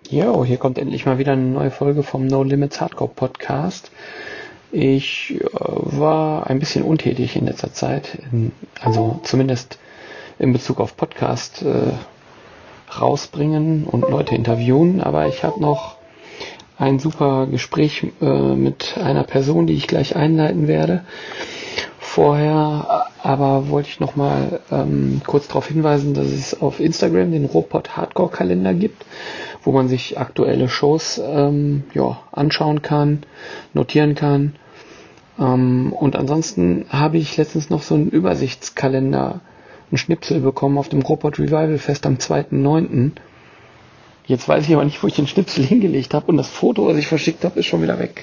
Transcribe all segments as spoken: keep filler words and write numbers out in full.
Jo, hier kommt endlich mal wieder eine neue Folge vom No Limits Hardcore Podcast. Ich äh, war ein bisschen untätig in letzter Zeit, in, also zumindest in Bezug auf Podcast äh, rausbringen und Leute interviewen, aber ich habe noch ein super Gespräch äh, mit einer Person, die ich gleich einleiten werde. Vorher aber wollte ich noch mal ähm, kurz darauf hinweisen, dass es auf Instagram den Ruhrpott Hardcore Kalender gibt, wo man sich aktuelle Shows ähm, ja, anschauen kann, notieren kann. Ähm, und ansonsten habe ich letztens noch so einen Übersichtskalender, einen Schnipsel bekommen auf dem Ruhrpott Revival Fest am zweiten neunten Jetzt weiß ich aber nicht, wo ich den Schnipsel hingelegt habe, und das Foto, was ich verschickt habe, ist schon wieder weg.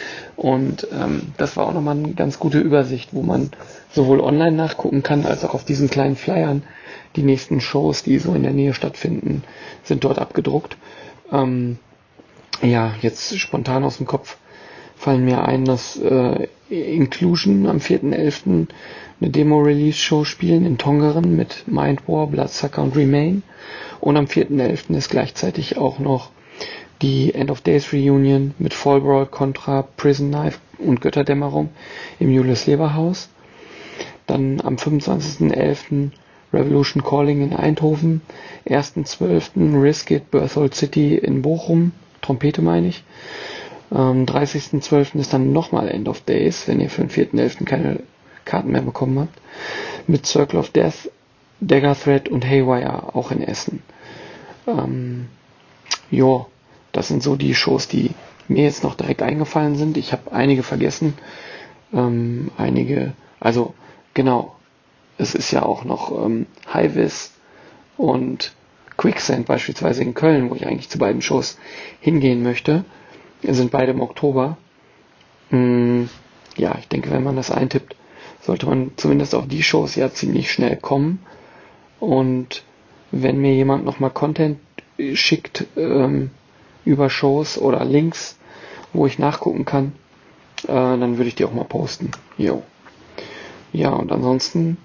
Und ähm, das war auch nochmal eine ganz gute Übersicht, wo man sowohl online nachgucken kann, als auch auf diesen kleinen Flyern. Die nächsten Shows, die so in der Nähe stattfinden, sind dort abgedruckt. Ähm, ja, jetzt spontan aus dem Kopf fallen mir ein, dass äh, Inclusion am vierten elften eine Demo-Release-Show spielen in Tongeren mit Mind War, Bloodsucker und Remain. Und am vierten elften ist gleichzeitig auch noch die End of Days Reunion mit Fall Brawl, Contra, Prison Knife und Götterdämmerung im Julius Leber Haus. Dann am fünfundzwanzigsten elften Revolution Calling in Eindhoven. ersten zwölften Risk It, Berthold City in Bochum. Trompete meine ich. Am dreißigsten zwölften ist dann nochmal End of Days, wenn ihr für den vierten elften keine Karten mehr bekommen habt. Mit Circle of Death, Dagger Thread und Haywire auch in Essen. Ähm, jo, das sind so die Shows, die mir jetzt noch direkt eingefallen sind. Ich habe einige vergessen. Ähm, einige, also genau, es ist ja auch noch ähm, Highvis und Quicksand beispielsweise in Köln, wo ich eigentlich zu beiden Shows hingehen möchte. Sind beide im Oktober. Hm, ja, ich denke, wenn man das eintippt, sollte man zumindest auf die Shows ja ziemlich schnell kommen. Und wenn mir jemand nochmal Content schickt ähm, über Shows oder Links, wo ich nachgucken kann, äh, dann würde ich die auch mal posten. Jo. Ja, und ansonsten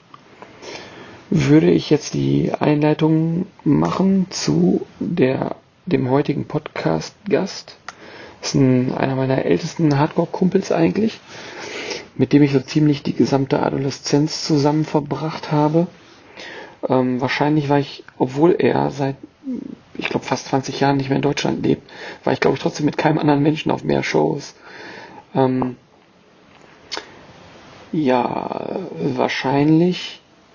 würde ich jetzt die Einleitung machen zu der, dem heutigen Podcast-Gast. Das ist ein, einer meiner ältesten Hardcore-Kumpels eigentlich, mit dem ich so ziemlich die gesamte Adoleszenz zusammen verbracht habe. Ähm, wahrscheinlich war ich, obwohl er seit, ich glaube, fast zwanzig Jahren nicht mehr in Deutschland lebt, war ich, glaube ich, trotzdem mit keinem anderen Menschen auf mehr Shows. Ähm, ja, wahrscheinlich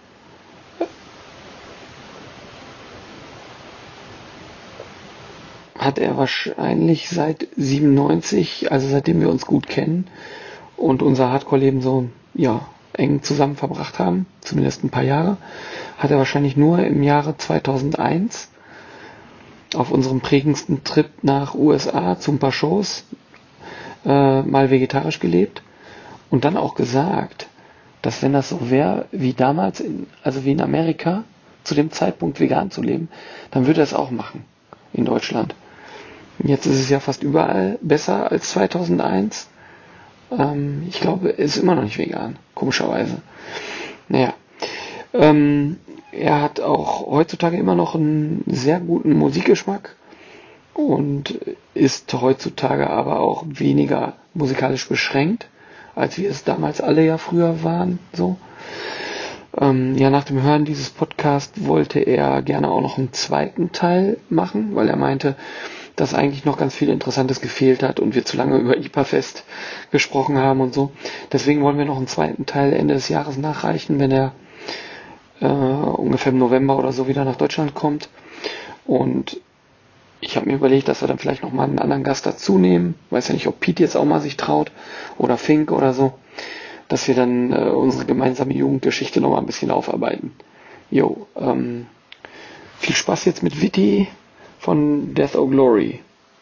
hat er wahrscheinlich seit siebenundneunzig, also seitdem wir uns gut kennen und unser Hardcore-Leben so, ja, eng zusammen verbracht haben, zumindest ein paar Jahre, hat er wahrscheinlich nur im Jahre zweitausendeins auf unserem prägendsten Trip nach U S A zu ein paar Shows äh, mal vegetarisch gelebt und dann auch gesagt, dass wenn das so wäre wie damals, in, also wie in Amerika, zu dem Zeitpunkt vegan zu leben, dann würde er es auch machen in Deutschland. Jetzt ist es ja fast überall besser als zweitausendeins. Ähm, ich glaube, er ist immer noch nicht vegan, komischerweise. Naja, ähm, er hat auch heutzutage immer noch einen sehr guten Musikgeschmack und ist heutzutage aber auch weniger musikalisch beschränkt, als wir es damals alle ja früher waren. So. Ähm, ja, nach dem Hören dieses Podcasts wollte er gerne auch noch einen zweiten Teil machen, weil er meinte, dass eigentlich noch ganz viel Interessantes gefehlt hat und wir zu lange über I P A-Fest gesprochen haben und so. Deswegen wollen wir noch einen zweiten Teil Ende des Jahres nachreichen, wenn er äh, ungefähr im November oder so wieder nach Deutschland kommt. Und ich habe mir überlegt, dass wir dann vielleicht nochmal einen anderen Gast dazu nehmen. Weiß ja nicht, ob Pete jetzt auch mal sich traut oder Fink oder so. Dass wir dann äh, unsere gemeinsame Jugendgeschichte nochmal ein bisschen aufarbeiten. Jo, ähm, viel Spaß jetzt mit Vitti von Death or Glory.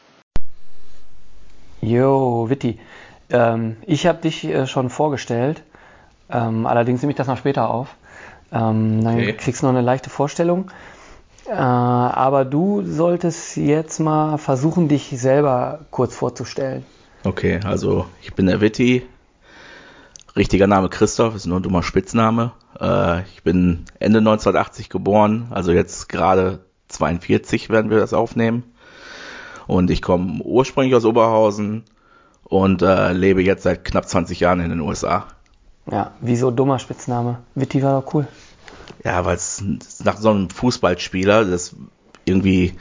Jo, Vitti, ähm, ich habe dich äh, schon vorgestellt, ähm, allerdings nehme ich das noch später auf. Ähm, Okay. Dann kriegst du noch eine leichte Vorstellung. Äh, aber du solltest jetzt mal versuchen, dich selber kurz vorzustellen. Okay, also ich bin der Vitti. Richtiger Name Christoph, ist nur ein dummer Spitzname. Äh, ich bin Ende neunzehnhundertachtzig geboren, also jetzt gerade zweiundvierzig werden wir das aufnehmen. und ich komme ursprünglich aus Oberhausen und äh, lebe jetzt seit knapp zwanzig Jahren in den U S A. Ja, wieso dummer Spitzname? Witti war doch cool. Ja, weil es nach so einem Fußballspieler, das irgendwie...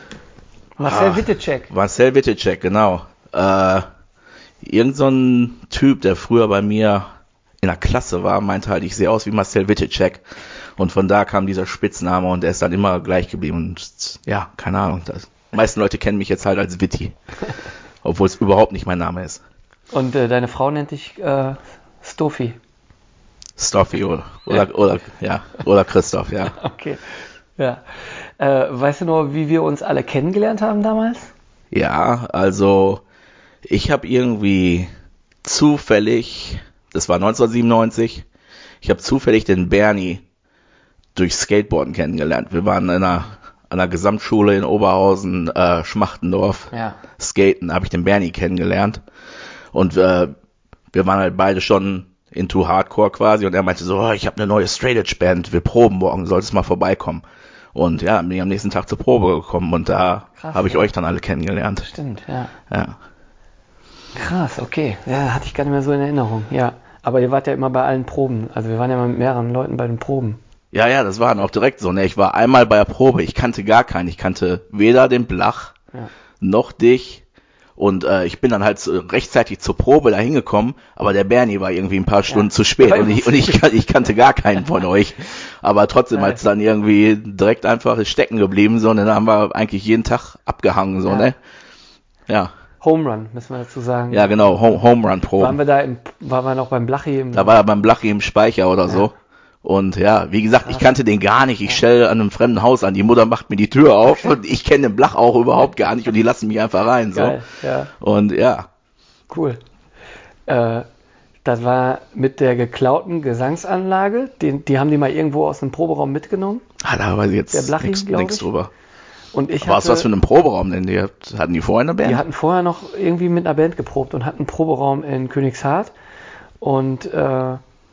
Marcel ah, Wittecek. Marcel Wittecek, genau. Äh, irgend so ein Typ, der früher bei mir in der Klasse war, meinte halt, ich sehe aus wie Marcel Wittecek. Und von da kam dieser Spitzname und der ist dann immer gleich geblieben. Und ja, keine Ahnung. Das, die meisten Leute kennen mich jetzt halt als Witti. Obwohl es überhaupt nicht mein Name ist. Und äh, deine Frau nennt dich äh, Stoffi. Stoffi oder, oder, ja. oder, ja, oder Christoph, ja. Okay. Ja. Äh, weißt du noch, wie wir uns alle kennengelernt haben damals? Ja, also ich habe irgendwie zufällig, das war neunzehnhundertsiebenundneunzig, ich habe zufällig den Bernie durch Skateboarden kennengelernt. Wir waren in einer, einer Gesamtschule in Oberhausen, äh, Schmachtendorf, ja. Skaten, habe ich den Bernie kennengelernt. Und äh, wir waren halt beide schon into Hardcore quasi und er meinte so, oh, ich habe eine neue Straight Edge Band, wir proben morgen, solltest mal vorbeikommen. Und ja, bin ich am nächsten Tag zur Probe gekommen und da habe ich ja. euch dann alle kennengelernt. Stimmt, ja. Ja. Krass, okay. Ja, hatte ich gar nicht mehr so in Erinnerung. Ja, aber ihr wart ja immer bei allen Proben. Also wir waren ja mal mit mehreren Leuten bei den Proben. Ja, ja, das war dann auch direkt so. Ne? Ich war einmal bei der Probe, ich kannte gar keinen. Ich kannte weder den Blach ja. noch dich. Und äh, ich bin dann halt so rechtzeitig zur Probe da hingekommen, aber der Bernie war irgendwie ein paar Stunden ja. zu spät und ich, und ich, ich kannte gar keinen von euch. Aber trotzdem hat es dann irgendwie direkt einfach stecken geblieben, so, und dann haben wir eigentlich jeden Tag abgehangen, so, ja. ne? Ja. Home Run, müssen wir dazu sagen. Ja, genau, Home, Home Run Probe. Waren wir da im, waren wir noch beim Blachi im... Da war er beim Blachi im Speicher oder ja. so. Und ja, wie gesagt, ich kannte den gar nicht. Ich stelle an einem fremden Haus an. Die Mutter macht mir die Tür auf und ich kenne den Blach auch überhaupt gar nicht und die lassen mich einfach rein. So. Geil, ja. Und ja. Cool. Äh, das war mit der geklauten Gesangsanlage. Die, die haben die mal irgendwo aus dem Proberaum mitgenommen. Ah, da weiß ich jetzt der Blaching, nichts drüber. Und ich Aber hatte, was für einen Proberaum denn? Die hatten die vorher eine Band? Die hatten vorher noch irgendwie mit einer Band geprobt und hatten einen Proberaum in Königshardt. Und äh,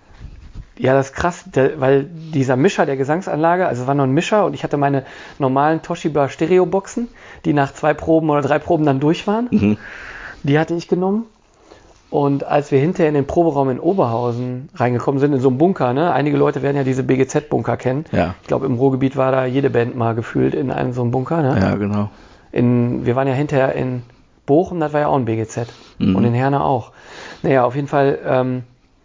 ja, das ist krass, der, weil dieser Mischer der Gesangsanlage, also es war noch ein Mischer und ich hatte meine normalen Toshiba Stereo-Boxen, die nach zwei Proben oder drei Proben dann durch waren. Mhm. Die hatte ich genommen. Und als wir hinterher in den Proberaum in Oberhausen reingekommen sind, in so einem Bunker, ne? Einige Leute werden ja diese B G Z-Bunker kennen. Ja. Ich glaube, im Ruhrgebiet war da jede Band mal gefühlt in einem so einem Bunker. Ne? Ja, genau. In, wir waren ja hinterher in Bochum, das war ja auch ein B G Z. Mhm. Und in Herne auch. Naja, auf jeden Fall... Ähm,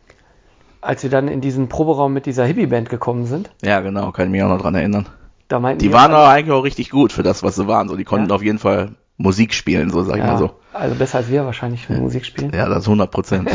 als wir dann in diesen Proberaum mit dieser Hippie-Band gekommen sind. Ja, genau, kann ich mich auch noch dran erinnern. Da meinten die waren aber eigentlich auch richtig gut für das, was sie waren. So, die konnten ja. auf jeden Fall Musik spielen, so sag ich ja, mal so. Also besser als wir wahrscheinlich für ja. Musik spielen. Ja, das hundert Prozent.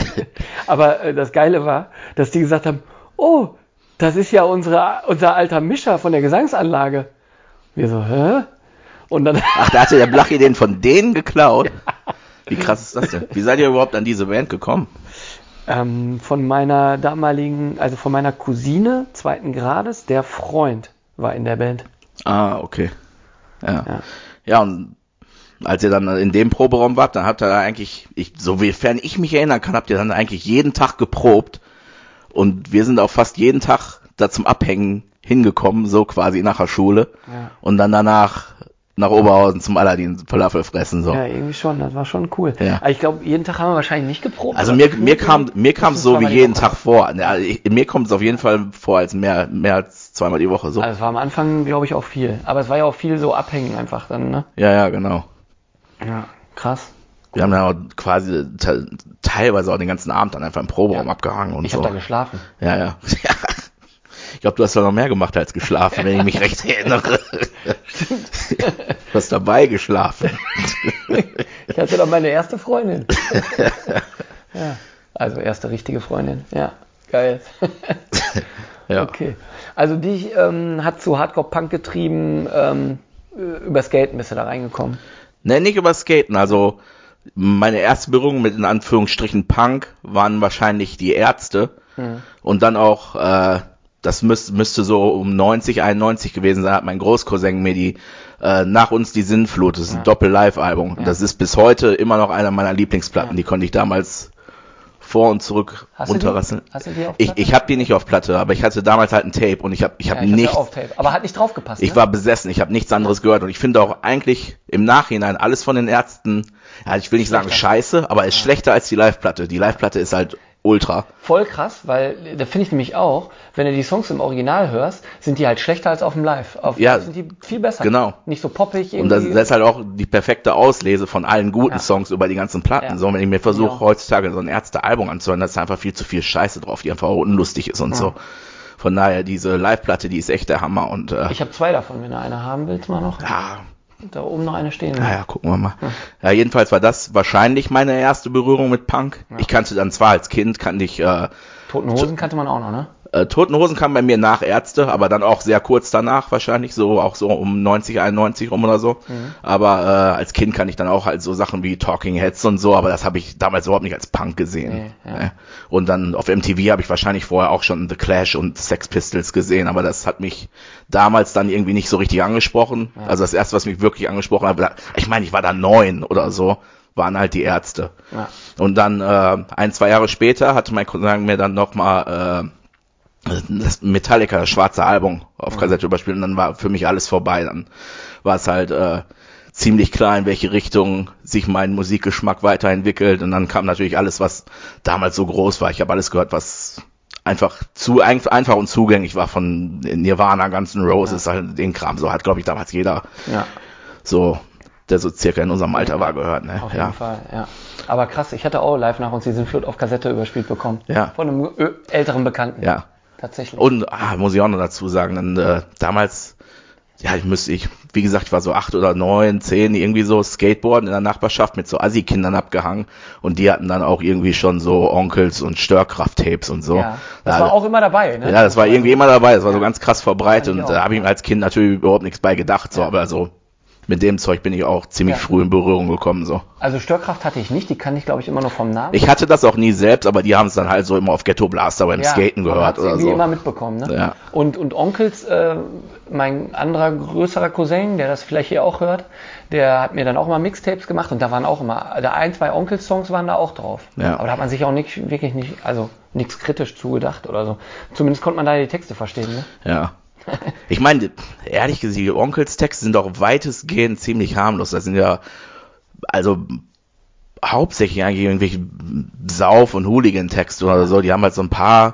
Aber äh, das Geile war, dass die gesagt haben, oh, das ist ja unsere, unser alter Mischer von der Gesangsanlage. Wir so, hä? Und dann Ach, da hatte der Blachi den von denen geklaut? Wie krass ist das denn? Wie seid ihr überhaupt an diese Band gekommen? Ähm, von meiner damaligen, also von meiner Cousine zweiten Grades, der Freund war in der Band. Ah, okay. Ja. Ja, ja und als ihr dann in dem Proberaum wart, dann habt ihr da eigentlich, ich, sofern ich mich erinnern kann, habt ihr dann eigentlich jeden Tag geprobt und wir sind auch fast jeden Tag da zum Abhängen hingekommen, so quasi nach der Schule ja. und dann danach nach Oberhausen zum Aladdin Falafel fressen. So. Ja, irgendwie schon, das war schon cool. Ja. Aber ich glaube, jeden Tag haben wir wahrscheinlich nicht geprobt. Also mir, mir kam mir kam es so wie jeden Tag vor. Ja, ich, mir kommt es auf jeden Fall vor als mehr, mehr als zweimal die Woche. So. Also es war am Anfang, glaube ich, auch viel. Aber es war ja auch viel so abhängen einfach dann, ne? Ja, ja, genau. Ja, krass. Wir haben ja auch quasi te- teilweise auch den ganzen Abend dann einfach im Proberaum ja. abgehangen und ich so. Ich habe da geschlafen. Ja, ja. Ich glaube, du hast doch noch mehr gemacht als geschlafen, wenn ich mich recht erinnere. Du hast dabei geschlafen. Ich hatte doch meine erste Freundin. Ja, also erste richtige Freundin. Ja, geil. Ja. Okay. Also dich ähm, hat zu Hardcore-Punk getrieben, ähm, über Skaten bist du da reingekommen? Ne, nicht über Skaten. Also meine erste Berührung mit in Anführungsstrichen Punk waren wahrscheinlich die Ärzte. Hm. Und dann auch... Äh, das müsste, müsste so um neunzig, einundneunzig gewesen sein, hat mein Großcousin mir die äh, Nach uns die Sinnflut, das ist ein ja. Doppel-Live-Album. Ja. Das ist bis heute immer noch einer meiner Lieblingsplatten, ja. die konnte ich damals vor und zurück Hast runterrasseln. Du die? Hast du die auf Ich, Platte? ich habe die nicht auf Platte, aber ich hatte damals halt ein Tape und ich habe ich hab ja, ich nichts. auf Tape. Aber hat nicht draufgepasst. Ich ne? war besessen, ich habe nichts anderes gehört und ich finde auch eigentlich im Nachhinein alles von den Ärzten, ja, ich will nicht sagen scheiße, aber ist ja. schlechter als die Live-Platte. Die Live-Platte ist halt ultra. Voll krass, weil da finde ich nämlich auch, wenn du die Songs im Original hörst, sind die halt schlechter als auf dem Live. Auf ja, Live sind die viel besser. Genau. Nicht so poppig irgendwie. Und das, das ist halt auch die perfekte Auslese von allen guten ja. Songs über die ganzen Platten. Ja. So, wenn ich mir versuche, ja. heutzutage so ein Ärzte-Album anzuhören, da ist einfach viel zu viel Scheiße drauf, die einfach auch unlustig ist und ja. so. Von daher, diese Live-Platte, die ist echt der Hammer. Und äh, ich habe zwei davon, wenn du eine haben willst, mal noch. Ja. Da oben noch eine stehen. Naja, gucken wir mal. Ja. ja, jedenfalls war das wahrscheinlich meine erste Berührung mit Punk. Ja. Ich kannte dann zwar als Kind, kannte ich... Äh, Toten Hosen kannte man auch noch, ne? Äh, Toten Hosen kam bei mir nach Ärzte, aber dann auch sehr kurz danach wahrscheinlich, so auch so um neunzig, einundneunzig rum oder so. Mhm. Aber äh, als Kind kann ich dann auch halt so Sachen wie Talking Heads und so, aber das habe ich damals überhaupt nicht als Punk gesehen. Nee, ja. ne? Und dann auf M T V habe ich wahrscheinlich vorher auch schon The Clash und Sex Pistols gesehen, aber das hat mich damals dann irgendwie nicht so richtig angesprochen. Ja. Also das erste, was mich wirklich angesprochen hat, ich meine, ich war da neun oder so, waren halt die Ärzte. Ja. Und dann äh, ein, zwei Jahre später hatte mein Cousin mir dann nochmal äh, das Metallica, das schwarze Album auf Kassette überspielt und dann war für mich alles vorbei. Dann war es halt äh, ziemlich klar, in welche Richtung sich mein Musikgeschmack weiterentwickelt und dann kam natürlich alles, was damals so groß war. Ich habe alles gehört, was einfach zu ein, einfach und zugänglich war, von Nirvana, Guns N' Roses, ja. halt den Kram. So hat, glaube ich, damals jeder ja. so, der so circa in unserem Alter war, gehört. Ne? Auf jeden ja. Fall, ja. Aber krass, ich hatte auch live nach uns diesen Flut auf Kassette überspielt bekommen. Ja. Von einem ö- älteren Bekannten. Ja. Tatsächlich. Und ah, muss ich auch noch dazu sagen, dann äh, damals, ja, ich müsste, ich, wie gesagt, ich war so acht oder neun, zehn, irgendwie so Skateboarden in der Nachbarschaft mit so Assi-Kindern abgehangen und die hatten dann auch irgendwie schon so Onkels und Störkraft-Tapes und so. Ja, das da, war auch immer dabei, ne? Ja, das war irgendwie immer dabei, das war ja. so ganz krass verbreitet und da habe ich mir als Kind natürlich überhaupt nichts bei gedacht, so, ja. aber so mit dem Zeug bin ich auch ziemlich ja. früh in Berührung gekommen, so. Also Störkraft hatte ich nicht, die kann ich, glaube ich, immer nur vom Namen. Ich hatte das auch nie selbst, aber die haben es dann halt so immer auf Ghetto Blaster beim ja, Skaten gehört oder so. immer mitbekommen, ne? Ja. Und, und Onkels, äh, mein anderer größerer Cousin, der das vielleicht hier auch hört, der hat mir dann auch mal Mixtapes gemacht und da waren auch immer, da ein, zwei Onkels-Songs waren da auch drauf. Ja. Aber da hat man sich auch nicht, wirklich nicht, also nichts kritisch zugedacht oder so. Zumindest konnte man da die Texte verstehen, ne? Ja. Ich meine, ehrlich gesagt, die Onkels Texte sind doch weitestgehend ziemlich harmlos. Das sind ja, also hauptsächlich eigentlich irgendwelche Sauf- und Hooligan-Texte oder so. Die haben halt so ein paar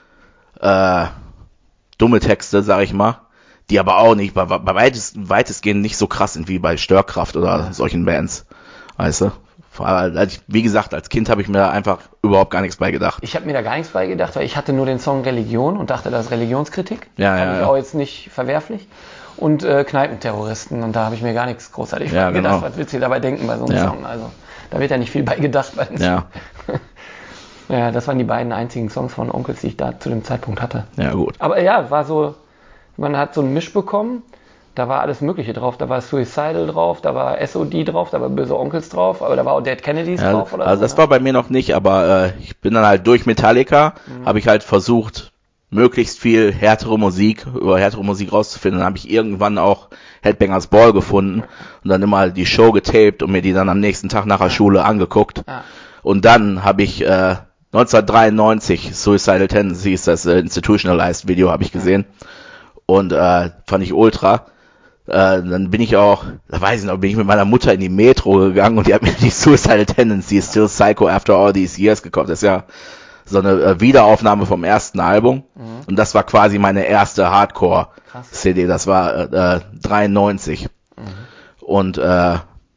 äh, dumme Texte, sag ich mal, die aber auch nicht, bei, bei weitest, weitestgehend nicht so krass sind wie bei Störkraft oder ja. solchen Bands. Weißt du? Wie gesagt, als Kind habe ich mir einfach überhaupt gar nichts bei gedacht. Ich habe mir da gar nichts bei gedacht, weil ich hatte nur den Song Religion und dachte, das ist Religionskritik. Ja, Fand ja, ich ja. auch jetzt nicht verwerflich. Und äh, Kneipenterroristen und da habe ich mir gar nichts großartig ja, bei gedacht. Genau. Was willst du dir dabei denken bei so einem ja. Song? Also da wird ja nicht viel bei gedacht bei den ja. Song. Ja, das waren die beiden einzigen Songs von Onkels, die ich da zu dem Zeitpunkt hatte. Ja, gut. Aber ja, war so, man hat so einen Misch bekommen. Da war alles Mögliche drauf. Da war Suicidal drauf, da war S O D drauf, da war Böse Onkels drauf, aber da war auch Dead Kennedys ja, drauf oder also so. das ne? war bei mir noch nicht, aber äh, ich bin dann halt durch Metallica, mhm. habe ich halt versucht, möglichst viel härtere Musik, über härtere Musik rauszufinden. Dann habe ich irgendwann auch Headbangers Ball gefunden und dann immer die Show getaped und mir die dann am nächsten Tag nach der ja. Schule angeguckt. Ja. Und dann habe ich äh, neunzehnhundertdreiundneunzig Suicidal Tendencies, das äh, Institutionalized Video habe ich gesehen und äh, fand ich ultra. Äh, dann bin ich auch, da weiß ich noch, bin ich mit meiner Mutter in die Metro gegangen und die hat mir die Suicidal Tendencies, Still Psycho After All These Years gekauft. Das ist ja so eine äh, Wiederaufnahme vom ersten Album. Mhm. Und das war quasi meine erste Hardcore-C D. Das war äh, dreiundneunzig. Mhm. Und äh,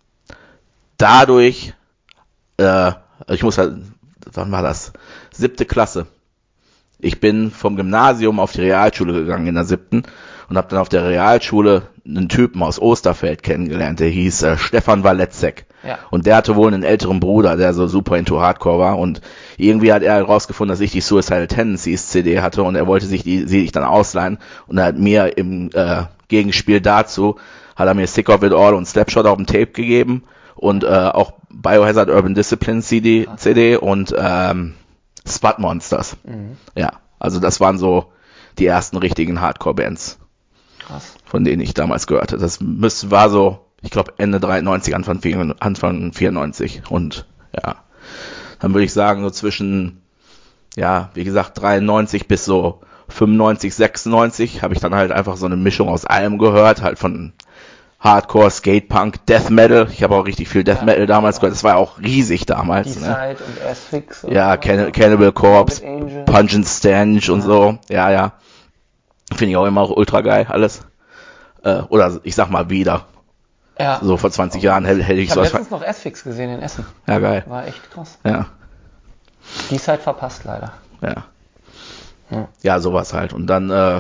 dadurch, äh, ich muss halt, wann war das? Siebte Klasse. Ich bin vom Gymnasium auf die Realschule gegangen in der siebten und habe dann auf der Realschule einen Typen aus Osterfeld kennengelernt, der hieß äh, Stefan Waletzek. Ja. Und der hatte wohl einen älteren Bruder, der so super into Hardcore war und irgendwie hat er herausgefunden, dass ich die Suicidal Tendencies C D hatte und er wollte sich die, sie sich dann ausleihen und er hat mir im äh, Gegenspiel dazu, hat er mir Sick of It All und Slapshot auf dem Tape gegeben und äh, auch Biohazard Urban Discipline C D, C D und ähm, Spud Monsters. Mhm. Ja, also das waren so die ersten richtigen Hardcore-Bands. Krass. Von denen ich damals gehört habe. Das müsste, war so, ich glaube Ende dreiundneunzig, Anfang, Anfang vierundneunzig und ja, dann würde ich sagen, so zwischen, ja, wie gesagt, dreiundneunzig bis so fünfundneunzig, sechsundneunzig habe ich dann halt einfach so eine Mischung aus allem gehört, halt von Hardcore, Skatepunk, Death Metal. Ich habe auch richtig viel Death Metal damals gehört. Das war ja auch riesig damals. D-Side Ne? und Asphyx. Ja, Can- Cannibal Corpse, Punch and Stench und Ja. so. Ja, ja. Finde ich auch immer auch ultra geil, alles. Äh, oder ich sag mal wieder. Ja. So vor zwanzig Jahren hätte, hätte ich Ich habe sowas. letztens noch Asphyx gesehen in Essen. Ja, geil. War echt krass. Ja, D-Side verpasst leider. ja. Ja. Ja, sowas halt. Und dann äh,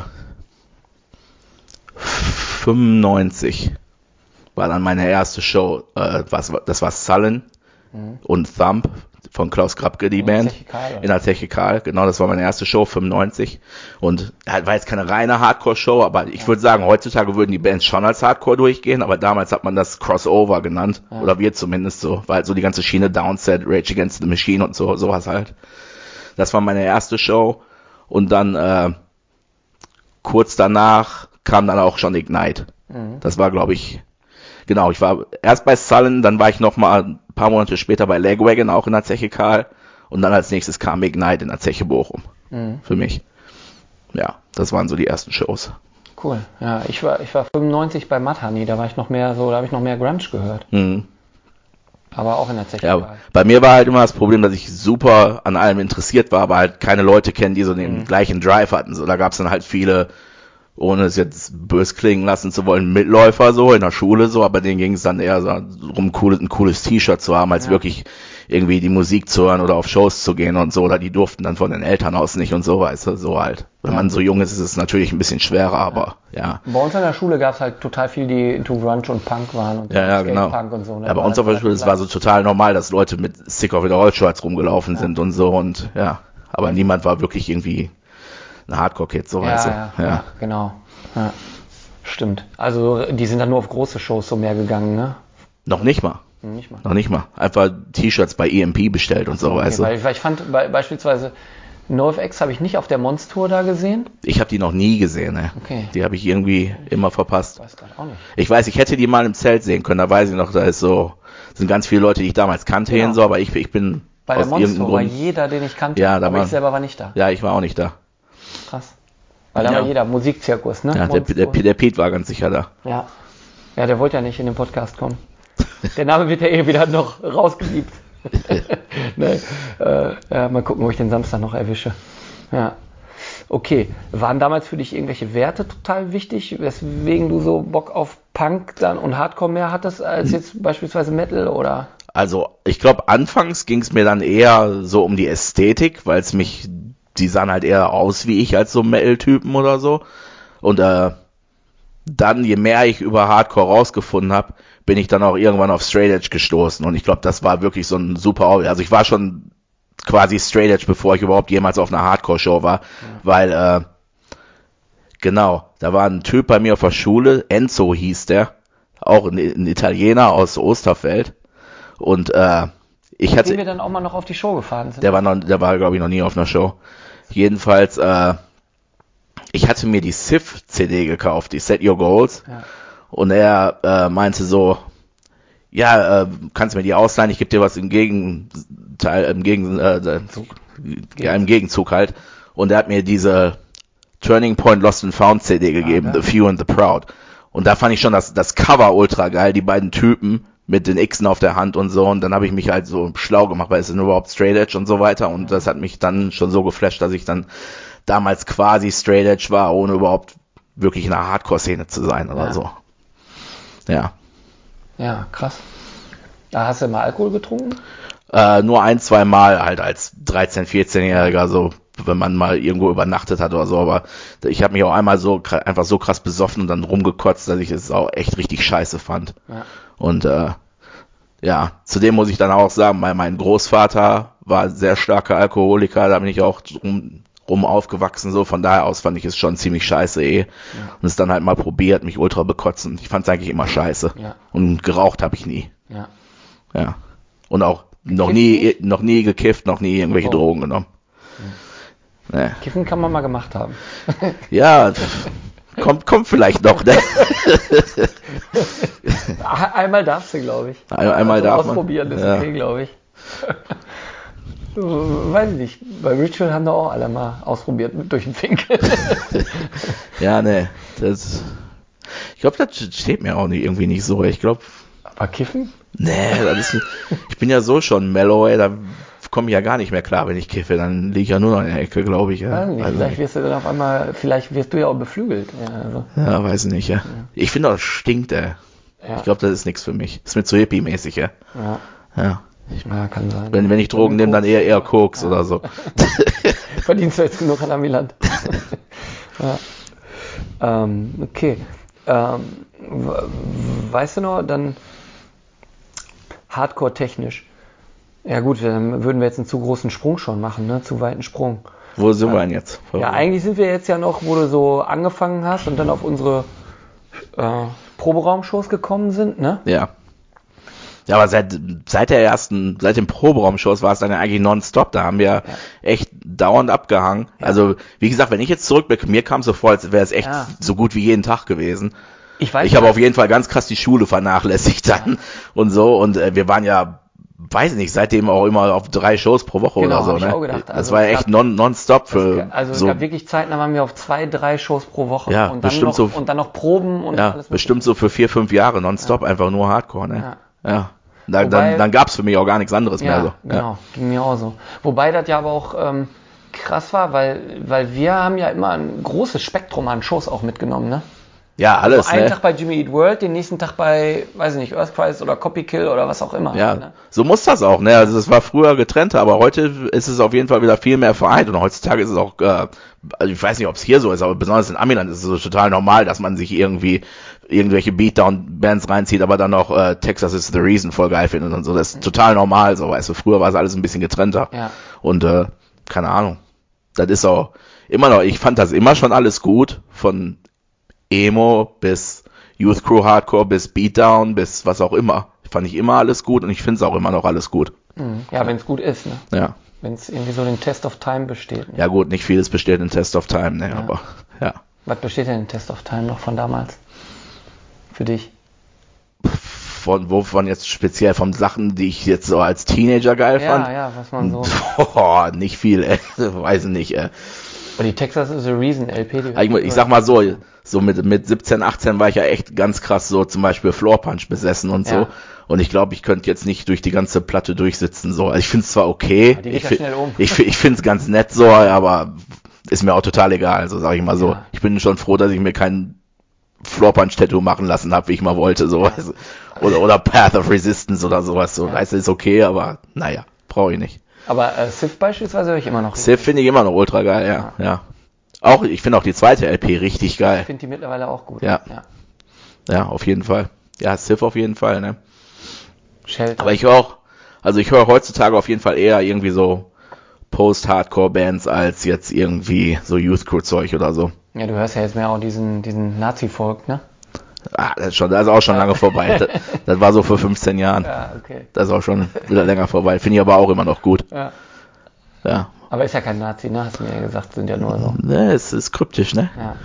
fünfundneunzig war dann meine erste Show. Äh, was, das war Sullen Mhm. und Thump von Klaus Krapke, die In der Band. Technikal, oder? In der Technikal, genau, das war meine erste Show, fünfundneunzig. Und halt war jetzt keine reine Hardcore-Show, aber ich würde sagen, heutzutage würden die Bands schon als Hardcore durchgehen, aber damals hat man das Crossover genannt. Ja. Oder wir zumindest so, weil halt so die ganze Schiene Downset, Rage Against the Machine und so, sowas halt. Das war meine erste Show. Und dann äh, kurz danach kam dann auch schon Ignite. Mhm. Das war, glaube ich, genau, ich war erst bei Sullen, dann war ich noch mal ein paar Monate später bei Lagwagon, auch in der Zeche Karl. Und dann als nächstes kam Ignite in der Zeche Bochum. Mhm. Für mich. Ja, das waren so die ersten Shows. Cool. Ja, ich war, ich war fünfundneunzig bei Mudhoney, da war ich noch mehr so, da habe ich noch mehr Grunge gehört. Mhm. Aber auch in der Technikal. Ja, bei mir war halt immer das Problem, dass ich super an allem interessiert war, aber halt keine Leute kennen, die so den Mhm. gleichen Drive hatten. So, da gab es dann halt viele, ohne es jetzt bös klingen lassen zu wollen, Mitläufer so in der Schule so, aber denen ging es dann eher so darum, cool, ein cooles T-Shirt zu haben, als Ja. wirklich irgendwie die Musik zu hören oder auf Shows zu gehen und so, oder die durften dann von den Eltern aus nicht und so, weißt du, so halt. Wenn Ja. man so jung ist, ist es natürlich ein bisschen schwerer, aber ja. Bei uns in der Schule gab es halt total viel, die into Grunge und Punk waren und Ja, ja, genau. Skatepunk und so. Ne? Ja, bei War uns halt auf der Schule, es war so total normal, dass Leute mit Sick of It All Shirts rumgelaufen Ja. sind und so und ja, aber niemand war wirklich irgendwie ein Hardcore-Kid, so Ja, weißt du. ja, ja, genau. Ja. Stimmt. Also die sind dann nur auf große Shows so mehr gegangen, ne? Noch nicht mal. Hm, Nicht mal. Noch nicht mal. Einfach T-Shirts bei E M P bestellt und so, Okay, weißt du. weil, weil ich fand be beispielsweise NoFX habe ich nicht auf der Monster da gesehen. Ich habe die noch nie gesehen, ne. Okay. Die habe ich irgendwie immer verpasst. Weiß gerade auch nicht. Ich weiß, ich hätte die mal im Zelt sehen können, da weiß ich noch, da ist so, sind ganz viele Leute, die ich damals kannte Genau. hier und so, aber ich, ich bin Bei der aus irgendeinem Monster war Grund, jeder, den ich kannte, Ja, da aber war- ich selber war nicht da. ja, ich war auch nicht da. Krass. Weil da Ja. war jeder Musikzirkus, ne? Ja, der, Monster. der, der Pete war ganz sicher da. Ja. Ja, der wollte ja nicht in den Podcast kommen. Der Name wird ja eh wieder noch rausgeliebt. ne? äh, ja, mal gucken, wo ich den Samstag noch erwische. Ja. Okay. Waren damals für dich irgendwelche Werte total wichtig, weswegen du so Bock auf Punk dann und Hardcore mehr hattest als jetzt beispielsweise Metal oder? Also, ich glaube, anfangs ging es mir dann eher so um die Ästhetik, weil es mich, die sahen halt eher aus wie ich als so Metal-Typen oder so. Und äh, dann, je mehr ich über Hardcore rausgefunden habe, bin ich dann auch irgendwann auf Straight Edge gestoßen. Und ich glaube, das war wirklich so ein super, also ich war schon quasi Straight Edge, bevor ich überhaupt jemals auf einer Hardcore-Show war, weil, äh, genau, da war ein Typ bei mir auf der Schule, Enzo hieß der, auch ein, ein Italiener aus Osterfeld. Und äh, ich Mit dem hatte, wir dann auch mal noch auf die Show gefahren sind. der war noch, der war glaube ich noch nie auf einer Show. Jedenfalls, äh, ich hatte mir die Sif C D gekauft, die Set Your Goals. Ja. Und er äh, meinte so, ja, äh, kannst du mir die ausleihen? Ich gebe dir was im Gegenteil, im Gegen, äh, ja, im Gegenzug halt. Und er hat mir diese Turning Point Lost and Found C D gegeben, geil. The Few and the Proud. Und da fand ich schon das, das Cover ultra geil, die beiden Typen mit den Xen auf der Hand und so. Und dann habe ich mich halt so schlau gemacht, weil es ist denn überhaupt Straight Edge und so weiter. Und das hat mich dann schon so geflasht, dass ich dann damals quasi Straight Edge war, ohne überhaupt wirklich in einer Hardcore-Szene zu sein oder Ja. so. Ja. Ja, krass. Da hast du mal Alkohol getrunken? Äh, nur ein, zwei Mal halt als dreizehn-, vierzehnjähriger, so, wenn man mal irgendwo übernachtet hat oder so, aber ich habe mich auch einmal so kra- einfach so krass besoffen und dann rumgekotzt, dass ich es auch echt richtig scheiße fand. Ja. Und äh, ja, zudem muss ich dann auch sagen, mein, mein Großvater war sehr starker Alkoholiker, da bin ich auch rum, rum aufgewachsen, so, von daher aus fand ich es schon ziemlich scheiße eh. Ja. Und es dann halt mal probiert, mich ultra bekotzen. Ich fand es eigentlich immer scheiße. Ja. Und geraucht habe ich nie. Ja. Ja. Und auch noch Gekifft nie, nicht? noch nie gekifft, noch nie irgendwelche Oh. Drogen genommen. Nee. Kiffen kann man mal gemacht haben. Ja, pff, kommt, kommt vielleicht noch, ne? Einmal darfst du, glaube ich. Ein- einmal also darf man. ausprobieren ist Ja. okay, glaube ich. Weiß ich nicht. Bei Ritual haben da auch alle mal ausprobiert mit durch den Fink. Ja, ne, das. Ich glaube, das steht mir auch nicht, irgendwie nicht so. Ich glaube. Aber kiffen? Nee, das ist. Ich bin ja so schon mellow, ey, da komme ich ja gar nicht mehr klar, wenn ich kiffe. Dann liege ich ja nur noch in der Ecke, glaube ich. Ja. Weiß nicht, Also, vielleicht wirst du dann auf einmal, vielleicht wirst du ja auch beflügelt. Ja, also. ja weiß nicht, ja. ja. Ich finde, das stinkt, ey. Ja. Ich glaube, das ist nichts für mich. Ist mir zu hippie-mäßig, ja. Ja. Ja. Ja, kann sein. Wenn, wenn ich Drogen nehme, dann eher eher Koks ja. oder so. Verdienst du jetzt genug an Amiland? Ja. Ähm, okay. Ähm, weißt du noch, dann Hardcore-technisch. Ja gut, dann würden wir jetzt einen zu großen Sprung schon machen, ne? Zu weiten Sprung. Wo sind wir denn jetzt? Ja, eigentlich sind wir jetzt ja noch, wo du so angefangen hast und dann auf unsere äh, Proberaumshows gekommen sind, ne? Ja. Ja, aber seit, seit der ersten, seit dem Proberaumshows war es dann ja eigentlich nonstop. Da haben wir ja. echt dauernd abgehangen. Ja. Also, wie gesagt, wenn ich jetzt zurückblicke, mir kam es so vor, als wäre es echt ja. so gut wie jeden Tag gewesen. Ich weiß Ich habe auf jeden Fall ganz krass die Schule vernachlässigt dann ja. und so. Und äh, wir waren ja, weiß ich nicht, seitdem auch immer auf drei Shows pro Woche genau, oder so. Hab ich ne? auch gedacht. Das also war ja echt non, nonstop für. Es, also so es gab wirklich Zeiten, da waren wir auf zwei, drei Shows pro Woche. Ja, und dann bestimmt noch, so. Und dann noch Proben und ja, alles. Bestimmt so für vier, fünf Jahre nonstop, ja. einfach nur Hardcore, ne? Ja. ja. Da, Wobei, dann dann gab es für mich auch gar nichts anderes ja, mehr. So. Genau, ja. ging mir auch so. Wobei das ja aber auch ähm, krass war, weil, weil wir haben ja immer ein großes Spektrum an Shows auch mitgenommen, ne? Ja, alles. Also einen ne? Tag bei Jimmy Eat World, den nächsten Tag bei, weiß ich nicht, Earth Crisis oder Copy Kill oder was auch immer. Ja, ne? so muss das auch, ne? Also es war früher getrennt, aber heute ist es auf jeden Fall wieder viel mehr vereint und heutzutage ist es auch, äh, also ich weiß nicht, ob es hier so ist, aber besonders in Amiland ist es so total normal, dass man sich irgendwie irgendwelche Beatdown-Bands reinzieht, aber dann noch äh, Texas is the Reason voll geil findet und so. Das ist total normal, so, weißt du. Früher war es alles ein bisschen getrennter. Ja. Und äh, keine Ahnung. Das ist auch immer noch, ich fand das immer schon alles gut, von Emo bis Youth Crew Hardcore bis Beatdown bis was auch immer. Fand ich immer alles gut und ich finde es auch immer noch alles gut. Ja, ja. wenn es gut ist, ne? Ja. Wenn es irgendwie so den Test of Time besteht. Ne? Ja gut, nicht vieles besteht in Test of Time, ne, ja. aber ja. Was besteht denn in Test of Time noch von damals? Für dich? Von wovon jetzt speziell von Sachen, die ich jetzt so als Teenager geil ja, fand? Ja, ja, was man so. Boah, nicht viel, ey. Weiß ich nicht, ey. Aber die Texas is the Reason L P, die ich, ich sag mal so, so mit, mit siebzehn, achtzehn war ich ja echt ganz krass so zum Beispiel Floor Punch besessen und so. Ja. Und ich glaube, ich könnte jetzt nicht durch die ganze Platte durchsitzen, so. Also ich finde es zwar okay, die ich, ja schnell um. ich, ich finde es ganz nett so, aber ist mir auch total egal, so sage ich mal so. Ja. Ich bin schon froh, dass ich mir kein Floor Punch Tattoo machen lassen habe, wie ich mal wollte, so. Ja. Oder, oder Path of Resistance oder sowas, so. Ja. Weißt du, ist okay, aber naja, brauche ich nicht. Aber äh, Sif beispielsweise höre ich immer noch. Sif finde ich immer noch ultra geil, ja. ja. ja. Auch, ich finde auch die zweite L P richtig geil. Ich finde die mittlerweile auch gut. Ja. ja. Ja, auf jeden Fall. Ja, Sif auf jeden Fall, ne. Shelter. Aber ich höre auch, also ich höre heutzutage auf jeden Fall eher irgendwie so Post-Hardcore-Bands als jetzt irgendwie so Youth-Crew-Zeug oder so. Ja, du hörst ja jetzt mehr auch diesen, diesen Nazi-Folk, ne? Ah, das ist, schon, das ist auch schon ja. lange vorbei. Das, das war so vor fünfzehn Jahren. Ja, okay. Das ist auch schon wieder länger vorbei. Finde ich aber auch immer noch gut. Ja. Ja. Aber ist ja kein Nazi, ne? Hast du mir ja gesagt, sind ja nur so. Ne, es ist kryptisch, ne? Ja.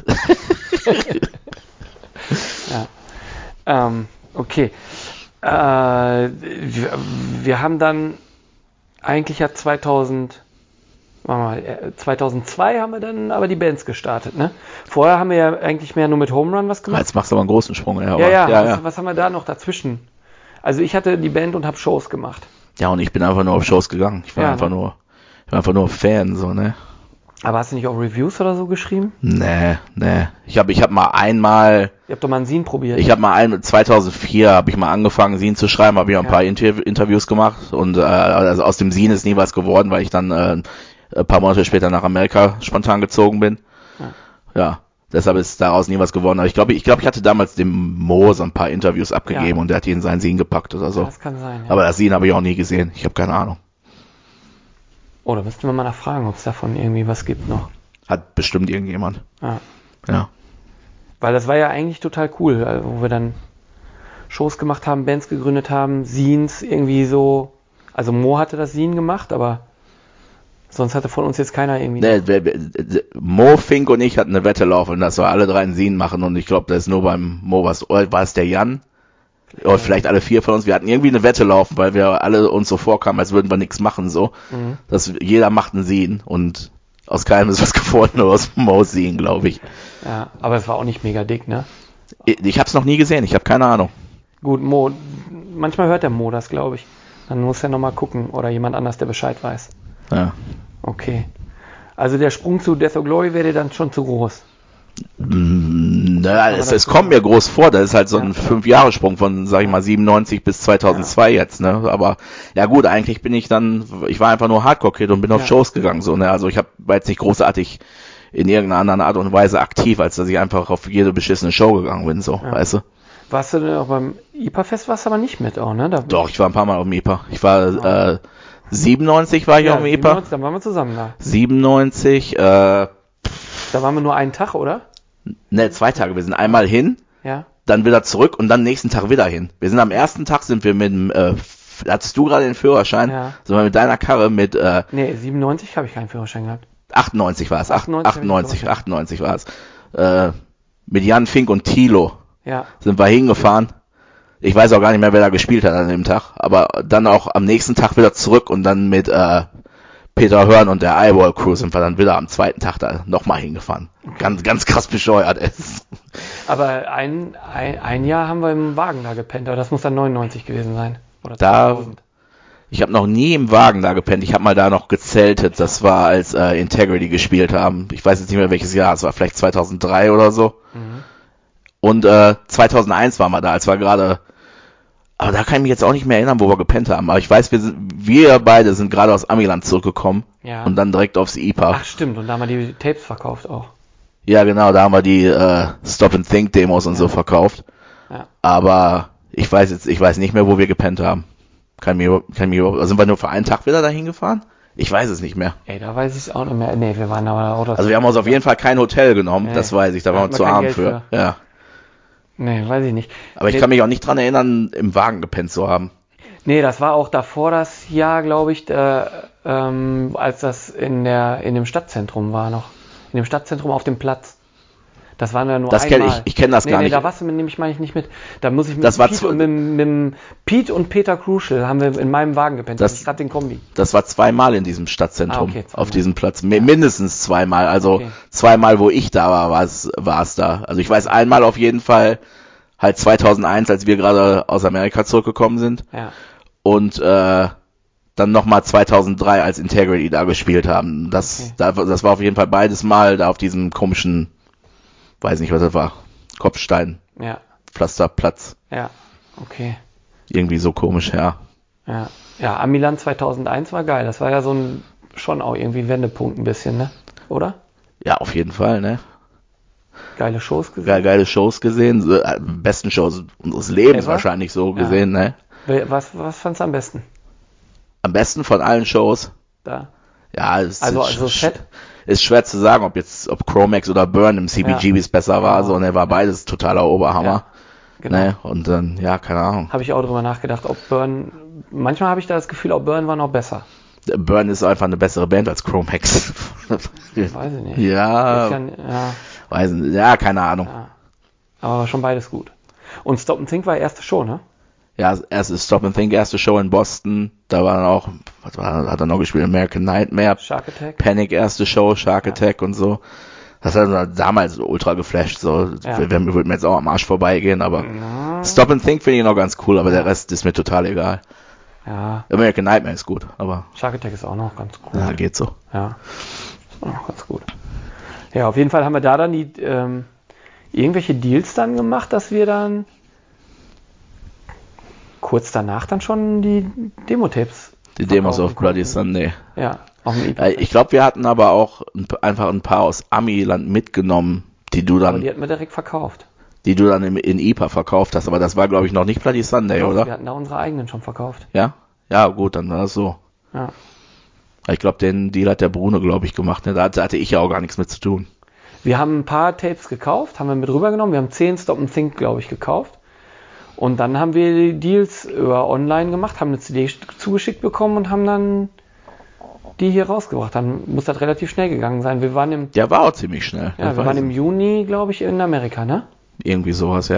ja. Ähm, okay. Äh, wir, wir haben dann eigentlich ja zweitausend, mal, zweitausendzwei haben wir dann aber die Bands gestartet, ne? Vorher haben wir ja eigentlich mehr nur mit Home Run was gemacht. Jetzt machst du aber einen großen Sprung, ja. Aber, ja, ja, ja, was, ja. was haben wir da noch dazwischen? Also ich hatte die Band und habe Shows gemacht. Ja, und ich bin einfach nur auf Shows gegangen. Ich war ja, einfach ne? nur, ich war einfach nur Fan, so, ne? Aber hast du nicht auch Reviews oder so geschrieben? Nee, nee. Ich habe ich hab mal einmal... Ihr habt doch mal ein Zine probiert. Ich habe mal ein, zweitausendvier habe ich mal angefangen, Zine zu schreiben, habe ich auch ein ja. paar Inter- Interviews gemacht und äh, also aus dem Zine ist nie was geworden, weil ich dann äh, ein paar Monate später nach Amerika spontan gezogen bin. Ja, ja deshalb ist daraus nie was geworden. Aber ich glaube, ich, glaub, ich hatte damals dem Mo so ein paar Interviews abgegeben ja. und der hat die in seinen Zine gepackt oder so. Ja, das kann sein, ja. Aber das Zine habe ich auch nie gesehen. Ich habe keine Ahnung. Oh, da müssten wir mal nachfragen, ob es davon irgendwie was gibt noch. Hat bestimmt irgendjemand. Ja. Ja. Weil das war ja eigentlich total cool, wo wir dann Shows gemacht haben, Bands gegründet haben, Zines irgendwie so. Also Mo hatte das Zine gemacht, aber sonst hatte von uns jetzt keiner irgendwie... Nee, Mo, Fink und ich hatten eine Wette laufen, dass wir alle drei ein Zine machen und ich glaube, das ist nur beim Mo was... War es der Jan? Oder vielleicht alle vier von uns. Wir hatten irgendwie eine Wette laufen, weil wir alle uns so vorkamen, als würden wir nichts machen, so. Mhm. Dass jeder macht einen Scene und aus keinem ist was geworden, nur aus Mo's Scene, glaube ich. Ja, aber es war auch nicht mega dick, ne? Ich, ich habe es noch nie gesehen, ich habe keine Ahnung. Gut, Mo, manchmal hört der Mo das, glaube ich. Dann muss er nochmal gucken oder jemand anders, der Bescheid weiß. Ja. Okay. Also der Sprung zu Death or Glory wäre dir dann schon zu groß. Naja, es, es kommt mir groß vor, das ist halt so ein ja. fünf-Jahre-Sprung von, sag ich mal, siebenundneunzig bis zweitausendzwei ja. jetzt, ne? Aber ja gut, eigentlich bin ich dann, ich war einfach nur Hardcore-Kid und bin auf ja. Shows gegangen, so, ne? Also ich hab, war jetzt nicht großartig in irgendeiner anderen Art und Weise aktiv, als dass ich einfach auf jede beschissene Show gegangen bin, so, ja. weißt du? Warst du denn auch beim I P A-Fest, warst du aber nicht mit auch, ne? Da Doch, ich war ein paar Mal auf dem I P A. Ich war, ja. äh, siebenundneunzig war ich ja, auf dem I P A. siebenundneunzig, dann waren wir zusammen da. siebenundneunzig, äh, da waren wir nur einen Tag, oder? Ne, zwei Tage. Wir sind einmal hin, ja. dann wieder zurück und dann nächsten Tag wieder hin. Wir sind am ersten Tag sind wir mit dem, äh, hattest du gerade den Führerschein? Ja. Sind wir mit deiner Karre mit, äh, nee, siebenundneunzig habe ich keinen Führerschein gehabt. achtundneunzig war es, achtundneunzig, achtundneunzig, achtundneunzig war es. Äh, mit Jan Fink und Thilo ja. sind wir hingefahren. Ich weiß auch gar nicht mehr, wer da gespielt hat an dem Tag, aber dann auch am nächsten Tag wieder zurück und dann mit, äh, Peter Hörn und der Eyeball Crew sind wir dann wieder am zweiten Tag da nochmal hingefahren. Okay. Ganz, ganz krass bescheuert. Ey. Aber ein, ein, ein Jahr haben wir im Wagen da gepennt, aber das muss dann neunundneunzig gewesen sein. Oder da, ich habe noch nie im Wagen da gepennt. Ich habe mal da noch gezeltet. Das war, als äh, Integrity gespielt haben. Ich weiß jetzt nicht mehr, welches Jahr. Es war vielleicht zweitausenddrei oder so. Mhm. Und äh, zweitausendeins waren wir da, als wir gerade... Aber da kann ich mich jetzt auch nicht mehr erinnern, wo wir gepennt haben. Aber ich weiß, wir, sind, wir beide sind gerade aus Amiland zurückgekommen ja. und dann direkt aufs I P A. Ach stimmt, und da haben wir die Tapes verkauft auch. Ja genau, da haben wir die äh, Stop and Think Demos und ja. so verkauft. Ja. Aber ich weiß jetzt, ich weiß nicht mehr, wo wir gepennt haben. Kann mir, kann mir, sind wir nur für einen Tag wieder dahin gefahren? Ich weiß es nicht mehr. Ey, da weiß ich es auch nicht mehr. Nee, wir waren aber auch... Also wir haben uns auf jeden Fall kein Hotel genommen, nee. das weiß ich, da waren wir zu arm für. für. Ja. Nee, weiß ich nicht. Aber ich nee. kann mich auch nicht dran erinnern, im Wagen gepennt zu haben. Nee, das war auch davor das Jahr, glaube ich, äh, ähm, als das in der in dem Stadtzentrum war noch. In dem Stadtzentrum auf dem Platz. Das war ja nur das einmal. Kenn ich ich kenne das nee, gar nee, nicht. Da warst du nämlich, meine ich, nicht mit. Da muss ich mit, das war Pete, und, mit, mit Pete und Peter Crucial haben wir in meinem Wagen gepennt. Das, das ist gerade den Kombi. Das war zweimal in diesem Stadtzentrum, ah, okay, auf diesem Platz. M- mindestens zweimal. Also okay. zweimal, wo ich da war, war es war es da. Also ich weiß einmal auf jeden Fall, halt zweitausendeins, als wir gerade aus Amerika zurückgekommen sind. Ja. Und äh, dann nochmal zweitausenddrei, als Integrity da gespielt haben. Das, okay. da, das war auf jeden Fall beides Mal da auf diesem komischen, weiß nicht, was das war, Kopfstein, ja. Pflasterplatz. Ja, okay. Irgendwie so komisch, ja. Ja, ja, Amiland zweitausendeins war geil. Das war ja so ein, schon auch irgendwie Wendepunkt ein bisschen, ne? Oder? Ja, auf jeden Fall, ne? Geile Shows gesehen. Geile, geile Shows gesehen, so, äh, besten Shows unseres Lebens Ever? wahrscheinlich so ja. gesehen, ne? Was, was fandst du am besten? Am besten von allen Shows? Da. Ja, es also, ist, also Set? ist schwer zu sagen, ob jetzt, ob Chromax oder Burn im C B G Bs ja. besser war, genau. so, ne, war beides totaler Oberhammer. Ja. Genau. Ne? Und dann, ja, keine Ahnung. Habe ich auch drüber nachgedacht, ob Burn, manchmal habe ich da das Gefühl, ob Burn war noch besser. Burn ist einfach eine bessere Band als Chromax. Weiß ich nicht. Ja, kann, ja. Weiß nicht, ja, keine Ahnung. Ja. Aber schon beides gut. Und Stop and Think war erste Show, ne? Ja, erste Stop and Think, erste Show in Boston. Da war dann auch, was war, hat er noch gespielt? American Nightmare. Shark Attack. Panic, erste Show, Shark ja. Attack und so. Das hat uns damals ultra geflasht. So, ja. wir, wir würden jetzt auch am Arsch vorbeigehen, aber ja. Stop and Think finde ich noch ganz cool, aber ja. der Rest ist mir total egal. Ja. American Nightmare ist gut, aber. Shark Attack ist auch noch ganz cool. Ja, geht so. Ja. Ist auch noch ganz gut. Ja, auf jeden Fall haben wir da dann die, ähm, irgendwelche Deals dann gemacht, dass wir dann kurz danach dann schon die Demo-Tapes. Die Demos auf Bloody Sunday. Ja, auf dem äh, Ich glaube, wir hatten aber auch ein, einfach ein paar aus Amiland mitgenommen, die du dann. Aber die hatten wir direkt verkauft. Die du dann in, in I P A verkauft hast, aber das war, glaube ich, noch nicht Bloody Sunday, Doch, oder? Wir hatten da unsere eigenen schon verkauft. Ja? Ja, gut, dann war das so. Ja. Ich glaube, den Deal hat der Bruno, glaube ich, gemacht. Ne? Da hatte ich ja auch gar nichts mit zu tun. Wir haben ein paar Tapes gekauft, haben wir mit rübergenommen. Wir haben zehn Stop and Think, glaube ich, gekauft. Und dann haben wir die Deals über online gemacht, haben eine C D zugeschickt bekommen und haben dann die hier rausgebracht. Dann muss das relativ schnell gegangen sein. Wir waren im... Ja, war auch ziemlich schnell. Ja, wir waren im Juni, glaube ich, in Amerika, ne? Irgendwie sowas, ja.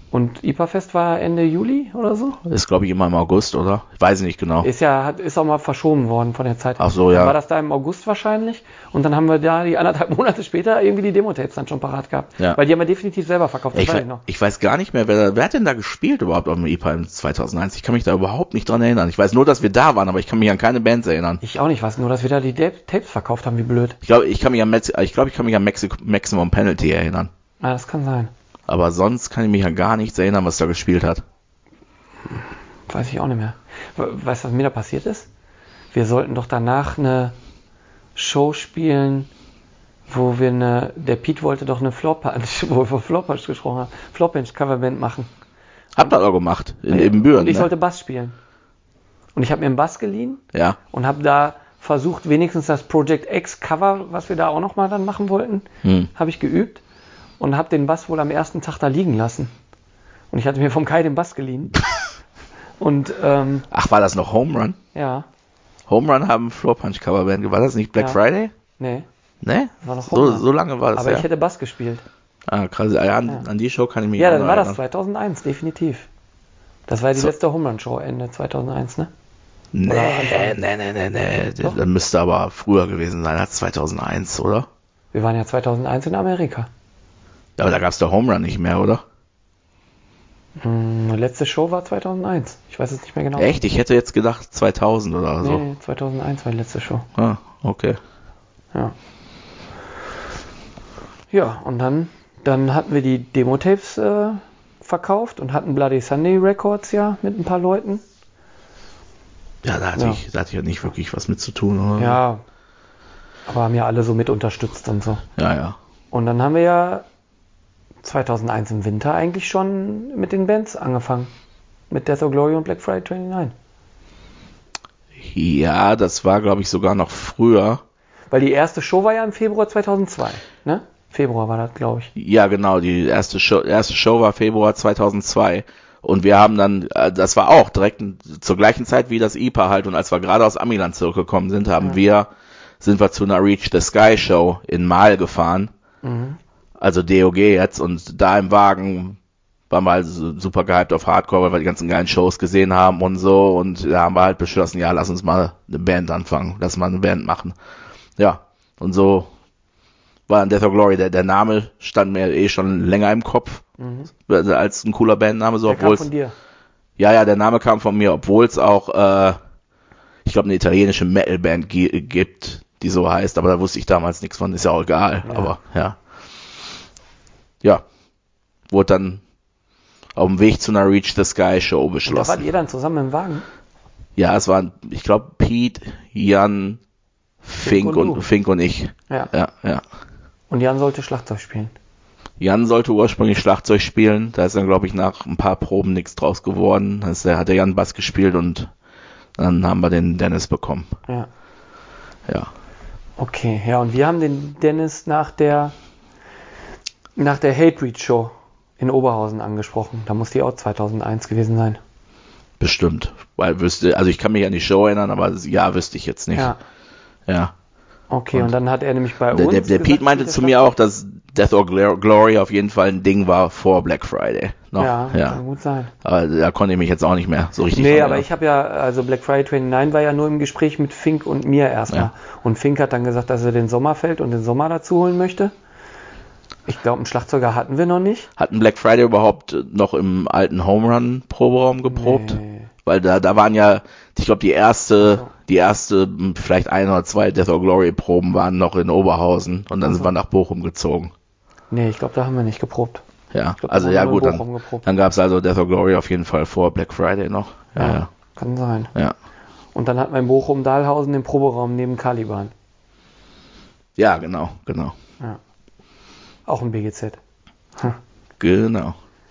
Und I P A-Fest war Ende Juli oder so? Ist, glaube ich, immer im August, oder? Ich weiß nicht genau. Ist ja, hat, ist auch mal verschoben worden von der Zeit. Ach so, ja. Dann war das da im August wahrscheinlich. Und dann haben wir da die anderthalb Monate später irgendwie die Demo-Tapes dann schon parat gehabt. Ja. Weil die haben wir definitiv selber verkauft, das Ich, weiß we ich noch. ich weiß gar nicht mehr, wer, wer hat denn da gespielt überhaupt auf dem I P A im zweitausendeins? Ich kann mich da überhaupt nicht dran erinnern. Ich weiß nur, dass wir da waren, aber ich kann mich an keine Bands erinnern. Ich auch nicht, weiß nur, dass wir da die Da- Tapes verkauft haben, wie blöd. Ich glaube, ich kann mich an, Metz- ich glaube, ich kann mich an Maxi Maximum Penalty erinnern. Ja, das kann sein. Aber sonst kann ich mich an gar nichts erinnern, was da gespielt hat. Weiß ich auch nicht mehr. We- Weißt du, was mir da passiert ist? Wir sollten doch danach eine Show spielen, wo wir eine, der Pete wollte doch eine Floorpunch, wo wir von Floorpunch gesprochen haben, Floorpunch Coverband machen. Habt ihr auch gemacht, in Ebenbüren, Und ich ne? sollte Bass spielen. Und ich habe mir einen Bass geliehen Ja, und habe da versucht, wenigstens das Project X Cover, was wir da auch nochmal dann machen wollten, hm. habe ich geübt und habe den Bass wohl am ersten Tag da liegen lassen. Und ich hatte mir vom Kai den Bass geliehen. Und, ähm, Ach, war das noch Home Run? ja, Home Run haben Floor Punch Coverband. War das nicht Black Ja. Friday? nee, Ne? war noch Home So, Run. so lange war das, aber ja? ich hätte Bass gespielt. Ah, krass. Ja, an, Ja. an die Show kann ich mich Ja, auch dann noch war das erinnern. zweitausendeins, definitiv. Das war ja die So. letzte Home Run Show Ende zweitausendeins, ne? Nee, Oder nee, nee, nee, nee. Doch. Das müsste aber früher gewesen sein als zweitausendeins, oder? Wir waren ja zweitausendeins in Amerika. Ja, aber da gab's der Home Run nicht mehr, oder? Hm, die letzte Show war zweitausendeins. Ich weiß es nicht mehr genau. Echt? Ich hätte jetzt gedacht zweitausend oder so. Nee, zweitausendeins war die letzte Show. Ah, okay. Ja. Ja, und dann, dann hatten wir die Demo-Tapes äh, verkauft und hatten Bloody Sunday Records ja mit ein paar Leuten. Ja, da hatte, Ja. Ich, da hatte ich ja nicht wirklich was mit zu tun, oder? Ja, aber haben ja alle so mit unterstützt und so. Ja, ja. Und dann haben wir ja zweitausendeins im Winter eigentlich schon mit den Bands angefangen. Mit Death or Glory und Black Friday neunundneunzig. Ja, das war, glaube ich, sogar noch früher. Weil die erste Show war ja im Februar zweitausendzwei, ne? Februar war das, glaube ich. Ja, genau, die erste Show, erste Show war Februar zweitausendzwei. Und wir haben dann, äh, das war auch direkt zur gleichen Zeit wie das I P A halt. Und als wir gerade aus Amiland zurückgekommen sind, haben Ja. wir, sind wir zu einer Reach the Sky Show in Mal gefahren. Mhm. Also D O G jetzt. Und da im Wagen waren wir halt so super gehypt auf Hardcore, weil wir die ganzen geilen Shows gesehen haben und so. Und da haben wir halt beschlossen, ja, lass uns mal eine Band anfangen. Lass mal eine Band machen. Ja, und so war dann Death or Glory. Der, der Name stand mir eh schon länger im Kopf. Mhm. Als ein cooler Bandname, so, Der kam obwohl von dir. ja, ja, der Name kam von mir, obwohl es auch, äh, ich glaube, eine italienische Metalband gi- gibt, die so heißt, aber da wusste ich damals nichts von, ist ja auch egal, Ja. aber ja. Ja, wurde dann auf dem Weg zu einer Reach the Sky Show Und da wart beschlossen. ihr dann zusammen im Wagen? Ja, es waren, ich glaube, Pete, Jan, Fink, Fink und und, du. Fink und ich. Ja. Ja, ja. Und Jan sollte Schlagzeug spielen. Jan sollte ursprünglich Schlagzeug spielen, da ist dann, glaube ich, nach ein paar Proben nichts draus geworden. Also, da hat der Jan Bass gespielt und dann haben wir den Dennis bekommen. Ja. Ja. Okay, ja, und wir haben den Dennis nach der nach der Hatebreed Show in Oberhausen angesprochen. Da muss die auch zweitausendeins gewesen sein. Bestimmt. Weil wüsste, also ich kann mich an die Show erinnern, aber das Jahr wüsste ich jetzt nicht. Ja. Ja. Okay, und, Und dann hat er nämlich bei Der, uns der, der gesagt, Pete meinte spielt zu er mir auch, Schlagzeug. dass Death or Glo- Glory auf jeden Fall ein Ding war vor Black Friday. Noch. Ja, Ja. kann gut sein. Aber da konnte ich mich jetzt auch nicht mehr so richtig Nee, dran aber erinnern. ich habe ja, also Black Friday neunundneunzig war ja nur im Gespräch mit Fink und mir erstmal. Ja. Und Fink hat dann gesagt, dass er den Sommerfeld und den Sommer dazu holen möchte. Ich glaube, einen Schlagzeuger hatten wir noch nicht. Hatten Black Friday überhaupt noch im alten Home Run Proberaum geprobt? Nee. Weil da, da waren ja, ich glaube, die erste, So. die erste, m, vielleicht ein oder zwei Death or Glory Proben waren noch in Oberhausen und dann Ach sind so. wir nach Bochum gezogen. Nee, ich glaube, da haben wir nicht geprobt. Ja, Ich glaub, also da ja haben wir gut, in dann, Bochum geprobt. dann gab es also Death or Glory auf jeden Fall vor Black Friday noch. Ja, ja. Kann sein. Ja, Und dann hatten wir in Bochum-Dahlhausen den Proberaum neben Caliban. ja genau, genau, Auch ein B G Z. genau.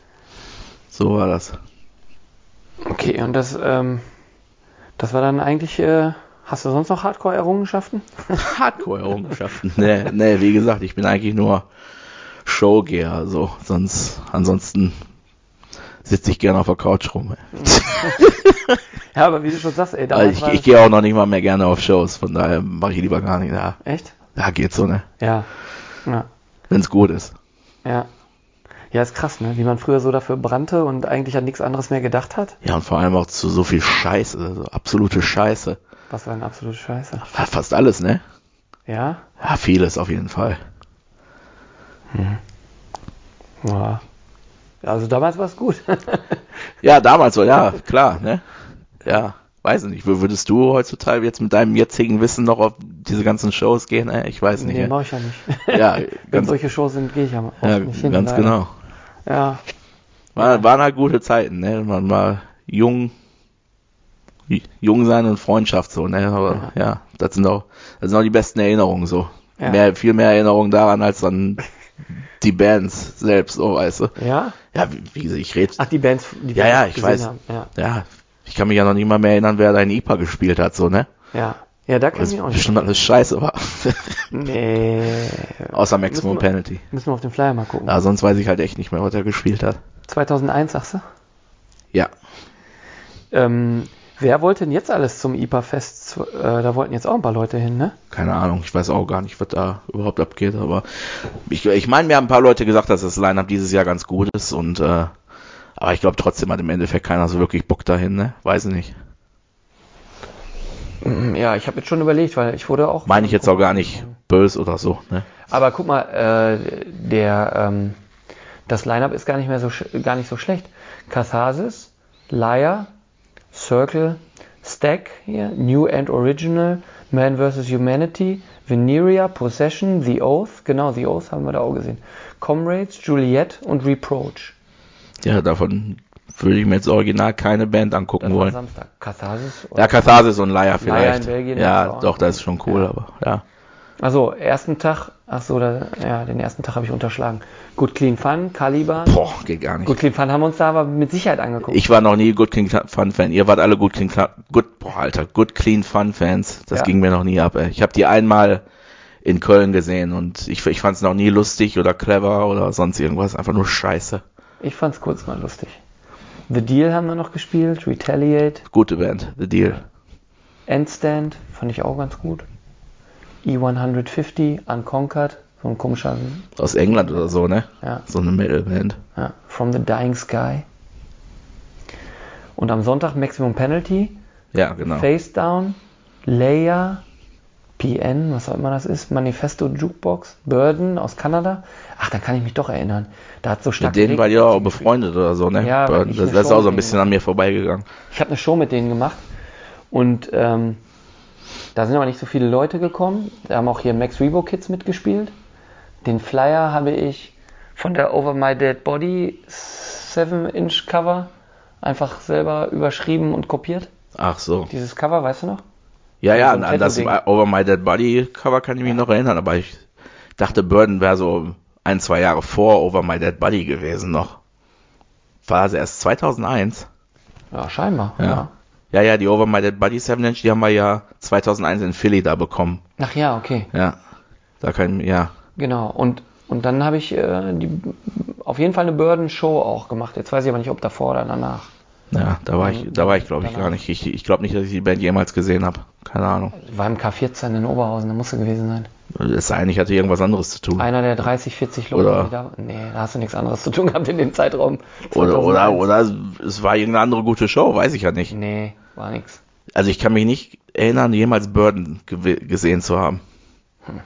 So war das. Okay, und das, ähm, das war dann eigentlich, äh, hast du sonst noch Hardcore-Errungenschaften? Hardcore-Errungenschaften. nee, nee, wie gesagt, ich bin eigentlich nur Showgeher, so. Sonst, ansonsten sitze ich gerne auf der Couch rum. Ey. Ja, aber wie du schon sagst, ey, Also damals ich war ich das- gehe auch noch nicht mal mehr gerne auf Shows, von daher mache ich lieber gar nicht. Ja, Echt? ja geht so, ne? Ja. Ja. Wenn es gut ist. Ja. Ja, ist krass, ne? Wie man früher so dafür brannte und eigentlich an nichts anderes mehr gedacht hat. Ja, und vor allem auch zu so viel Scheiße, so absolute Scheiße. Was war denn absolute Scheiße? Fast alles, ne? Ja? Ja, vieles auf jeden Fall. Hm. Ja. Also damals war es gut. Ja, damals so, ja, klar, ne? Ja, weiß nicht. Würdest du heutzutage jetzt mit deinem jetzigen Wissen noch auf diese ganzen Shows gehen? Ey, ich weiß nicht. Nee, ey. mach ich ja nicht. Ja, Wenn ganz, solche Shows sind, gehe ich ja auch ja, nicht hin. ganz leider. genau. Ja. War, waren halt gute Zeiten, ne? Man war jung, jung sein und Freundschaft so, ne? Aber ja, ja das sind auch, das sind auch die besten Erinnerungen so. Ja. Mehr, viel mehr Erinnerungen daran als an die Bands selbst, so, weißt du. Ja? Ja, wie, wie gesagt, ich rede. Ach, die Bands, die wir Ja, ja, gesehen ich weiß. haben. Ja. Ja, ich kann mich ja noch nicht mal mehr erinnern, wer da in I P A gespielt hat, so, ne? Ja. Ja, da kann Was ich mich auch nicht. bestimmt alles scheiße war. Nee. Außer Maximum Müssen wir- Penalty. Müssen wir auf den Flyer mal gucken. Ja, sonst weiß ich halt echt nicht mehr, was er gespielt hat. zweitausendeins, sagst du? Ja. Ähm, wer wollte denn jetzt alles zum I P A-Fest? Äh, da wollten jetzt auch ein paar Leute hin, ne? Keine Ahnung, ich weiß auch gar nicht, was da überhaupt abgeht, aber ich, ich meine, mir haben ein paar Leute gesagt, dass das Line-Up dieses Jahr ganz gut ist und äh, aber ich glaube trotzdem hat im Endeffekt keiner so wirklich Bock dahin, ne? Weiß ich nicht. Ja, ich habe jetzt schon überlegt, weil ich wurde auch... Meine ich jetzt auch gar nicht böse oder so, ne? Aber guck mal, äh, der, ähm, das Line-Up ist gar nicht mehr so sch- gar nicht so schlecht. Catharsis, Liar, Circle, Stack hier, New and Original, Man versus. Humanity, Veneria, Possession, The Oath, genau, The Oath haben wir da auch gesehen. Comrades, Juliet und Reproach. Ja, davon würde ich mir jetzt original keine Band angucken Das war wollen. Samstag. Catharsis. Ja, Catharsis und Liar vielleicht. in Belgien, ja, das ist auch doch, das ist schon cool, Ja. aber ja. Also, ersten Tag, ach so, da, ja, den ersten Tag habe ich unterschlagen. Good Clean Fun, Caliban. Boah, geht gar nicht. Good Clean Fun haben wir uns da aber mit Sicherheit angeguckt. Ich war noch nie Good Clean Fun Fan. Ihr wart alle Good Clean Good, boah, Alter, Good Clean Fun Fans. Das Ja. ging mir noch nie ab, ey. Ich habe die einmal in Köln gesehen und ich, ich fand es noch nie lustig oder clever oder sonst irgendwas. Einfach nur scheiße. Ich fand's kurz mal lustig. The Deal haben wir noch gespielt, Retaliate, Gute Band, The Deal. Endstand, fand ich auch ganz gut. E hundertfünfzig, Unconquered, so ein komischer, Aus England oder so, ne? ja, So eine Metal-Band. ja, From the Dying Sky. Und am Sonntag Maximum Penalty, Ja, genau. Face Down, Leia, P N, was auch immer das ist, Manifesto Jukebox, Burden aus Kanada. Ach, da kann ich mich doch erinnern. Da hat so stark Mit denen war geregnet, ihr auch als sie gespielt- befreundet oder so, ne? Ja, weil ich das eine das ist Show auch so ein mit bisschen denen an mir vorbeigegangen. Ich habe eine Show mit denen gemacht und ähm, da sind aber nicht so viele Leute gekommen. Da haben auch hier Max Rebo Kids mitgespielt. Den Flyer habe ich von der Over My Dead Body seven inch Cover einfach selber überschrieben und kopiert. Ach so. Dieses Cover, weißt du noch? Ja, ja, so ein an das Tattoo-Ding. Over My Dead Body Cover kann ich mich Ja. noch erinnern, aber ich dachte, Burden wäre so ein, zwei Jahre vor Over My Dead Body gewesen noch. War also erst zweitausendeins. Ja, scheinbar. Ja. Ja. Ja, ja, die Over My Dead Body seven inch, die haben wir ja zweitausendeins in Philly da bekommen. Ach ja, okay. Ja. Da kann ich, ja. Genau. Und, und dann habe ich äh, die, auf jeden Fall eine Burden-Show auch gemacht. Jetzt weiß ich aber nicht, ob davor oder danach. Ja, da war ich, da war ich, glaube ich, Danach. gar nicht. Ich, ich glaube nicht, dass ich die Band jemals gesehen habe. Keine Ahnung. War im K vierzehn in Oberhausen, da musste gewesen sein. Es sei denn, ich hatte irgendwas anderes zu tun. Einer der dreißig, vierzig Leute, Oder- die da Nee, da hast du nichts anderes zu tun gehabt in dem Zeitraum. Oder, oder, zweitausendeins. oder es war irgendeine andere gute Show, weiß ich ja nicht. Nee, war nix. Also ich kann mich nicht erinnern, jemals Burden gew- gesehen zu haben. Hm.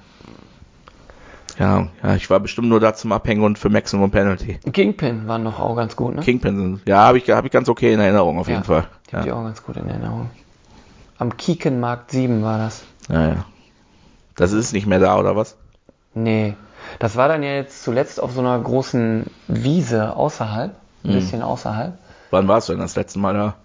Ja, ja, ich war bestimmt nur da zum Abhängen und für Maximum Penalty. Kingpin waren doch auch ganz gut, ne? Kingpin sind, ja, habe ich, hab ich ganz okay in Erinnerung auf Ja, jeden Fall. Die hab ich Ja. auch ganz gut in Erinnerung. Am Kiekenmarkt sieben war das. Ja, ja. Das ist nicht mehr da, oder was? Nee, das war dann ja jetzt zuletzt auf so einer großen Wiese außerhalb. Ein Mhm. bisschen außerhalb. Wann warst du denn das letzte Mal da?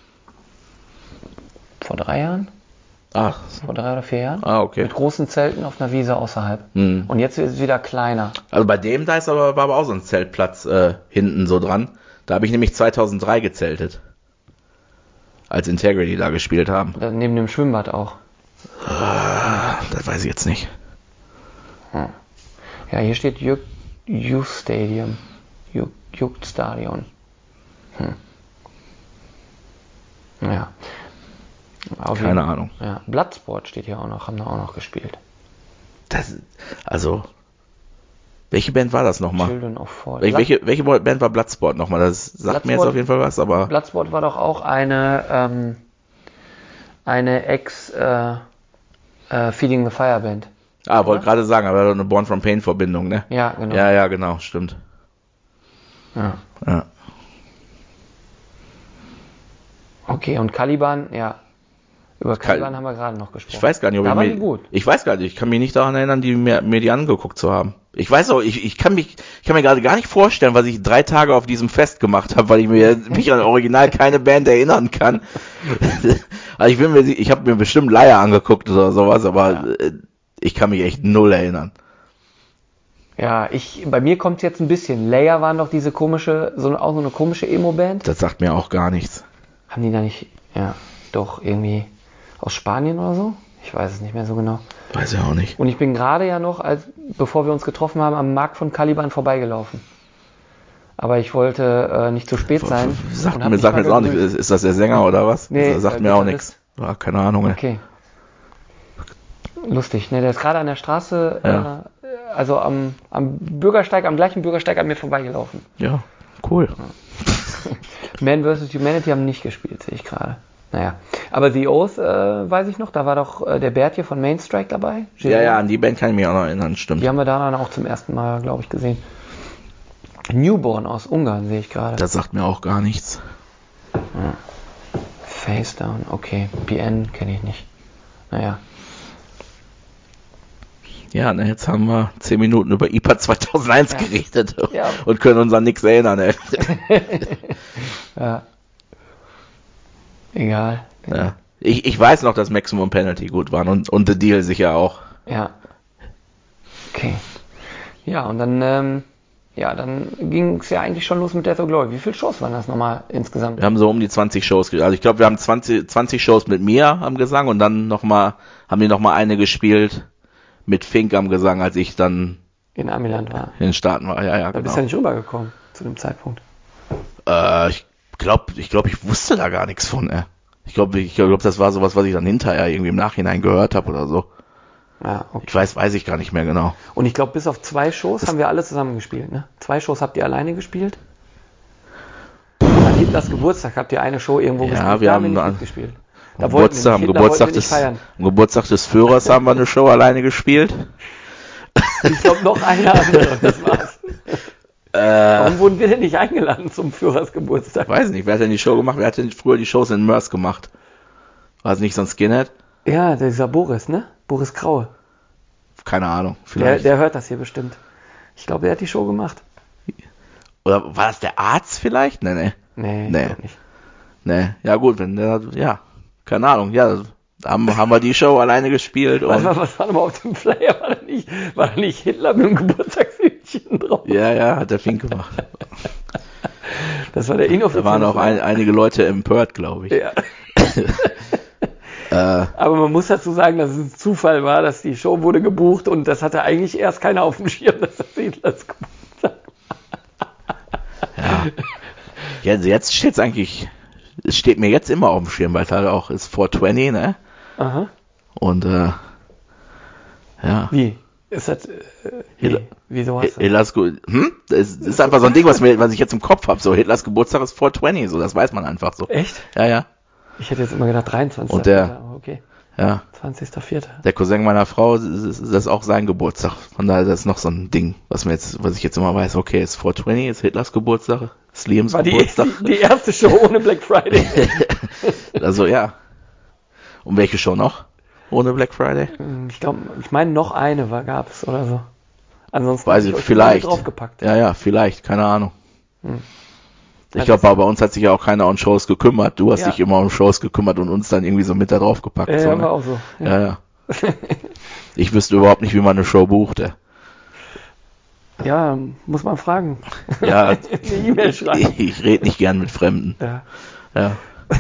Vor drei Jahren? Ach, Vor drei oder vier Jahren? ah, okay. Mit großen Zelten auf einer Wiese außerhalb. Mhm. Und jetzt ist es wieder kleiner. Also bei dem da ist aber, war aber auch so ein Zeltplatz äh, hinten so dran. Da habe ich nämlich zweitausenddrei gezeltet. Als Integrity da gespielt haben. Da neben dem Schwimmbad auch. Ah, das weiß ich jetzt nicht. Hm. Ja, hier steht Juk- Youth Stadium. Juk- Jukt Stadion. Hm. Ja. Auf Keine jeden- Ahnung. Ja. Bloodsport steht hier auch noch, haben da auch noch gespielt. Das, also, Welche Band war das nochmal? Children of Fall. Wel welche, welche Band war Bloodsport nochmal? Das sagt mir jetzt auf jeden Fall was, aber... Bloodsport war doch auch eine, ähm, eine Ex- äh, äh, Feeding the Fire Band. Ah, wollte gerade sagen, aber eine Born from Pain Verbindung, ne? Ja, genau. Ja, ja, genau, stimmt. Ja. Ja. Okay, und Caliban, ja. Über Kal- Caliban haben wir gerade noch gesprochen. Ich weiß gar nicht, ob da ich waren mir, die gut. ich weiß gar nicht, ich kann mich nicht daran erinnern, die mir, mir die angeguckt zu haben. Ich weiß auch, ich, ich kann mich, ich kann mir gerade gar nicht vorstellen, was ich drei Tage auf diesem Fest gemacht habe, weil ich mir mich an original keine Band erinnern kann. Also ich bin mir, ich habe mir bestimmt Leier angeguckt oder sowas, aber Ja. äh, ich kann mich echt null erinnern. Ja, ich, bei mir kommt jetzt ein bisschen. Leia waren doch diese komische, so auch so eine komische Emo-Band. Das sagt mir auch gar nichts. Haben die da nicht, ja, doch irgendwie aus Spanien oder so? Ich weiß es nicht mehr so genau. Weiß ich auch nicht. Und ich bin gerade ja noch, als, bevor wir uns getroffen haben, am Markt von Caliban vorbeigelaufen. Aber ich wollte äh, nicht zu spät sein. Sagt und hab mir, nicht sagt mal mir jetzt auch nicht, gegrüßt. ist, ist das der Sänger oder was? Nee, das sagt äh, mir auch Gitarrist. nichts. Ja, keine Ahnung. Ey. Okay. Lustig, ne? Der ist gerade an der Straße, Ja. äh, also am, am Bürgersteig, am gleichen Bürgersteig an mir vorbeigelaufen. Ja, cool. Man versus. Humanity haben nicht gespielt, sehe ich gerade. Naja. Aber The Oath, äh, weiß ich noch, da war doch äh, der Bert hier von Mainstrike dabei. Ja, ja, an die Band kann ich mich auch noch erinnern, stimmt. Die haben wir da dann auch zum ersten Mal, glaube ich, gesehen. Newborn aus Ungarn sehe ich gerade. Das sagt mir auch gar nichts. Face Down, okay. B N kenne ich nicht. Naja. Ja, na, jetzt haben wir zehn Minuten über I P A zweitausendeins Ja. geredet Ja. und können uns an nichts erinnern. Ey. Ja. Egal. Ja. Ich, ich weiß noch, dass Maximum Penalty gut waren und, und The Deal sicher auch. Ja. Okay. Ja, und dann, ähm, ja, dann ging es ja eigentlich schon los mit Death or Glory. Wie viele Shows waren das nochmal insgesamt? Wir haben so um die zwanzig Shows gespielt. Also ich glaube, wir haben zwanzig, zwanzig Shows mit mir am Gesang und dann noch mal, haben die nochmal eine gespielt mit Fink am Gesang, als ich dann In Amiland war. in den Staaten war. Ja, ja, Da bist genau. du ja nicht rübergekommen zu dem Zeitpunkt. Äh, ich glaube, ich, glaub, ich wusste da gar nichts von. Ey. Ich glaube, ich glaub, das war sowas, was ich dann hinterher irgendwie im Nachhinein gehört habe oder so. Ja, okay. Ich weiß, weiß ich gar nicht mehr genau. Und ich glaube, bis auf zwei Shows haben wir alle zusammen gespielt, ne? Zwei Shows habt ihr alleine gespielt. Und an Hitlers Geburtstag habt ihr eine Show irgendwo Ja, gespielt. wir da haben wir nicht an- mitgespielt. Am Da wollten wir Geburtstag, am nicht, Hitler Geburtstag wollten wir des, nicht feiern. am Geburtstag des Führers haben wir eine Show alleine gespielt. Ich glaube, noch eine andere, das war's. Äh, Warum wurden wir denn nicht eingeladen zum Führers Geburtstag? weiß nicht, wer hat denn die Show gemacht? Wer hat denn früher die Shows in Mörs gemacht? War es nicht so ein Skinhead? Ja, dieser Boris, ne? Boris Graue. Keine Ahnung, Der, vielleicht. der hört das hier bestimmt. Ich glaube, der hat die Show gemacht. Oder war das der Arzt vielleicht? Nee, nee. Nee, Nee. ich glaub nicht. Nee, ja gut, wenn der, ja, keine Ahnung, ja, da haben, haben wir die Show alleine gespielt Was, und, war- was war nochmal auf dem Flyer? War da nicht, war da nicht Hitler mit dem Geburtstagshütchen drauf? ja, ja, hat der Fink gemacht. Das war der Da inoffizielle waren auch ein, Flyer. einige Leute empört, glaube ich. Ja. Äh, Aber man muss dazu sagen, dass es ein Zufall war, dass die Show wurde gebucht und das hatte eigentlich erst keiner auf dem Schirm, dass das Hitlers Geburtstag ja. Ja, also jetzt steht's eigentlich, es steht mir jetzt immer auf dem Schirm, weil es halt auch ist vier zwanzig, ne? war. Aha. Und, äh, ja. Wie? Ist das, äh, wie? Hitler- Wieso hast du Hitlers, Ge- hm? Das ist einfach so ein Ding, was mir, was ich jetzt im Kopf habe. So, Hitlers Geburtstag ist vier zwanzig, so, das weiß man einfach so. Echt? Ja, ja, Ich hätte jetzt immer gedacht dreiundzwanzigster Und der- Vierter, aber okay. ja. zwanzigster Vierter Der Cousin meiner Frau, das ist, das ist auch sein Geburtstag. Von daher, das ist noch so ein Ding, was mir jetzt, was ich jetzt immer weiß. Okay, ist vier zwanzig, ist Hitlers Geburtstag, ist Liams War die, Geburtstag. die, die erste Show ohne Black Friday. Also, ja. Und welche Show noch? Ohne Black Friday? Ich glaube, ich meine, noch eine war, gab es oder so. Ansonsten Weiß hab ich, euch die vielleicht. draufgepackt. Ja, ja, vielleicht, keine Ahnung. Hm. Ich glaube, bei uns hat sich ja auch keiner um Shows gekümmert. Du hast Ja. dich immer um Shows gekümmert und uns dann irgendwie so mit da drauf gepackt. Äh, so, war ne? auch so. Ja, ja. Ich wüsste überhaupt nicht, wie man eine Show buchte. Ja, muss man fragen. Ja, Eine E-Mail schreiben. ich, ich rede nicht gern mit Fremden. Ja. Ja.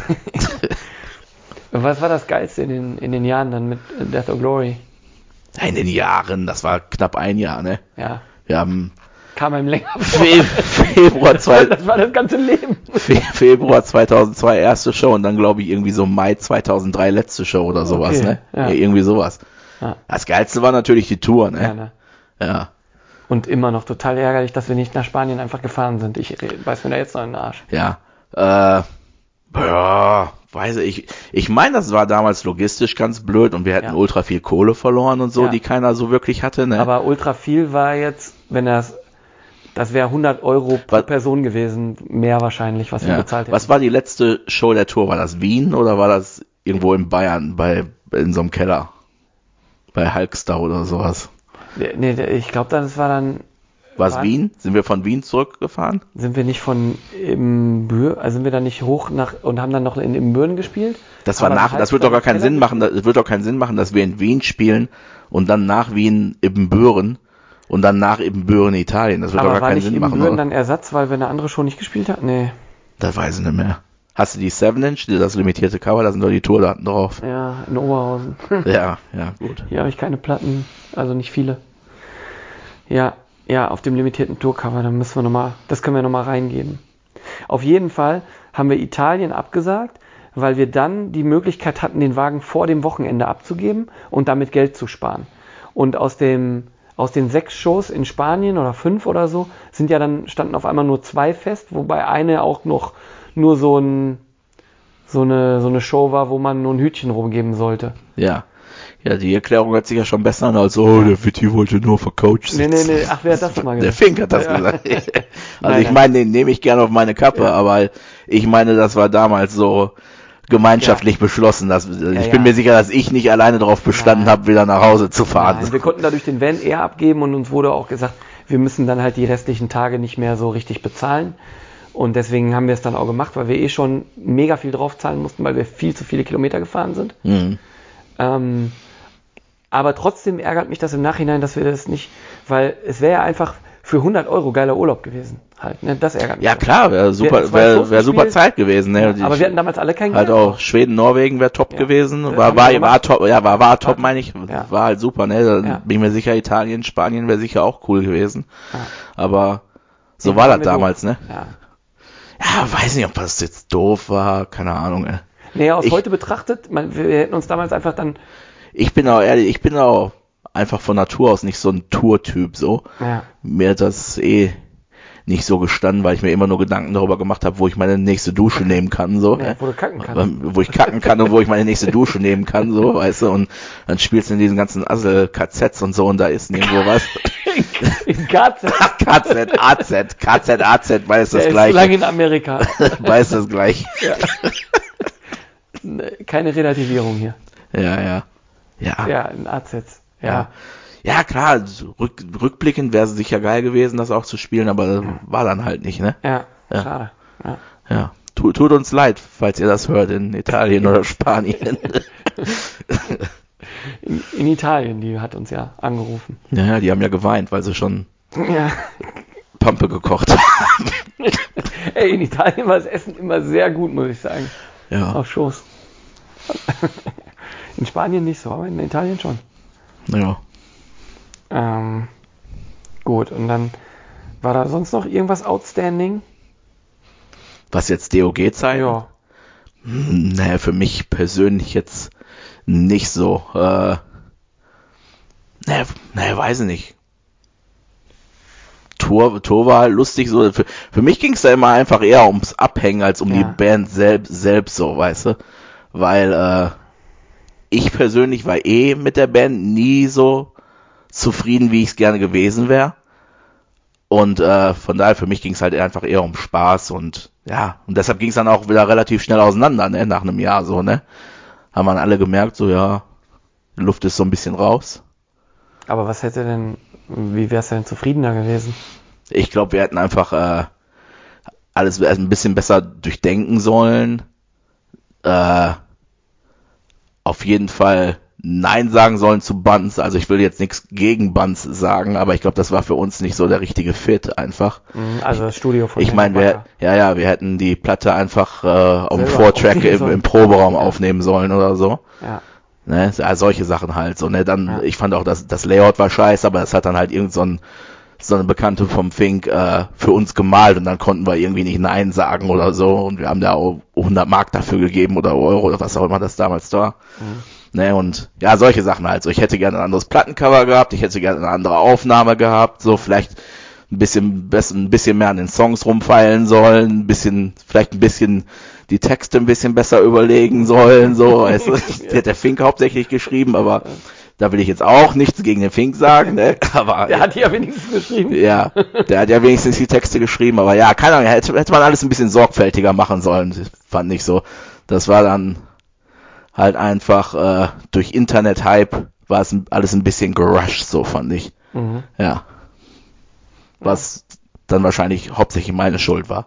Was war das Geilste in den, in den Jahren dann mit Death or Glory? In den Jahren, das war knapp ein Jahr, ne? Ja, Wir haben kam einem länger vor. Fe Februar, zwei, Das war das ganze Leben. Fe Februar zweitausendzwei erste Show und dann glaube ich irgendwie so Mai zweitausenddrei letzte Show oder sowas, Okay, ne? ja. Ja, irgendwie sowas. Ja. Das Geilste war natürlich die Tour, Ja, ne? ne? Ja. Und immer noch total ärgerlich, dass wir nicht nach Spanien einfach gefahren sind. Ich weiß mir da jetzt noch in den Arsch. Ja, äh, ja, weiß ich. Ich meine, das war damals logistisch ganz blöd und wir hätten Ja. ultra viel Kohle verloren und so, Ja. die keiner so wirklich hatte, ne? Aber ultra viel war jetzt, wenn das, das wäre hundert Euro pro Was- Person gewesen, mehr wahrscheinlich, was wir Ja. bezahlt hätten. Was war die letzte Show der Tour? War das Wien oder war das irgendwo in Bayern bei in so einem Keller? Bei Hulkstar oder sowas? Nee, ich glaube, das war dann, War es Wann? Wien? Sind wir von Wien zurückgefahren? sind wir nicht von Ibbenbüren, also sind wir dann nicht hoch nach und haben dann noch in Ibbenbüren gespielt? Das war Aber nach, halt das wird doch gar keinen Keller Sinn machen, das wird doch keinen Sinn machen, dass wir in Wien spielen und dann nach Wien Ibbenbüren und dann nach Ibbenbüren Italien. Das wird doch Aber gar war keinen nicht Sinn machen, Ibbenbüren oder? dann Ersatz, weil wir eine andere Show nicht gespielt haben? Nee. Das weiß ich nicht mehr. Hast du die seven Inch, die- das limitierte Cover, da sind doch die Tourdaten drauf. Ja, in Oberhausen. Ja, ja, gut. Hier habe ich keine Platten, also nicht viele. Ja, ja, auf dem limitierten Tourcover, dann müssen wir nochmal, das können wir nochmal reingeben. Auf jeden Fall haben wir Italien abgesagt, weil wir dann die Möglichkeit hatten, den Wagen vor dem Wochenende abzugeben und damit Geld zu sparen. Und aus dem, aus den sechs Shows in Spanien oder fünf oder so, sind ja dann, standen auf einmal nur zwei fest, wobei eine auch noch nur so ein, so eine, so eine Show war, wo man nur ein Hütchen rumgeben sollte. Ja. Ja, die Erklärung hört sich ja schon besser an als, oh, der Fitti wollte nur vercoacht Nee, nee, nee, ach, wer hat das mal Der gesagt? Fink hat das Ja. gesagt. Also Nein, ich nein. meine, den nehme ich gerne auf meine Kappe, Ja. aber ich meine, das war damals so gemeinschaftlich beschlossen. Dass, ich ja. bin mir sicher, dass ich nicht alleine darauf bestanden Nein. habe, wieder nach Hause zu fahren. Nein, wir konnten dadurch den Van eher abgeben und uns wurde auch gesagt, wir müssen dann halt die restlichen Tage nicht mehr so richtig bezahlen. Und deswegen haben wir es dann auch gemacht, weil wir eh schon mega viel draufzahlen mussten, weil wir viel zu viele Kilometer gefahren sind. Mhm. Ähm, aber trotzdem ärgert mich das im Nachhinein, dass wir das nicht, weil es wäre ja einfach für hundert Euro geiler Urlaub gewesen. Halt, ne? Das ärgert mich. Ja auch. klar, wäre Wir super, hätten zwei wäre Shows wär super gespielt. Zeit gewesen. Ne? Ja, Die- aber wir hatten damals alle kein halt Geld. auch Schweden, Norwegen wäre top Ja. gewesen. Das War, haben wir war, gemacht. war top, ja, war, war top, meine ich. Ja. War halt super, ne? Da Ja. bin ich mir sicher, Italien, Spanien wäre sicher auch cool gewesen. Ja. Aber so Den war das waren wir damals, doof. ne? Ja. Ja, weiß nicht, ob das jetzt doof war, keine Ahnung, ey. Nee, aus Ich- heute betrachtet, man, wir hätten uns damals einfach dann, Ich bin auch ehrlich, ich bin auch einfach von Natur aus nicht so ein Tour-Typ, so. ja, Mir hat das eh nicht so gestanden, weil ich mir immer nur Gedanken darüber gemacht habe, wo ich meine nächste Dusche nehmen kann, so. ja, ne? wo du kacken kannst. Wo ich kacken kann und wo ich meine nächste Dusche nehmen kann, so, weißt du, und dann spielst du in diesen ganzen Assel-K Zs und so und da ist nirgendwo was. In Gaza. K Z, A Z, K Z, A Z, weil es Der das ist lange gleiche. in Amerika. Weil es das gleiche. Nee, keine Relativierung hier. Ja, ja. Ja. Ja, in A Z. Ja. Ja. Ja, klar, so rück, rückblickend wäre es sicher geil gewesen, das auch zu spielen, aber war dann halt nicht, ne? Ja, Ja. schade. Ja. Ja. Tut, tut uns leid, falls ihr das hört in Italien oder Spanien. In, in Italien, die hat uns ja angerufen. Ja, ja, die haben ja geweint, weil sie schon Ja. Pampe gekocht haben. Ey, in Italien war das Essen immer sehr gut, muss ich sagen. Ja, Auf Schoß. In Spanien nicht so, aber in Italien schon. ja. Ähm, gut, und dann war da sonst noch irgendwas outstanding? Was jetzt D O G-Zeiten? Ja. Hm, naja, für mich persönlich jetzt nicht so. Äh, naja, naja, weiß ich nicht. Tour, Tour war halt lustig so. Für, für mich ging es da immer einfach eher ums Abhängen als um Ja. die Band selbst, selbst so, weißt du? Weil äh, ich persönlich war eh mit der Band nie so zufrieden, wie ich es gerne gewesen wäre. Und äh, von daher, für mich ging es halt einfach eher um Spaß und ja, und deshalb ging es dann auch wieder relativ schnell auseinander, ne, nach einem Jahr so, ne? Haben wir alle gemerkt, so ja, die Luft ist so ein bisschen raus. Aber was hätte denn, wie wär's denn zufriedener gewesen? Ich glaube, wir hätten einfach äh, alles ein bisschen besser durchdenken sollen. Äh, auf jeden Fall Nein sagen sollen zu Buns. Also ich will jetzt nichts gegen Buns sagen, aber ich glaube, das war für uns nicht so der richtige Fit einfach. Also das Studio von Ich meine, wir, ja, ja, wir hätten die Platte einfach äh, auf dem Selber Vortrack aufnehmen im, sollen. im Proberaum Ja. aufnehmen sollen oder so. Ja. Ne, ja, solche Sachen halt. So, ne, dann, Ja. ich fand auch, dass das Layout war scheiße, aber das hat dann halt irgend so ein so eine Bekannte vom Fink äh, für uns gemalt und dann konnten wir irgendwie nicht Nein sagen oder so und wir haben da auch hundert Mark dafür gegeben oder Euro oder was auch immer das damals war. Ne, und ja, solche Sachen halt. So, ich hätte gerne ein anderes Plattencover gehabt, ich hätte gerne eine andere Aufnahme gehabt, so vielleicht ein bisschen besser, ein bisschen mehr an den Songs rumfeilen sollen, ein bisschen, vielleicht ein bisschen die Texte ein bisschen besser überlegen sollen, so, weißt du? Die hat der Fink hauptsächlich geschrieben, aber da will ich jetzt auch nichts gegen den Fink sagen, ne? Aber der hat die ja wenigstens geschrieben. Ja, der hat ja wenigstens die Texte geschrieben, aber ja, keine Ahnung, hätte, hätte man alles ein bisschen sorgfältiger machen sollen, fand ich so. Das war dann halt einfach äh, durch Internet-Hype war es alles ein bisschen gerusht, so fand ich. Mhm. Ja. Was ja. dann wahrscheinlich hauptsächlich meine Schuld war.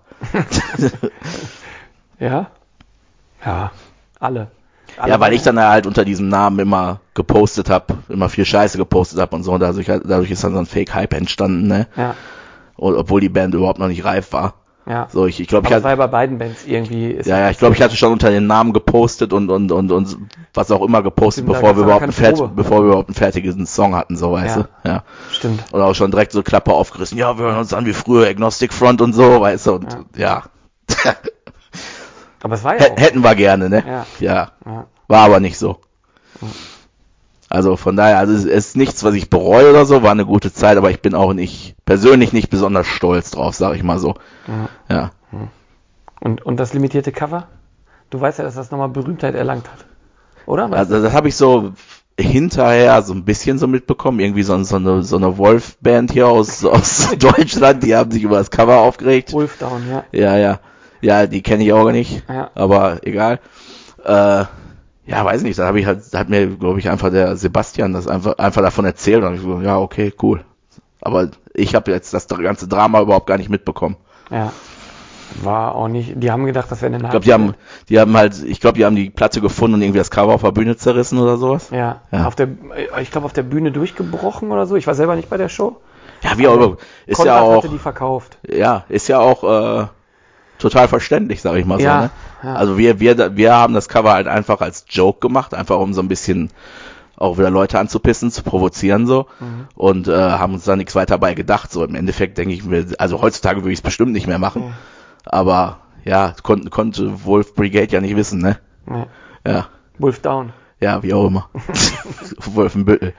Ja? Ja, alle. alle ja, weil ich dann halt unter diesem Namen immer gepostet habe, immer viel Scheiße gepostet habe und so, und dadurch, dadurch ist dann so ein Fake-Hype entstanden, ne? Ja. Und, obwohl die Band überhaupt noch nicht reif war. Ja. So, ich, ich glaube, ich hatte, hatte, bei beiden Bands irgendwie ist ja, ja, ich glaube, ich hatte schon unter den Namen gepostet und und und und was auch immer gepostet, stimmt, bevor wir überhaupt einen Probe. bevor wir überhaupt einen fertigen Song hatten, so, weißt ja. du? Ja. Stimmt. Und auch schon direkt so Klappe aufgerissen. Ja, wir hören uns an wie früher Agnostic Front und so, weißt du? Und ja. ja. Aber es war ja H- auch. Hätten wir gerne, ne? Ja. Ja. ja. War aber nicht so. Ja. Also von daher, also es ist nichts, was ich bereue oder so, war eine gute Zeit, aber ich bin auch nicht, persönlich nicht besonders stolz drauf, sag ich mal so. Ja. Ja. Und, und das limitierte Cover? Du weißt ja, dass das nochmal Berühmtheit erlangt hat. Oder? Weißt Also das habe ich so hinterher so ein bisschen so mitbekommen. Irgendwie so, so eine, so eine Wolf-Band hier aus, aus Deutschland, die haben sich über das Cover aufgeregt. Wolfdown, ja. Ja, ja. Ja, die kenne ich auch nicht. Ja. Aber egal. Äh, ja, weiß nicht, da habe ich halt, hat mir, glaube ich, einfach der Sebastian das einfach, einfach davon erzählt und ich so, ja, okay, cool. Aber ich habe jetzt das ganze Drama überhaupt gar nicht mitbekommen. Ja. War auch nicht, die haben gedacht, das wäre eine Ich glaube, die haben, die haben halt, ich glaube, die haben die Platte gefunden und irgendwie das Cover auf der Bühne zerrissen oder sowas. Ja, ja. Auf der, ich glaube, auf der Bühne durchgebrochen oder so. Ich war selber nicht bei der Show. Ja, wie auch immer. Ist Konrad ja auch, hatte die verkauft. Ja, ist ja auch äh, total verständlich, sag ich mal so. Ja, Ne? ja. Also wir, wir, wir haben das Cover halt einfach als Joke gemacht, einfach um so ein bisschen auch wieder Leute anzupissen, zu provozieren so Mhm. und äh, haben uns da nichts weiter bei gedacht. So im Endeffekt denke ich mir, also heutzutage würde ich es bestimmt nicht mehr machen, Ja. aber ja, konnte, konnte Wolf Brigade ja nicht wissen, ne? Ja. Ja, Wolfdown. ja, wie auch immer. Wolfenbüttel.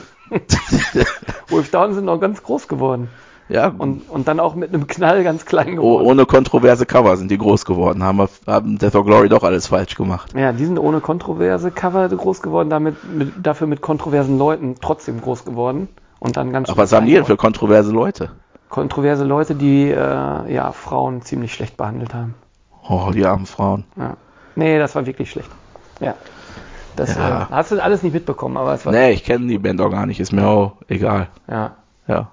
Wolfdown sind noch ganz groß geworden. Ja, Und, und dann auch mit einem Knall ganz klein oh, geworden. ohne kontroverse Cover sind die groß geworden, haben, wir, haben Death or Glory doch alles falsch gemacht. Ja, die sind ohne kontroverse Cover groß geworden, damit mit, dafür mit kontroversen Leuten trotzdem groß geworden. Und dann ganz Aber was haben die denn für kontroverse Leute? kontroverse Leute, die äh, ja, Frauen ziemlich schlecht behandelt haben. Oh, die armen Frauen. Ja. Nee, das war wirklich schlecht. Ja. Das Ja. Äh, hast du alles nicht mitbekommen, aber es war. Nee, ich kenne die Band auch gar nicht, ist mir auch egal. Ja. Ja.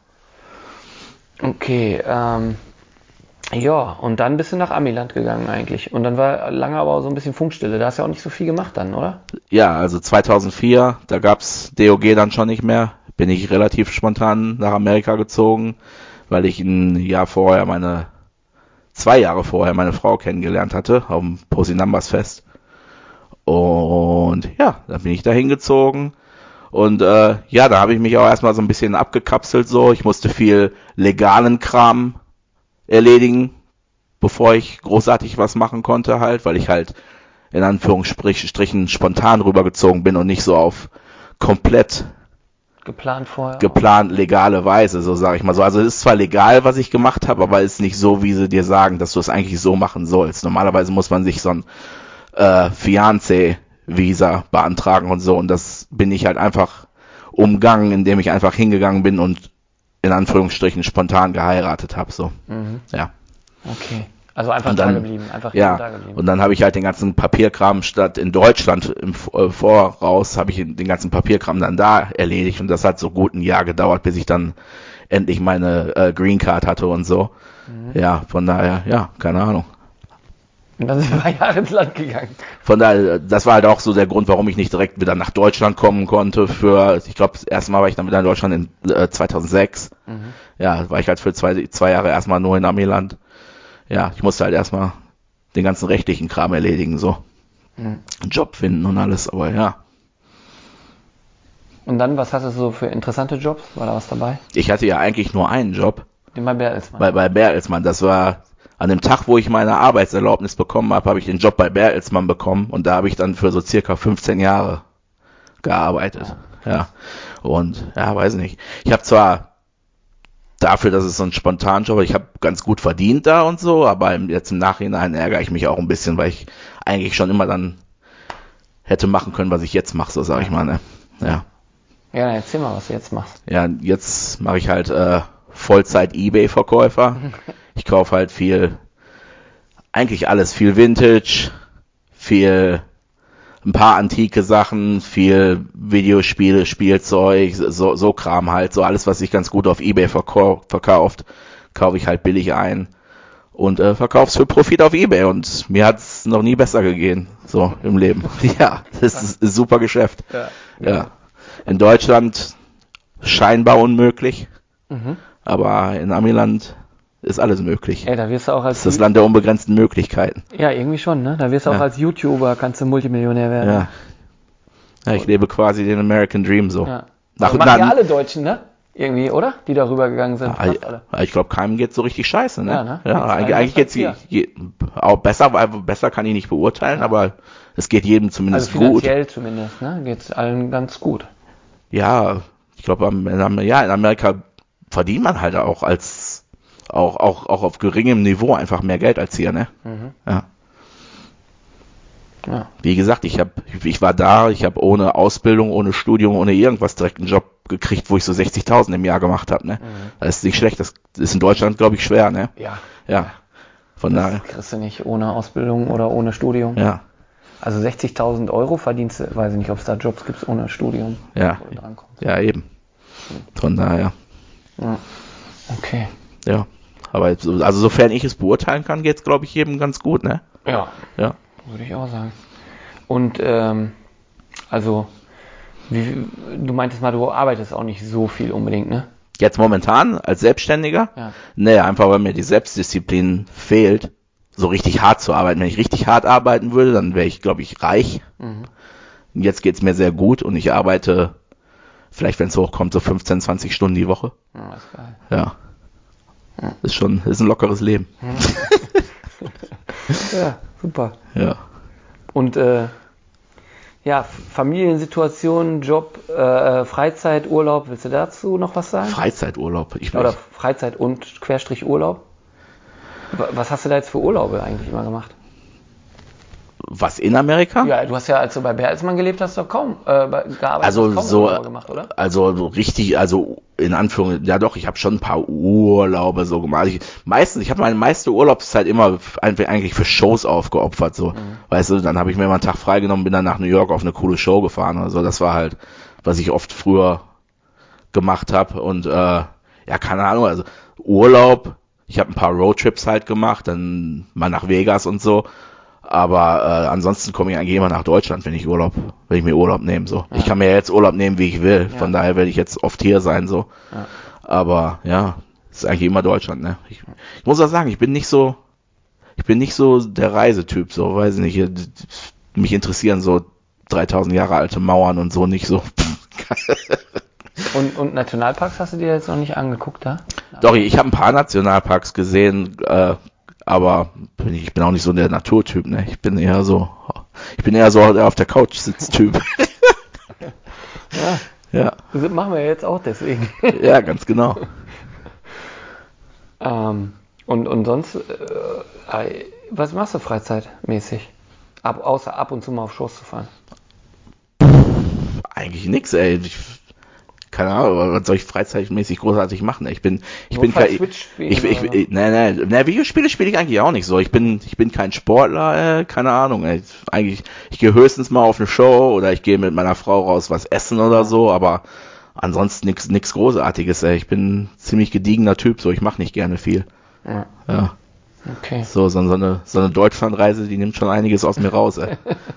Okay, ähm. Ja, und dann bist du nach Amiland gegangen eigentlich. Und dann war lange aber auch so ein bisschen Funkstille. Da hast du ja auch nicht so viel gemacht dann, oder? Ja, also zweitausendvier, da gab's D O G dann schon nicht mehr. Bin ich relativ spontan nach Amerika gezogen, weil ich ein Jahr vorher meine, zwei Jahre vorher meine Frau kennengelernt hatte, auf dem Posy Numbers Fest. Und ja, dann bin ich da hingezogen. Und äh, ja, da habe ich mich auch erstmal so ein bisschen abgekapselt so. Ich musste viel legalen Kram erledigen, bevor ich großartig was machen konnte halt, weil ich halt in Anführungsstrichen spontan rübergezogen bin und nicht so auf komplett Geplant vorher. geplant legale Weise, so sage ich mal so. Also es ist zwar legal, was ich gemacht habe, aber es ist nicht so, wie sie dir sagen, dass du es eigentlich so machen sollst. Normalerweise muss man sich so ein äh, Fiancé-Visa beantragen und so, und das bin ich halt einfach umgangen, indem ich einfach hingegangen bin und in Anführungsstrichen spontan geheiratet habe, so. Mhm. Ja. Okay. Also einfach Und da dann- geblieben. Einfach Ja, da geblieben. und dann habe ich halt den ganzen Papierkram statt in Deutschland im äh, Voraus, habe ich den ganzen Papierkram dann da erledigt, und das hat so gut ein Jahr gedauert, bis ich dann endlich meine äh, Green Card hatte und so. Mhm. Ja, von daher, ja, keine Ahnung. Und dann sind wir Jahre ins Land gegangen. Von daher, das war halt auch so der Grund, warum ich nicht direkt wieder nach Deutschland kommen konnte. Für, ich glaube, das erste Mal war ich dann wieder in Deutschland in äh, zweitausendsechs. Mhm. Ja, war ich halt für zwei, zwei Jahre erstmal nur in Amiland. Ja, ich musste halt erstmal den ganzen rechtlichen Kram erledigen, so. Mhm. Einen Job finden und alles, aber ja. Und dann, was hattest du so für interessante Jobs? War da was dabei? Ich hatte ja eigentlich nur einen Job Den bei Bertelsmann. bei, bei Bertelsmann. Das war an dem Tag, wo ich meine Arbeitserlaubnis bekommen habe, habe ich den Job bei Bertelsmann bekommen, und da habe ich dann für so circa fünfzehn Jahre gearbeitet. Ja. ja. Und ja, weiß nicht. Ich habe zwar dafür, dass es so ein Spontanjob ist, ich habe ganz gut verdient da und so, aber jetzt im Nachhinein ärgere ich mich auch ein bisschen, weil ich eigentlich schon immer dann hätte machen können, was ich jetzt mache, so sage ich mal. Ne? Ja. Ja, dann erzähl mal, was du jetzt machst. Ja, jetzt mache ich halt äh, Vollzeit-Ebay-Verkäufer. Ich kaufe halt viel, eigentlich alles, viel Vintage, viel, ein paar antike Sachen, viel Videospiele, Spielzeug, so, so Kram halt, so alles, was sich ganz gut auf Ebay verkau- verkauft, kaufe ich halt billig ein und äh, verkauf's für Profit auf Ebay und mir hat's noch nie besser gegeben, so im Leben. Ja, das ist ein super Geschäft. Ja. Ja. In Deutschland scheinbar unmöglich, Mhm. aber in Amiland ist alles möglich. Ey, da wirst du auch als Das ist das Land der unbegrenzten Möglichkeiten. Ja, irgendwie schon, ne? Da wirst du Ja. auch als YouTuber, kannst du Multimillionär werden. Ja. Ja, ich lebe quasi den American Dream so. Ja. Nach, Also machen ja nach, alle Deutschen, ne? Irgendwie, oder? Die da rübergegangen sind. Ah, Fast alle. ich glaube, keinem geht's so richtig scheiße, ne? Ja, ne? Ja, Geht's eigentlich, allen eigentlich geht's besser als je, je, auch besser, weil besser kann ich nicht beurteilen, Ja. aber es geht jedem Also zumindest gut. finanziell zumindest, ne? Geht's allen ganz gut. Ja, ich glaube, ja, in Amerika verdient man halt auch als auch auch auch auf geringem Niveau einfach mehr Geld als hier, ne? Mhm. Ja. Ja. Wie gesagt, ich habe ich war da, ich habe ohne Ausbildung, ohne Studium, ohne irgendwas direkt einen Job gekriegt, wo ich so sechzigtausend im Jahr gemacht habe, ne? Mhm. Das ist nicht schlecht, das ist in Deutschland, glaube ich, schwer, ne? Ja. Ja. Von Das daher. kriegst du nicht ohne Ausbildung oder ohne Studium. Ja. Also sechzigtausend Euro verdienst du, weiß ich nicht, ob es da Jobs gibt ohne Studium. Ja. Wo du drankommst. Ja, eben. Von daher. Ja. Okay. Ja. Aber so, also sofern ich es beurteilen kann, geht's, glaube ich, jedem ganz gut, ne? Ja. Ja. Würde ich auch sagen. Und ähm, also, wie, du meintest mal, du arbeitest auch nicht so viel unbedingt, ne? Jetzt momentan als Selbstständiger? Ja. Nee, einfach weil mir die Selbstdisziplin fehlt, so richtig hart zu arbeiten. Wenn ich richtig hart arbeiten würde, dann wäre ich, glaube ich, reich. Mhm. Und jetzt geht's mir sehr gut und ich arbeite, vielleicht wenn es hochkommt, so fünfzehn, zwanzig Stunden die Woche. Ja, das ist geil. Ja. Ja. Ist schon, ist ein lockeres Leben. Ja, super. Ja. Und äh, ja, Familiensituation, Job, äh, Freizeit, Urlaub, willst du dazu noch was sagen? Freizeiturlaub. Ich Oder Freizeit und Querstrich Urlaub? Wa- Was hast du da jetzt für Urlaube eigentlich immer gemacht? Was in Amerika? Ja, du hast ja, als du bei Bertelsmann gelebt hast, doch kaum äh, bei- gearbeitet, Also hast kaum so, Urlaube gemacht, oder? also so richtig, also in Anführungszeichen, ja doch, ich habe schon ein paar Urlaube so gemacht. Ich, meistens, ich habe meine meiste Urlaubszeit immer einfach eigentlich für Shows aufgeopfert, so. Mhm. Weißt du, dann habe ich mir mal einen Tag freigenommen, bin dann nach New York auf eine coole Show gefahren oder so. Das war halt, was ich oft früher gemacht habe. Und äh, ja, keine Ahnung, also Urlaub, ich habe ein paar Roadtrips halt gemacht, dann mal nach Vegas und so. Aber äh, ansonsten komme ich eigentlich immer nach Deutschland, wenn ich Urlaub, wenn ich mir Urlaub nehme. So. Ja. Ich kann mir jetzt Urlaub nehmen, wie ich will. Ja. Von daher werde ich jetzt oft hier sein. So. Ja. Aber ja, ist eigentlich immer Deutschland. Ne? Ich, ich muss auch sagen, ich bin nicht so, ich bin nicht so der Reisetyp. So, weiß ich nicht. Mich interessieren so dreitausend Jahre alte Mauern und so nicht so. Und, und Nationalparks hast du dir jetzt noch nicht angeguckt, da? Doch, ich habe ein paar Nationalparks gesehen, äh, aber bin ich, ich bin auch nicht so der Naturtyp, ne? Ich bin eher so, ich bin eher so der auf der Couch sitzt Typ. Ja, Ja, das machen wir jetzt auch deswegen. ja, ganz genau. ähm, und, und sonst, äh, was machst du freizeitmäßig? Ab, außer ab und zu mal auf Shows zu fahren. Eigentlich nix, ey. Ich, keine Ahnung, was soll ich freizeitmäßig großartig machen? Ich bin, ich bin Notfalls kein, Switch spielen ich, ich, oder ich, nee, nee, nee, Videospiele spiele ich eigentlich auch nicht so. Ich bin, ich bin kein Sportler, äh, keine Ahnung, ey. Eigentlich, ich gehe höchstens mal auf eine Show oder ich gehe mit meiner Frau raus was essen oder so, aber ansonsten nix, nix Großartiges, ey. Ich bin ein ziemlich gediegener Typ, so, ich mache nicht gerne viel. Ja, Ja. okay. So, so, so eine, so eine Deutschlandreise, die nimmt schon einiges aus mir raus, ey.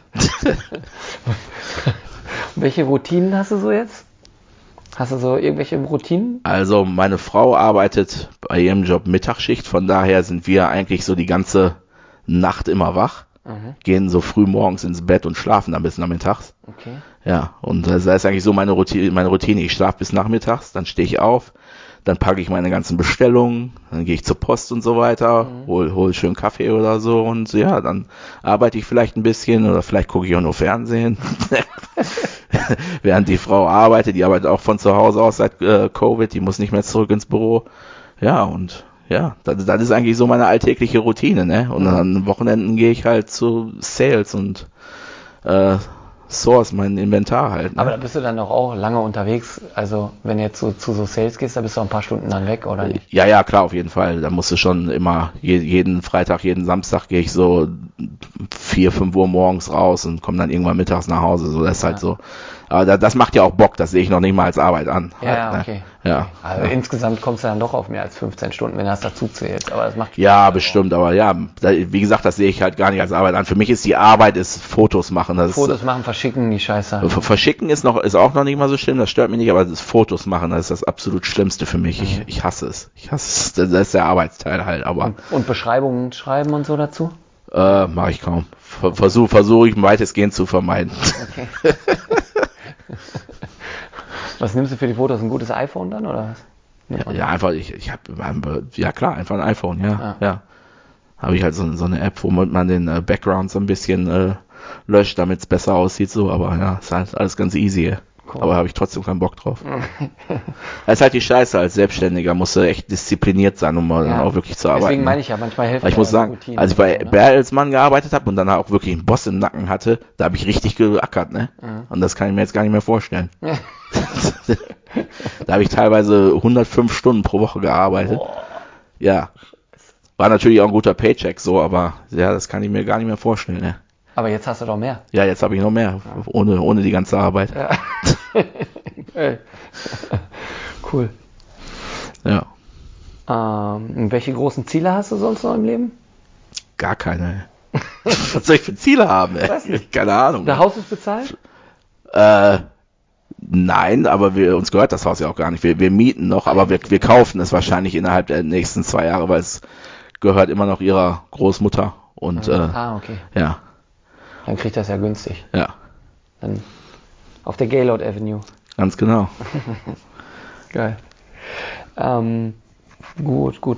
Welche Routinen hast du so jetzt? Hast du so irgendwelche Routinen? Also meine Frau arbeitet bei ihrem Job Mittagsschicht, von daher sind wir eigentlich so die ganze Nacht immer wach, Mhm. gehen so früh morgens ins Bett und schlafen dann bis nachmittags. Okay. Ja, und das ist eigentlich so meine Routine, meine Routine. Ich schlafe bis nachmittags, dann stehe ich auf, dann packe ich meine ganzen Bestellungen, dann gehe ich zur Post und so weiter, Mhm. hol, hol schön Kaffee oder so und ja, dann arbeite ich vielleicht ein bisschen oder vielleicht gucke ich auch nur Fernsehen. während die Frau arbeitet, die arbeitet auch von zu Hause aus seit äh, Covid, die muss nicht mehr zurück ins Büro. Ja, und ja, das, das ist eigentlich so meine alltägliche Routine, ne? Und dann an Wochenenden gehe ich halt zu Sales und äh, Source, mein Inventar halt. Ne? Aber da bist du dann doch auch lange unterwegs. Also wenn du jetzt so, zu so Sales gehst, da bist du auch ein paar Stunden dann weg, oder nicht? Ja, ja, klar, auf jeden Fall. Da musst du schon immer, je, jeden Freitag, jeden Samstag gehe ich so vier, fünf Uhr morgens raus und komme dann irgendwann mittags nach Hause. So, das ist Ja. halt so. Aber da, das macht ja auch Bock, das sehe ich noch nicht mal als Arbeit an. Ja, halt, okay. Ne? Ja. Also ja. insgesamt kommst du dann doch auf mehr als fünfzehn Stunden, wenn du das dazu zählst. Aber das macht Ja, Spaß. bestimmt, aber ja, da, wie gesagt, das sehe ich halt gar nicht als Arbeit an. Für mich ist die Arbeit, ist Fotos machen. Das Fotos ist, machen, verschicken, die Scheiße. Ver- Verschicken ist noch, ist auch noch nicht mal so schlimm, das stört mich nicht, aber das Fotos machen, das ist das absolut Schlimmste für mich. Ich, ich hasse es. Ich hasse es. Das das ist der Arbeitsteil halt, aber Und, und Beschreibungen schreiben und so dazu? äh, mache ich kaum. Ver- Versuche versuch ich weitestgehend zu vermeiden. Okay. Was nimmst du für die Fotos? Ein gutes iPhone dann, oder was? Ja, ja, einfach, ich, ich habe, ja klar, einfach ein iPhone, ja, Ah. ja. Habe ich halt so, so eine App, womit man den äh, Background so ein bisschen äh, löscht, damit es besser aussieht, so, aber ja, ist halt alles ganz easy. Cool. Aber habe ich trotzdem keinen Bock drauf. Das ist halt die Scheiße, als Selbstständiger musst du echt diszipliniert sein, um mal Ja. dann auch wirklich zu arbeiten. Deswegen ne? meine ich ja, manchmal hilft Weil ich ja muss die sagen, Routine als ich bei und so, ne? Bertelsmann gearbeitet habe und dann auch wirklich einen Boss im Nacken hatte, da habe ich richtig geackert, ne? Mhm. Und das kann ich mir jetzt gar nicht mehr vorstellen. Da habe ich teilweise hundertfünf Stunden pro Woche gearbeitet. Boah. Ja. War natürlich auch ein guter Paycheck, so, aber ja, das kann ich mir gar nicht mehr vorstellen, ne? Aber jetzt hast du doch mehr. Ja, jetzt habe ich noch mehr, ohne, ohne die ganze Arbeit. Ja. Ey. Cool. Ja. Ähm, und welche großen Ziele hast du sonst noch im Leben? Gar keine. Was soll ich für Ziele haben, ey? Weiß nicht. Keine Ahnung. Das Haus ist bezahlt? Äh, nein, aber wir, uns gehört das Haus ja auch gar nicht. Wir, wir mieten noch, aber wir, wir kaufen es wahrscheinlich innerhalb der nächsten zwei Jahre, weil es gehört immer noch ihrer Großmutter. Und äh, Ah, okay. ja, Dann kriegt das ja günstig. ja, Dann auf der Gaylord Avenue. ganz genau. Geil. Ähm, gut, gut.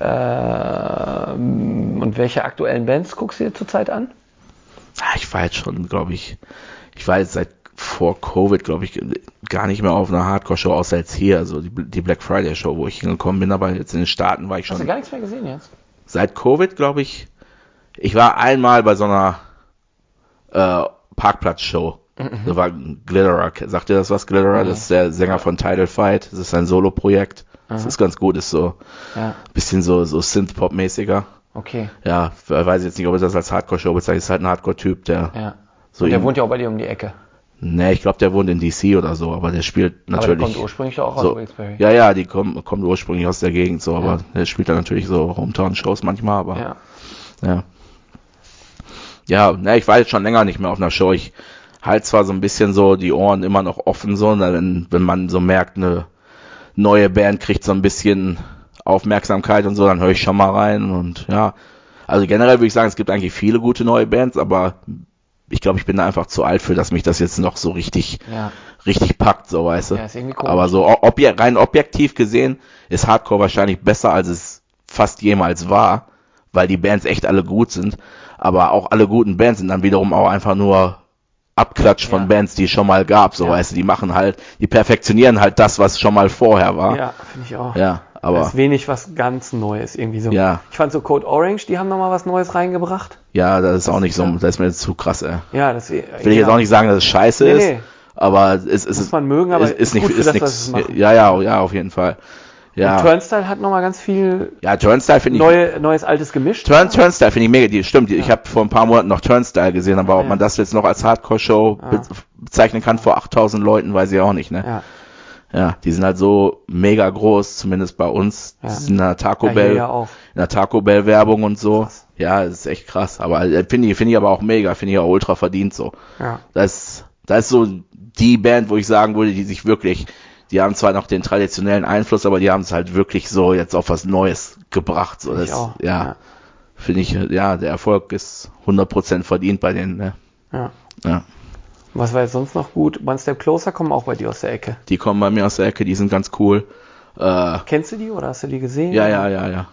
Ähm, und welche aktuellen Bands guckst du dir zurzeit an? Ah, Ich war jetzt schon, glaube ich, ich war jetzt seit vor Covid, glaube ich, gar nicht mehr auf einer Hardcore-Show, außer jetzt hier, also die, die Black Friday-Show, wo ich hingekommen bin, aber jetzt in den Staaten war ich Hast du schon, gar nichts mehr gesehen jetzt? seit Covid, glaube ich, ich war einmal bei so einer äh, Parkplatz-Show. Da war Glitterer. Sagt ihr das was, Glitterer? Nee. Das ist der Sänger von Tidal Fight. Das ist ein Solo-Projekt. Das Aha. ist ganz gut, ist so Ja, bisschen so, so Synth-Pop-mäßiger. okay. Ja, ich weiß jetzt nicht, ob ich das als Hardcore-Show bezeichnet. Ist halt ein Hardcore-Typ, der Ja. so Und der ihm- wohnt ja auch bei dir um die Ecke. Nee, ich glaube, der wohnt in D C oder so, aber der spielt Aber der natürlich. kommt ursprünglich doch auch aus so, Wilkes-Barre. ja, ja, die kommen, kommen ursprünglich aus der Gegend, so, aber Ja. der spielt dann natürlich so Hometown-Shows manchmal, aber Ja. ja. Ja, ne, ich war jetzt schon länger nicht mehr auf einer Show. Ich halt zwar so ein bisschen so die Ohren immer noch offen, so, ne, wenn, wenn man so merkt, eine neue Band kriegt so ein bisschen Aufmerksamkeit und so, dann höre ich schon mal rein und ja. Also generell würde ich sagen, es gibt eigentlich viele gute neue Bands, aber ich glaube, ich bin da einfach zu alt für, dass mich das jetzt noch so richtig, Ja. richtig packt, so, weißt du. Ja, ist irgendwie komisch. Aber so obje rein objektiv gesehen ist Hardcore wahrscheinlich besser, als es fast jemals war, weil die Bands echt alle gut sind. Aber auch alle guten Bands sind dann wiederum auch einfach nur Abklatsch von Ja. Bands, die es schon mal gab, so, Ja. weißt du. Die machen halt, die perfektionieren halt das, was schon mal vorher war. Ja, finde ich auch. Ja, Da aber ist wenig was ganz Neues irgendwie so. Ja. Ich fand so Code Orange, die haben nochmal was Neues reingebracht. ja, das ist auch nicht so, ja. das ist mir jetzt zu krass, ey. Ja, das Will ich jetzt auch nicht sagen, dass es scheiße Nee, ist, nee. aber es, es Muss ist, man mögen, aber ist, ist nicht, gut für ist das, nichts. was sie machen. Ja, ja, ja, auf jeden Fall. Und Ja, Turnstile hat nochmal ganz viel ja, Turnstile finde ich, neue, neues, altes gemischt. Turn, Turnstile finde ich mega, die stimmt, ich Ja. habe vor ein paar Monaten noch Turnstile gesehen, aber ob Ja. man das jetzt noch als Hardcore-Show Ja. be bezeichnen kann vor achttausend Leuten, weiß ich auch nicht, ne? Ja, Ja, die sind halt so mega groß, zumindest bei uns. Ja. Die sind in der Taco ja, hier Bell, ja auch. in der Taco Bell Werbung und so. Krass. Ja, das ist echt krass, aber äh, finde ich, finde ich aber auch mega, finde ich auch ultra verdient so. Ja. Das, das ist so die Band, wo ich sagen würde, die sich wirklich, die haben zwar noch den traditionellen Einfluss, aber die haben es halt wirklich so jetzt auf was Neues gebracht. So, Find ich das, auch. ja, Ja. finde ich, ja, der Erfolg ist hundert Prozent verdient bei denen, ne? Ja. Ja. Was war jetzt sonst noch gut? One Step Closer kommen auch bei dir aus der Ecke. Die kommen bei mir aus der Ecke, die sind ganz cool. Äh, Kennst du die oder hast du die gesehen? ja, ja, ja, ja.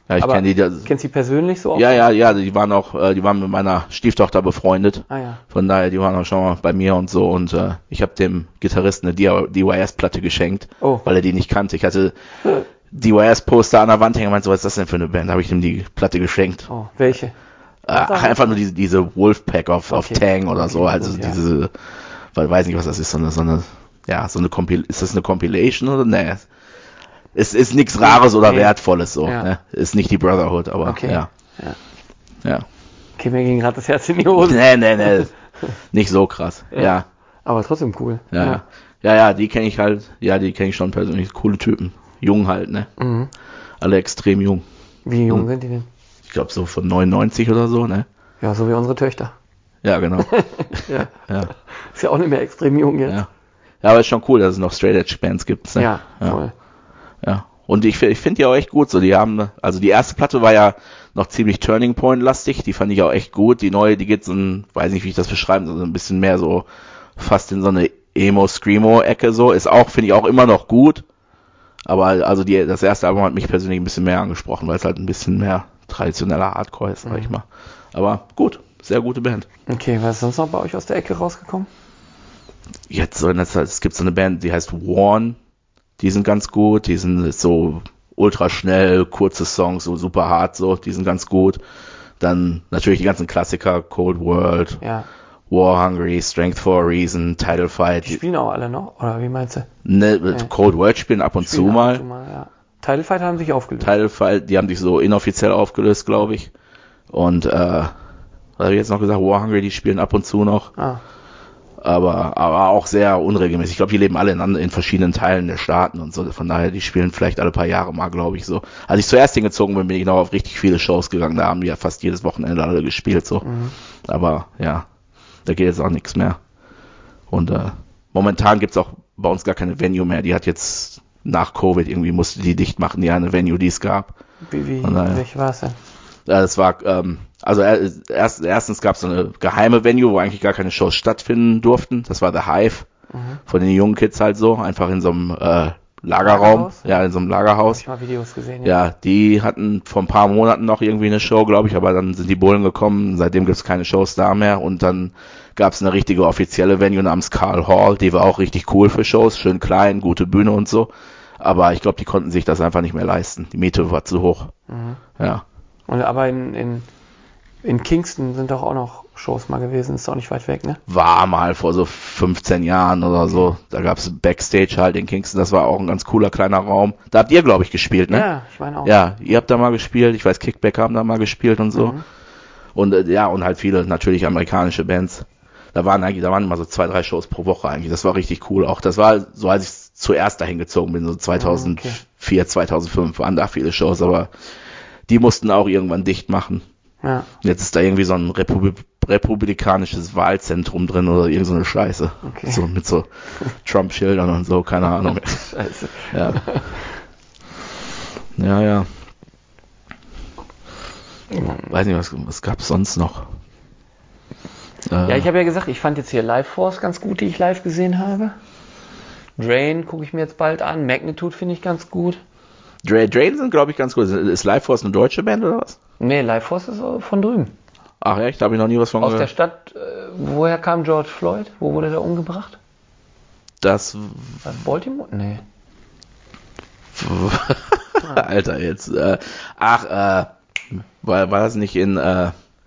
Ja, ich Aber kenne die. Das, kennst du die persönlich so? ja, ja, ja, die waren auch, äh, die waren mit meiner Stieftochter befreundet. Ah ja. Von daher, die waren auch schon mal bei mir und so. Und äh, ich habe dem Gitarristen eine D Y S-Platte geschenkt, Oh. weil er die nicht kannte. Ich hatte D Y S-Poster an der Wand hängen und meinte, so, was ist das denn für eine Band? Da habe ich ihm die Platte geschenkt. Oh, welche? Äh, ach, einfach nur diese, diese Wolfpack auf, auf Okay. Tang oder Okay, so. Also gut, ja. diese, weil weiß nicht, was das ist, so eine, so eine, ja, so eine Compil ist das eine Compilation oder? Nee. Es ist nichts Rares oder Nee. Wertvolles so. Ja. Ne? Ist nicht die Brotherhood, aber Okay. ja. Ja. Ja. Okay, mir ging gerade das Herz in die Hose. Nee, nee, nee. Nicht so krass. Ja. Ja, Aber trotzdem cool. ja. Ja, ja, ja die kenne ich halt, ja, die kenne ich schon persönlich. Coole Typen. Jung halt, ne? Mhm. Alle extrem jung. Wie jung Mhm. sind die denn? Ich glaube so von neunundneunzig oder so, ne? Ja, so wie unsere Töchter. Ja, genau. Ja. Ja. Ist ja auch nicht mehr extrem jung jetzt. Ja. Ja, aber ist schon cool, dass es noch Straight Edge Bands gibt. Ne? Ja, ja. voll. Ja. Und ich, ich finde die auch echt gut. So, die haben, also die erste Platte war ja noch ziemlich Turning Point lastig. Die fand ich auch echt gut. Die neue, die geht so ein, weiß nicht, wie ich das beschreiben soll, so ein bisschen mehr so fast in so eine Emo Screamo Ecke so. Ist auch, finde ich auch immer noch gut. Aber also die, das erste Album hat mich persönlich ein bisschen mehr angesprochen, weil es halt ein bisschen mehr traditioneller Hardcore ist, sag ich mal. Aber gut, sehr gute Band. Okay, was ist sonst noch bei euch aus der Ecke rausgekommen? Jetzt so, es gibt so eine Band, die heißt Warn. Die sind ganz gut, die sind so ultra schnell, kurze Songs, so super hart so, die sind ganz gut. Dann natürlich die ganzen Klassiker, Cold World, Ja. War Hungry, Strength for a Reason, Title Fight. Die spielen auch alle noch, oder wie meinst du? Ne, Ja. Cold World spielen ab und Spielen zu ab mal. und zu mal, ja. Title Fight haben sich aufgelöst. Title Fight, die haben sich so inoffiziell aufgelöst, glaube ich. Und, äh, was habe ich jetzt noch gesagt? War Hungry, die spielen ab und zu noch. Ah. Aber, aber auch sehr unregelmäßig. Ich glaube, die leben alle in, in verschiedenen Teilen der Staaten und so. Von daher, die spielen vielleicht alle paar Jahre mal, glaube ich, so. Als ich zuerst hingezogen bin, bin ich noch auf richtig viele Shows gegangen. Da haben die ja fast jedes Wochenende alle gespielt, so. Mhm. Aber, ja, da geht jetzt auch nichts mehr. Und, äh, momentan gibt's auch bei uns gar keine Venue mehr. Die hat jetzt nach Covid irgendwie musste die dicht machen, die eine Venue, die es gab. Wie, wie, Von daher. welche war es denn? Ja, das war, ähm, also erst, erstens gab es so eine geheime Venue, wo eigentlich gar keine Shows stattfinden durften. Das war The Hive, Mhm. von den jungen Kids halt so, einfach in so einem äh, Lagerraum, Lagerhaus? ja, in so einem Habe Lagerhaus. ich mal Videos gesehen. Ja, die hatten vor ein paar Monaten noch irgendwie eine Show, glaube ich, aber dann sind die Bullen gekommen, seitdem gibt's keine Shows da mehr und dann gab's eine richtige offizielle Venue namens Carl Hall, die war auch richtig cool für Shows, schön klein, gute Bühne und so, aber ich glaube, die konnten sich das einfach nicht mehr leisten, die Miete war zu hoch, Mhm. ja. Und, aber in, in, in Kingston sind doch auch noch Shows mal gewesen, ist auch nicht weit weg, ne? War mal vor so fünfzehn Jahren oder so, da gab's Backstage halt in Kingston, das war auch ein ganz cooler kleiner Raum, da habt ihr, glaube ich, gespielt, ne? Ja, ich meine auch. Ja, ihr habt da mal gespielt, ich weiß, Kickback haben da mal gespielt und so. Mhm. Und äh, ja, und halt viele natürlich amerikanische Bands. Da waren eigentlich, da waren immer so zwei, drei Shows pro Woche eigentlich. Das war richtig cool. Auch das war so, als ich zuerst dahin gezogen bin, so zweitausendvier, Okay. zweitausendfünf waren da viele Shows, aber die mussten auch irgendwann dicht machen. Ja, Jetzt ist da irgendwie so ein Republi republikanisches Wahlzentrum drin oder irgend so eine Scheiße. Okay. So mit so Trump-Schildern und so, keine Ahnung. scheiße. Ja. Ja, ja. Weiß nicht, was, was gab's sonst noch? Äh, Ja, ich habe ja gesagt, ich fand jetzt hier Life Force ganz gut, die ich live gesehen habe. Drain gucke ich mir jetzt bald an. Magnitude finde ich ganz gut. Dre Drain sind, glaube ich, ganz gut. Ist Life Force eine deutsche Band oder was? Nee, Life Force ist äh, von drüben. Ach echt? Da habe ich noch nie was von Aus der gehört. Stadt, äh, woher kam George Floyd? Wo wurde der umgebracht? Das. Was, Baltimore? Nee. Alter, jetzt. Äh, ach, äh. War, war das nicht in. Äh,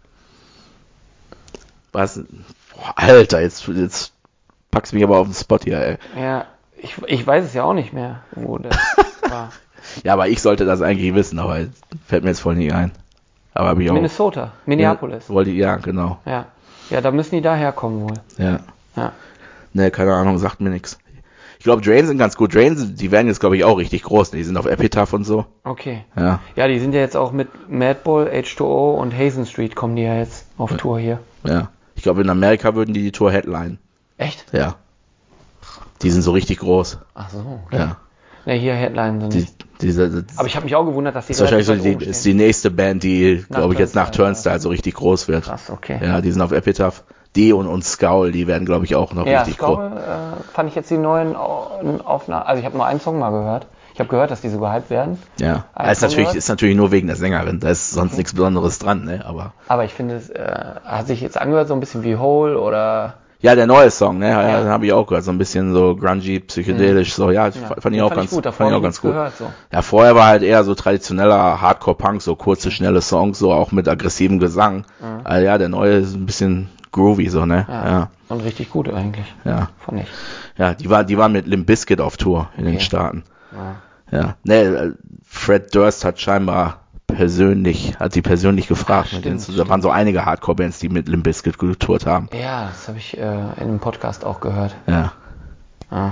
war es, boah, Alter, jetzt, jetzt packst du mich aber auf den Spot hier, ey. Ja, ich, ich weiß es ja auch nicht mehr, wo der war. Ja, aber ich sollte das eigentlich wissen, aber fällt mir jetzt voll nicht ein. Aber habe ich auch. Minnesota, Minneapolis. Ja, wollte ich, ja, genau. Ja. Ja, da müssen die daher kommen wohl. Ja. Ja. Ne, keine Ahnung, sagt mir nichts. Ich glaube, Drain sind ganz gut. Drain, sind, die werden jetzt, glaube ich, auch richtig groß. Die sind auf Epitaph und so. Okay. Ja. Ja, die sind ja jetzt auch mit Madball, H zwei O und Hazen Street kommen die ja jetzt auf Ja. Tour hier. Ja. Ich glaube, in Amerika würden die die Tour headline. Echt? Ja. Die sind so richtig groß. Ach so. Okay. Ja. Ne, hier Headline sind Die, nicht. diese, das Aber ich habe mich auch gewundert, dass die ist wahrscheinlich so relativ weit die, oben ist die stehen. nächste Band, die, Nach glaube ich, jetzt nach Turnstile, Turnstile so richtig groß wird. Krass, okay. Ja, die sind auf Epitaph. Die und, und Scowl, die werden, glaube ich, auch noch Ja, richtig Scowl groß. äh, fand ich jetzt die neuen Au- Aufnahmen. Also ich habe nur einen Song mal gehört. Ich habe gehört, dass die so gehypt werden. Ja, Ah, ist natürlich, gehört? ist natürlich nur wegen der Sängerin, da ist sonst Okay. nichts Besonderes dran, ne? Aber Aber ich finde, es äh, hat sich jetzt angehört so ein bisschen wie Hole oder... ja, der neue Song, ne? Ja, Ja. den habe ich auch gehört, so ein bisschen so grungy, psychedelisch, so, ja, Ja, fand ich den auch fand ganz, gut. fand Davor ich habe auch ich ganz nichts gut. gehört. So. Ja, vorher war halt eher so traditioneller Hardcore-Punk, so kurze, schnelle Songs, so auch mit aggressivem Gesang. Mhm. Also ja, der neue ist ein bisschen groovy, so, ne? Ja. Ja, Und richtig gut eigentlich, ja. fand ich. Ja, die war, die waren mit Limp Bizkit auf Tour in den Okay. Staaten. Ja. Ja, ne, Fred Durst hat scheinbar persönlich, hat sie persönlich gefragt. Ach, mit denen stimmt, zu- da waren so einige Hardcore-Bands, die mit Limp Bizkit getourt haben. Ja, das habe ich äh, in einem Podcast auch gehört. Ja, Ja.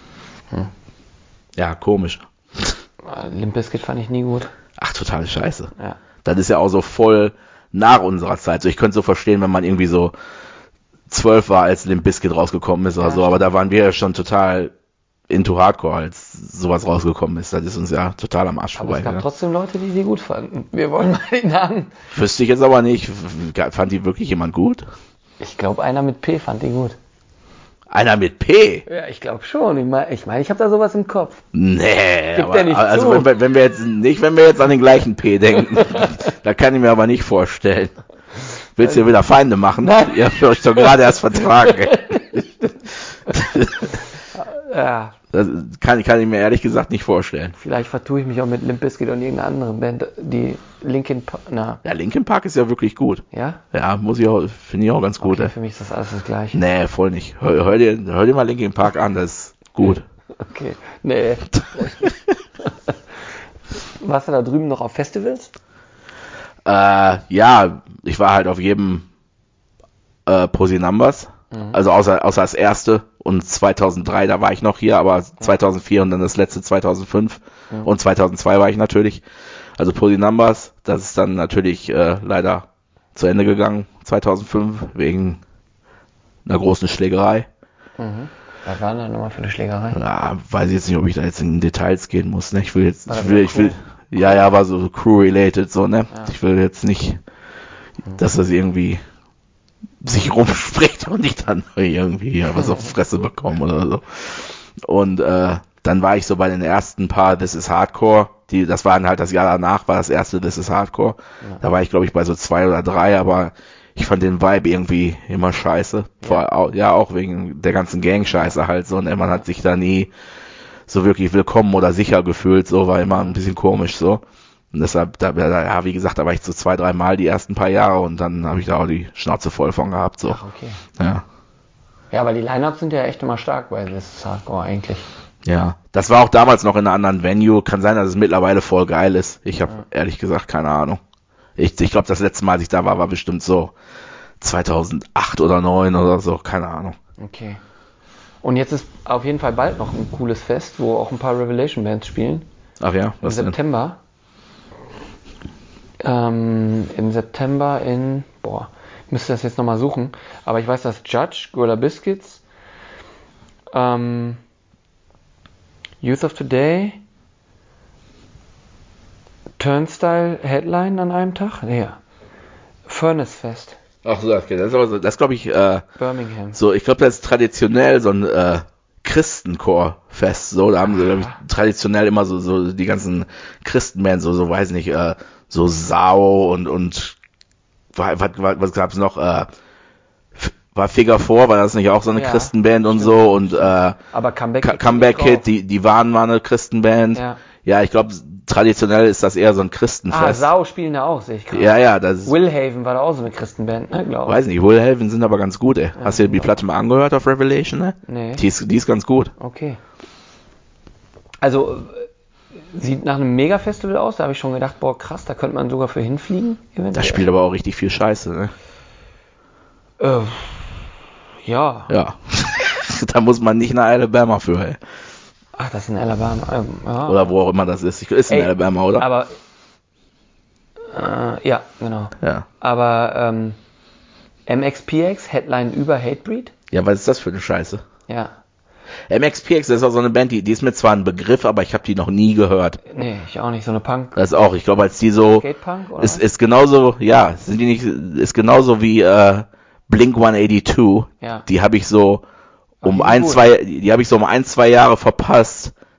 ja, komisch. Äh, Limp Bizkit fand ich nie gut. Ach, totale Scheiße. Ja. Das ist ja auch so voll nach unserer Zeit. So, ich könnte so verstehen, wenn man irgendwie so zwölf war, als Limp Bizkit rausgekommen ist oder Ja, so, aber da waren wir ja schon total into Hardcore, als sowas rausgekommen ist. Das ist uns ja total am Arsch Aber vorbei. es gab Ja. trotzdem Leute, die die gut fanden. Wir wollen mal den Namen. Wüsste ich jetzt aber nicht. Fand die wirklich jemand gut? Ich glaube, einer mit P fand die gut. Einer mit P? Ja, ich glaube schon. Ich meine, ich, mein, ich habe da sowas im Kopf. Nee, Gibt aber, er nicht also zu. wenn, wenn wir jetzt nicht, wenn wir jetzt an den gleichen P denken, da kann ich mir aber nicht vorstellen. Willst du wieder Feinde machen? Nein. Ihr habt euch doch gerade erst vertragen. Ja, Das kann, kann ich mir ehrlich gesagt nicht vorstellen. vielleicht vertue ich mich auch mit Limp Bizkit und irgendeiner anderen Band, die Linkin Park, na, Ja, Linkin Park ist ja wirklich gut. ja? Ja, muss ich auch, finde ich auch ganz gut. Okay, ey. für mich ist das alles das Gleiche. Nee, voll nicht. Hör, hör, dir, hör dir mal Linkin Park an, das ist gut. Okay, nee. Warst du da drüben noch auf Festivals? Äh, ja, ich war halt auf jedem äh, Posi Numbers, Mhm. also außer, außer das erste und zweitausenddrei, da war ich noch hier, aber zweitausendvier und dann das letzte zweitausendfünf Mhm. und zweitausendzwei war ich natürlich. Also Posi Numbers, das ist dann natürlich äh, leider zu Ende gegangen, zweitausendfünf, wegen einer großen Schlägerei. Mhm. Was war denn da nochmal für eine Schlägerei? Ja, weiß ich jetzt nicht, ob ich da jetzt in Details gehen muss, ne? Ich will jetzt, War das ich will, wieder ich will, ja, ja, war so Crew-related, so, ne? Ja. Ich will jetzt nicht, dass das irgendwie sich rumspricht und ich dann irgendwie ja, was auf die Fresse bekomme oder so. Und äh, dann war ich so bei den ersten paar This is Hardcore, die, das waren halt das Jahr danach, war das erste This is Hardcore. Ja. Da war ich, glaube ich, bei so zwei oder drei, aber ich fand den Vibe irgendwie immer scheiße. Vor, au- ja, auch wegen der ganzen Gang-Scheiße halt so. Und man hat sich da nie so wirklich willkommen oder sicher gefühlt, so, war immer ein bisschen komisch so. Und deshalb, da, da, ja, wie gesagt, da war ich so zwei, drei Mal die ersten paar Jahre und dann habe ich da auch die Schnauze voll von gehabt, so. Ach, okay. Ja. Ja, aber die Line-Ups sind ja echt immer stark bei This is Hardcore eigentlich. Ja. Das war auch damals noch in einer anderen Venue. Kann sein, dass es mittlerweile voll geil ist. Ich habe ehrlich gesagt keine Ahnung. Ich, ich glaube, das letzte Mal, als ich da war, war bestimmt so zweitausendacht oder neun oder so, keine Ahnung. Okay. Und jetzt ist auf jeden Fall bald noch ein cooles Fest, wo auch ein paar Revelation-Bands spielen. Ach ja, Im was denn? September. Ähm, Im September in, boah, ich müsste das jetzt nochmal suchen, aber ich weiß, dass Judge, Gorilla Biscuits, ähm, Youth of Today, Turnstile Headline an einem Tag, nee, Furnace Fest, Ach so, okay. Das ist, aber so, das glaube ich, äh, Birmingham. so, ich glaube, das ist traditionell so ein äh, Christenchor-Fest. So, da haben sie, glaube ich, traditionell immer so, so die ganzen Christenbands, so, so weiß nicht, äh, so Sao und, und was, was, was gab's noch, äh, F- war Figure Four, war das nicht auch so eine Ja, Christenband und stimmt. so und äh, Aber Comeback Ka- Kid Comeback ist drauf. Kid, die, die waren mal eine Christenband. Ja. Ja, ich glaube, traditionell ist das eher so ein Ah, Christenfest. Sau spielen da auch, sehe ich gerade. Ja, ja, das ist, Willhaven war da auch so eine Christenband, ne, glaube ich. weiß nicht, Wohlhelfen sind aber ganz gut, ey. Hast du dir die Platte mal angehört auf Revelation, ne? Nee. Die ist, die ist ganz gut. Okay. Also, äh, sieht nach einem Mega-Festival aus. Da habe ich schon gedacht, boah, krass, da könnte man sogar für hinfliegen. Eventuell. Da spielt aber auch richtig viel Scheiße, ne? Äh, ja. Ja. Da muss man nicht nach Alabama für, ey. Ach, das ist in Alabama. Ähm, ja. Oder wo auch immer das ist. Ich- Ist in Ey, Alabama, oder? Aber, äh, ja, genau. Ja. Aber, ähm, M X P X, Headline über Hatebreed? Ja, was ist das für eine Scheiße? Ja. M X P X, das ist auch so eine Band, die, die ist mir zwar ein Begriff, aber ich habe die noch nie gehört. Nee, ich auch nicht. So eine Punk. Das ist auch, ich glaube, als die so, Skatepunk, oder? ist, ist genauso, ja, sind die nicht, ist genauso wie äh, Blink hundertzweiundachtzig. Ja. Die habe ich so um die ein, gut. zwei, die, die habe ich so um ein, zwei Jahre verpasst.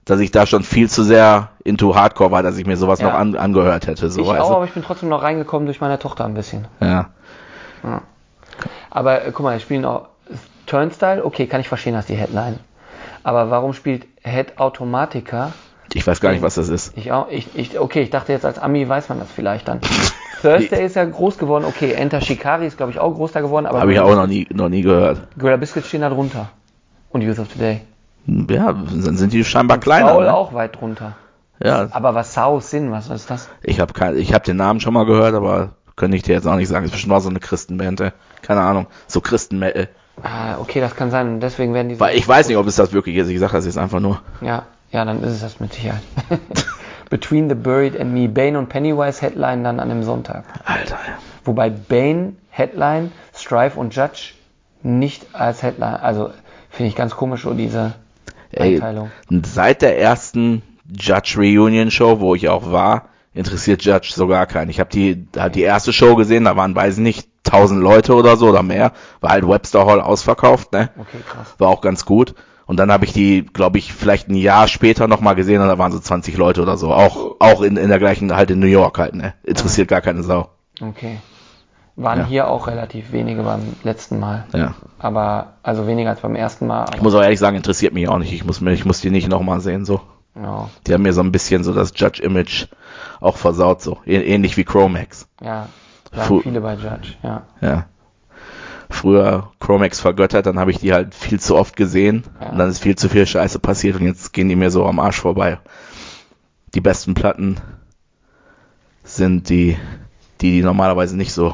dass ich da schon viel zu sehr into Hardcore war, dass ich mir sowas Ja. noch an, angehört hätte. So, Ich weißt auch, du? aber ich bin trotzdem noch reingekommen durch meine Tochter ein bisschen. Ja. Ja. Aber äh, guck mal, die spielen auch Turnstile. Okay, kann ich verstehen, dass die Headline. Aber warum spielt Head Automatica? Ich weiß gar nicht, was das ist. Ich auch. Ich, ich, okay, ich dachte jetzt als Ami weiß man das vielleicht dann. Thursday ist ja groß geworden. Okay, Enter Shikari ist glaube ich auch groß da geworden. Aber Habe ich auch noch nie, noch nie gehört. Gorilla Biscuits stehen da drunter. Und Youth of Today. Ja, dann sind die scheinbar Und kleiner. Soul Ne? auch weit drunter. Ja, Aber was South Sin, was ist das? ich habe kein, ich habe den Namen schon mal gehört, aber könnte ich dir jetzt auch nicht sagen. Das ist bestimmt mal so eine Christenband, ey. Keine Ahnung. So Christenmetal. Ah, okay, das kann sein. Und deswegen werden die so. Weil ich weiß nicht, ob es das wirklich ist. Ich sage das jetzt einfach nur. Ja, ja, dann ist es das mit Sicherheit. Between the Buried and Me, Bane und Pennywise Headline dann an dem Sonntag. Alter, ja. Wobei Bane Headline, Strife und Judge nicht als Headline, also finde ich ganz komisch, so diese Ey, Einteilung. seit der ersten Judge Reunion Show, wo ich auch war, interessiert Judge so gar keinen. Ich habe die, da die erste Show gesehen, da waren, weiß ich nicht, tausend Leute oder so oder mehr. War halt Webster Hall ausverkauft, ne? Okay, krass. War auch ganz gut. Und dann habe ich die, glaube ich, vielleicht ein Jahr später nochmal gesehen und da waren so zwanzig Leute oder so. Auch, auch in, in der gleichen, halt in New York halt, ne? Interessiert gar keine Sau. Okay. Waren Ja. hier auch relativ wenige beim letzten Mal. Ja. Aber, also weniger als beim ersten Mal. Ich muss auch ehrlich sagen, interessiert mich auch nicht. Ich muss mir, ich muss die nicht nochmal sehen, so. Ja, Die haben mir so ein bisschen so das Judge-Image auch versaut, so. Ä- Ähnlich wie Chromax. ja, sagen Fu- viele bei Judge, ja. Ja. Früher Chromax vergöttert, dann habe ich die halt viel zu oft gesehen. Ja. Und dann ist viel zu viel Scheiße passiert und jetzt gehen die mir so am Arsch vorbei. Die besten Platten sind die, die, die normalerweise nicht so.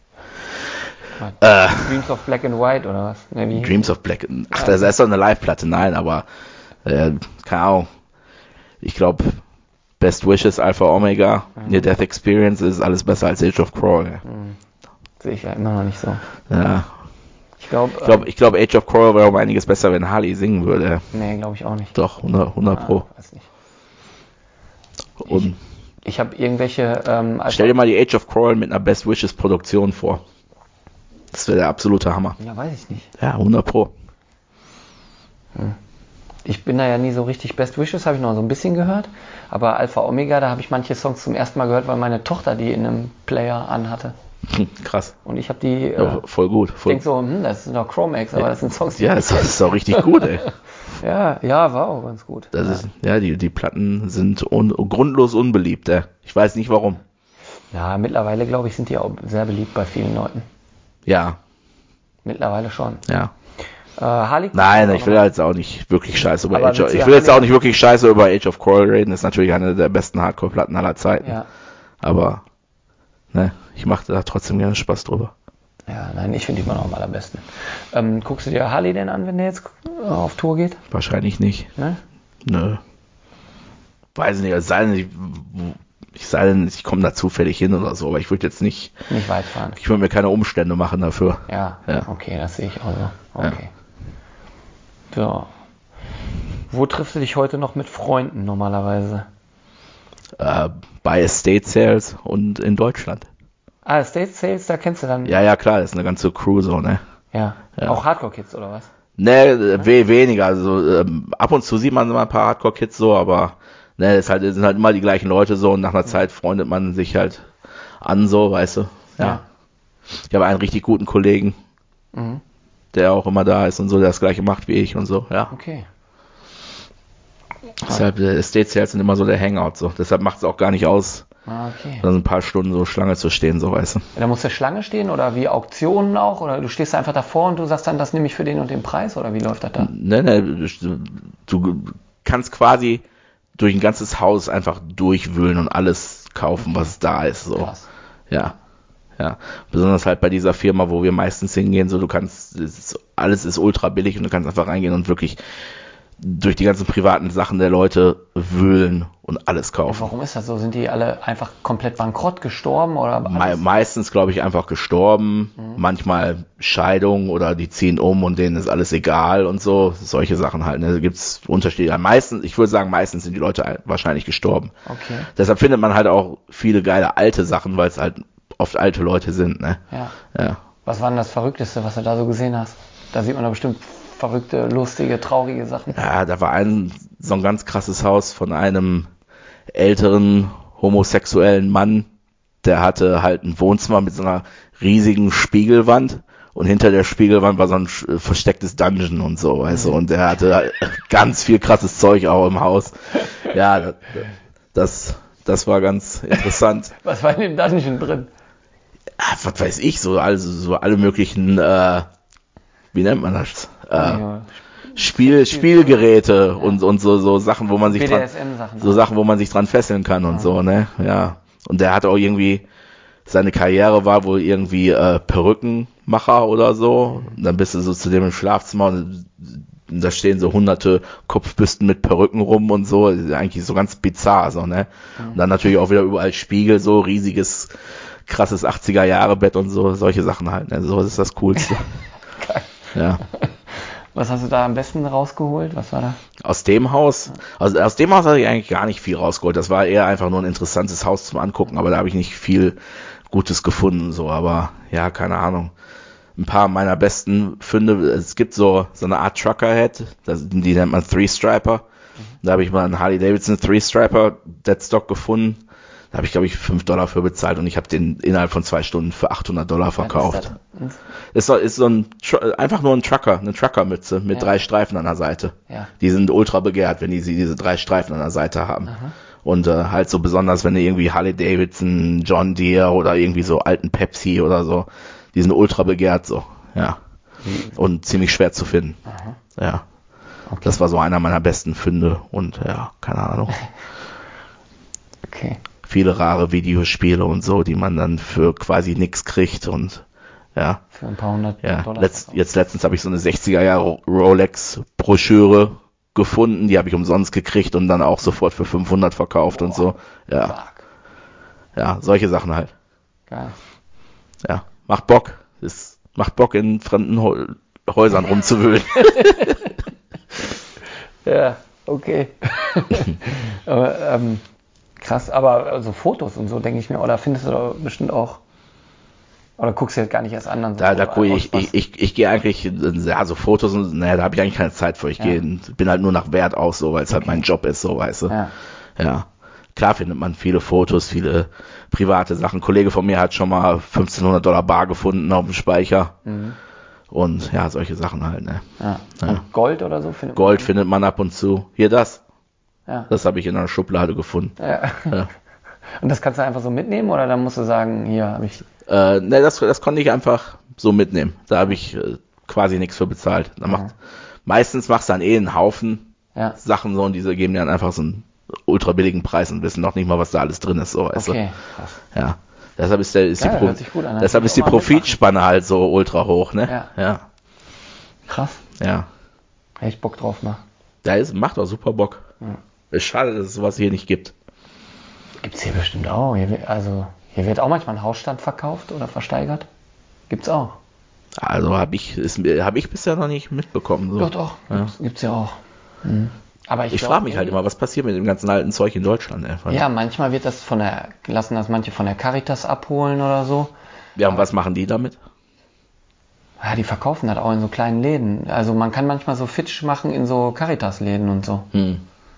Äh, Dreams of Black and White oder was? Ne, wie hieß Dreams of Black. Ach, das ist doch eine Live-Platte, nein, aber äh, keine Ahnung. Ich glaube, Best Wishes, Alpha Omega, Mhm. Near Death Experience ist alles besser als Age of Crawl. Ja. Hm, sehe ich ja immer noch nicht so. Ja. Ich glaube, Ich glaube, ich glaub, Age of Crawl wäre um einiges besser, wenn Harley singen würde. nee, glaube ich auch nicht. Doch, hundert, hundert Pro. Ah, weiß nicht. Und Ich habe irgendwelche, ähm, also, stell dir mal die Age of Crawl mit einer Best Wishes Produktion vor. Das wäre der absolute Hammer. ja, weiß ich nicht. Ja, hundert Pro. Ich bin da ja nie so richtig, Best Wishes habe ich noch so ein bisschen gehört, aber Alpha Omega, da habe ich manche Songs zum ersten Mal gehört, weil meine Tochter die in einem Player anhatte. Hm, krass. Und ich habe die, äh, Ja, voll gut. ich Voll. denke so, hm, das sind doch Chromax, aber das sind Songs, die Ja, ich das ist doch richtig gut, ey. ja, ja, war auch ganz gut. Das ja. ist, ja, die, die Platten sind un, grundlos unbeliebt, ey. Ich weiß nicht warum. ja, mittlerweile glaube ich, sind die auch sehr beliebt bei vielen Leuten. Ja, Mittlerweile schon. ja. Äh, Harley Nein, auch ich will noch- jetzt auch nicht wirklich scheiße über Aber Age of, willst du ich ja will jetzt Harley- auch nicht wirklich scheiße über Age of Crawl reden. Das ist natürlich eine der besten Hardcore-Platten aller Zeiten. Ja, Aber, ne, ich mache da trotzdem gerne Spaß drüber. ja, nein, ich finde die immer noch am allerbesten. Ähm, guckst du dir Harley denn an, wenn der jetzt äh, auf Tour geht? Wahrscheinlich nicht. Ne? Nö. Weiß nicht, es sei denn, ich, ich sei denn, ich komme da zufällig hin oder so, aber ich würde jetzt nicht, Nicht weit fahren. ich würde mir keine Umstände machen dafür. Ja, Ja. okay, das sehe ich auch so. Okay. So. Wo triffst du dich heute noch mit Freunden normalerweise? Äh, bei Estate Sales und in Deutschland. Ah, Estate Sales, da kennst du dann. Ja, ja, klar, das ist eine ganze Crew so, ne? Ja. Ja. Auch Hardcore-Kids oder was? Ne, we weniger, also ähm, ab und zu sieht man mal ein paar Hardcore-Kids so, aber ne, es, halt, es sind halt immer die gleichen Leute so und nach einer Zeit freundet man sich halt an so, weißt du? Ja. Ja. Ich habe einen richtig guten Kollegen, Mhm. der auch immer da ist und so, der das gleiche macht wie ich und so, ja. Okay. Deshalb, äh, Estate Sales sind immer so der Hangout, so. Deshalb macht es auch gar nicht aus, Ah, okay. dann ein paar Stunden so Schlange zu stehen, so, weißt du. Da muss der Schlange stehen oder wie Auktionen auch? Oder du stehst da einfach davor und du sagst dann, das nehme ich für den und den Preis? Oder wie läuft das da? Ne, ne, du, du kannst quasi durch ein ganzes Haus einfach durchwühlen und alles kaufen, was da ist, so. Krass. Ja, ja. Besonders halt bei dieser Firma, wo wir meistens hingehen, so du kannst, es ist, alles ist ultra billig und du kannst einfach reingehen und wirklich durch die ganzen privaten Sachen der Leute wühlen und alles kaufen. Warum ist das so? Sind die alle einfach komplett bankrott gestorben? Oder Me alles? meistens, glaube ich, einfach gestorben, manchmal Scheidung oder die ziehen um und denen ist alles egal und so, solche Sachen halt. Ne? Da gibt's Unterschiede. Meistens, ich würde sagen, meistens sind die Leute wahrscheinlich gestorben. Okay. Deshalb findet man halt auch viele geile alte Sachen, weil es halt oft alte Leute sind. Ne? Ja. Ja. Was war denn das Verrückteste, was du da so gesehen hast? Da sieht man doch bestimmt verrückte, lustige, traurige Sachen? Ja, da war ein so ein ganz krasses Haus von einem älteren homosexuellen Mann, der hatte halt ein Wohnzimmer mit so einer riesigen Spiegelwand und hinter der Spiegelwand war so ein äh, verstecktes Dungeon und so, weißt du, und der hatte halt ganz viel krasses Zeug auch im Haus. Ja, das, das, das war ganz interessant. Was war in dem Dungeon drin? Ah, was weiß ich, so, also, so alle möglichen, äh, wie nennt man das? Äh, Ja. Spiel, Spielgeräte Ja. und, und so, so Sachen, wo man sich dran, B D S M-Sachen. so Sachen, wo man sich dran fesseln kann und Ja. so, ne, ja. Und der hat auch irgendwie, seine Karriere war wohl irgendwie äh, Perückenmacher oder so. Und dann bist du so zu dem im Schlafzimmer und da stehen so hunderte Kopfbüsten mit Perücken rum und so. Eigentlich so ganz bizarr, so, ne. Und dann natürlich auch wieder überall Spiegel, so riesiges, krasses achtziger-Jahre-Bett und so, solche Sachen halt, ne. So ist das Coolste. Ja. Was hast du da am besten rausgeholt? Was war da? Aus dem Haus, also aus dem Haus habe ich eigentlich gar nicht viel rausgeholt. Das war eher einfach nur ein interessantes Haus zum Angucken, aber da habe ich nicht viel Gutes gefunden, so. Aber ja, keine Ahnung. Ein paar meiner besten Funde, es gibt so so eine Art Truckerhead, das, die nennt man Three-Striper. Mhm. Da habe ich mal einen Harley-Davidson Three-Striper Deadstock gefunden. Da habe ich, glaube ich, fünf Dollar für bezahlt und ich habe den innerhalb von zwei Stunden für achthundert Dollar verkauft. Ist, ist, ist so ein, einfach nur ein Trucker, eine Truckermütze mit ja. drei Streifen an der Seite. Ja. Die sind ultra begehrt, wenn die diese drei Streifen an der Seite haben. Aha. Und äh, halt so besonders, wenn du irgendwie Harley Davidson, John Deere oder irgendwie so alten Pepsi oder so, die sind ultra begehrt so, ja. Mhm. Und ziemlich schwer zu finden. Aha. Ja. Okay. Das war so einer meiner besten Funde und ja, keine Ahnung. Okay. Viele rare Videospiele und so, die man dann für quasi nix kriegt und ja. Für ein paar hundert ja. Dollar. Letzt, jetzt letztens habe ich so eine sechziger Jahre Rolex-Broschüre gefunden, die habe ich umsonst gekriegt und dann auch sofort für fünfhundert verkauft. Boah, und so. Ja. Stark. Ja, solche Sachen halt. Geil. Ja, macht Bock. Es macht Bock, in fremden Häusern rumzuwühlen. Ja, okay. Aber, ähm, krass, aber also Fotos und so, denke ich mir, oder findest du da bestimmt auch, oder guckst du jetzt gar nicht erst an? Dann so da da gucke ich, ich, ich, ich gehe eigentlich, ja, so Fotos, und naja, da habe ich eigentlich keine Zeit für. Ich ja. gehe, bin halt nur nach Wert aus, so, weil es okay. halt mein Job ist, so, weißt du. Ja. ja. Klar findet man viele Fotos, viele private Sachen. Ein Kollege von mir hat schon mal fünfzehnhundert Dollar bar gefunden auf dem Speicher. Mhm. Und ja, solche Sachen halt, ne. Ja. Ja. Und Gold oder so findet Gold man? findet man ab und zu. Hier das. Ja. Das habe ich in einer Schublade gefunden. Ja. Ja. Und das kannst du einfach so mitnehmen oder dann musst du sagen, hier habe ich... Äh, ne, das, das konnte ich einfach so mitnehmen. Da habe ich äh, quasi nichts für bezahlt. Da macht, meistens machst du dann eh einen Haufen ja. Sachen so und diese geben dir dann einfach so einen ultra billigen Preis und wissen noch nicht mal, was da alles drin ist. So, weißt okay, du? Krass. Ja. Deshalb ist, der, ist Geil, die, hört sich gut an. deshalb ist die Profitspanne halt so ultra hoch, ne? Ja. ja. Krass. Ja. Hätte ich Bock drauf, ne? Da ist, macht auch super Bock. Ja. Ist schade, dass es sowas hier nicht gibt. Gibt's hier bestimmt auch. Hier wird, also, hier wird auch manchmal ein Hausstand verkauft oder versteigert. Gibt's auch. Also habe ich, hab ich bisher noch nicht mitbekommen. So. Doch, doch. Ja. Gibt's, gibt's ja auch. Mhm. Aber ich, ich frage mich halt immer, was passiert mit dem ganzen alten Zeug in Deutschland? Ey? Ja, manchmal wird das von der, lassen das manche von der Caritas abholen oder so. Ja, und was machen die damit? Ja, die verkaufen das auch in so kleinen Läden. Also man kann manchmal so Fitch machen in so Caritas-Läden und so. Hm.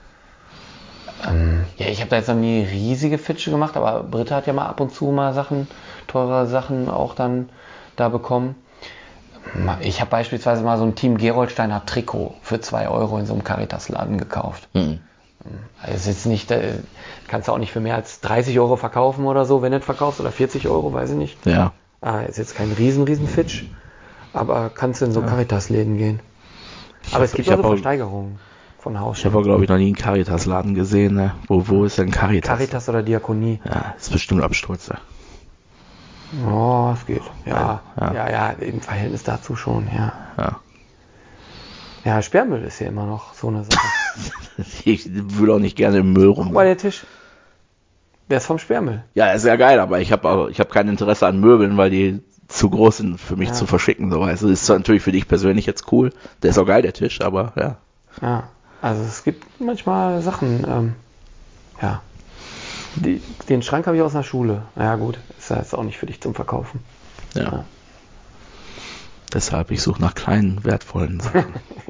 Ähm, ja, ich habe da jetzt noch nie riesige Fitsche gemacht, aber Britta hat ja mal ab und zu mal Sachen, teure Sachen auch dann da bekommen. Ich habe beispielsweise mal so ein Team Gerolsteiner Trikot für zwei Euro in so einem Caritas-Laden gekauft. Hm. Also ist jetzt nicht, äh, kannst du auch nicht für mehr als dreißig Euro verkaufen oder so, wenn du es verkaufst, oder vierzig Euro, weiß ich nicht. Ja. Ah, ist jetzt kein riesen, riesen Fitch, aber kannst du in so ja. Caritas-Läden gehen. Ich aber hab, es gibt auch so Versteigerungen von Haus. Ich habe auch, glaube ich, noch nie einen Caritas-Laden gesehen. Ne? Wo, wo ist denn Caritas? Caritas oder Diakonie. Ja, ist bestimmt Absturz. Ja. Oh, es geht. Ja, ja, ja, ja, im Verhältnis dazu schon, ja. Ja, ja Sperrmüll ist ja immer noch so eine Sache. Ich würde auch nicht gerne im Müll rum. Guck mal, der Tisch. Der ist vom Sperrmüll. Ja, ist ja geil, aber ich habe ich hab kein Interesse an Möbeln, weil die zu groß sind für mich ja. zu verschicken. So. Also ist zwar natürlich für dich persönlich jetzt cool. Der ist auch geil, der Tisch, aber ja. Ja, also es gibt manchmal Sachen, ähm, ja. Die, den Schrank habe ich aus einer Schule. Ja gut, ist ja jetzt auch nicht für dich zum Verkaufen. Ja. Ja, Deshalb, ich suche nach kleinen, wertvollen Sachen.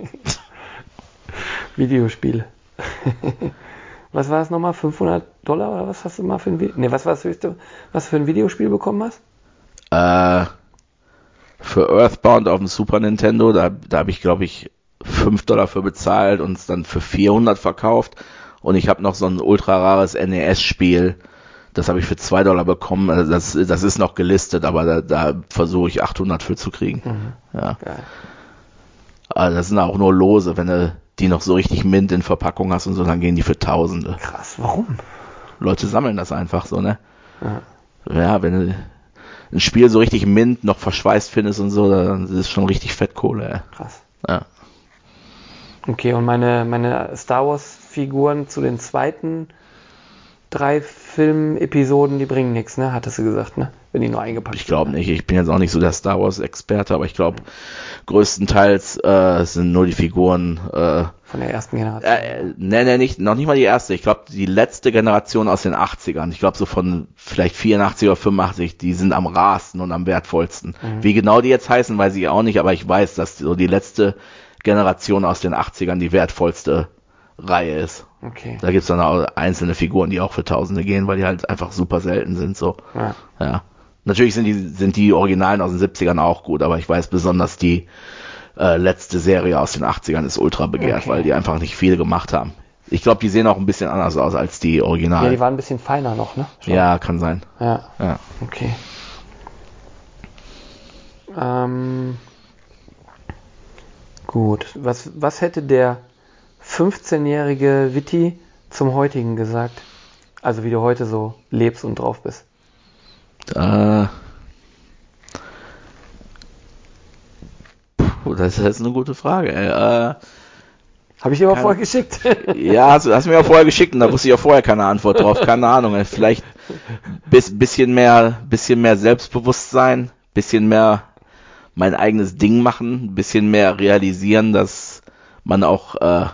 Videospiele. Was war es nochmal? fünfhundert Dollar oder was hast du mal für ein Video? Ne, was war das höchste, was du für ein Videospiel bekommen hast? Äh, für Earthbound auf dem Super Nintendo, da, da habe ich, glaube ich, fünf Dollar für bezahlt und es dann für vierhundert verkauft. Und ich habe noch so ein ultra rares N E S-Spiel, das habe ich für zwei Dollar bekommen. Also das, das ist noch gelistet, aber da, da versuche ich achthundert für zu kriegen. Mhm. Ja. Geil. Aber das sind auch nur Lose, wenn du die noch so richtig mint in Verpackung hast und so, dann gehen die für Tausende. Krass, warum? Leute sammeln das einfach so, ne? Ja, ja wenn du ein Spiel so richtig mint noch verschweißt findest und so, dann ist es schon richtig Fettkohle, ey. Krass. Ja. Okay, und meine, meine Star Wars Figuren zu den zweiten drei Film-Episoden, die bringen nichts, ne? Hattest du gesagt, ne? Wenn die nur eingepackt Ich glaube sind, ne? nicht. Ich bin jetzt auch nicht so der Star Wars-Experte, aber ich glaube, größtenteils äh, sind nur die Figuren äh, von der ersten Generation. Äh, ne, ne, nicht, noch nicht mal die erste. Ich glaube, die letzte Generation aus den achtzigern. Ich glaube, so von vielleicht vierundachtzig oder fünfundachtzig, die sind am rasten und am wertvollsten. Mhm. Wie genau die jetzt heißen, weiß ich auch nicht, aber ich weiß, dass so die letzte Generation aus den achtzigern die wertvollste Reihe ist. Okay. Da gibt's dann auch einzelne Figuren, die auch für Tausende gehen, weil die halt einfach super selten sind. So. Ja. Ja. Natürlich sind die, sind die Originalen aus den siebzigern auch gut, aber ich weiß besonders die äh, letzte Serie aus den achtzigern ist ultra begehrt, okay. Weil die einfach nicht viel gemacht haben. Ich glaube, die sehen auch ein bisschen anders aus als die Originalen. Ja, die waren ein bisschen feiner noch, ne? Schon. Ja, kann sein. Ja. Ja. Okay. Ähm, gut. Was, was hätte der fünfzehnjährige Witti zum heutigen gesagt? Also wie du heute so lebst und drauf bist. Äh, puh, das ist eine gute Frage. Äh, Habe ich dir aber vorher geschickt. Ja, hast, hast mir ja vorher geschickt und da wusste ich auch vorher keine Antwort drauf. Keine Ahnung. Ey. Vielleicht bis, bisschen mehr, bisschen mehr Selbstbewusstsein, bisschen mehr mein eigenes Ding machen, bisschen mehr realisieren, dass man auch äh,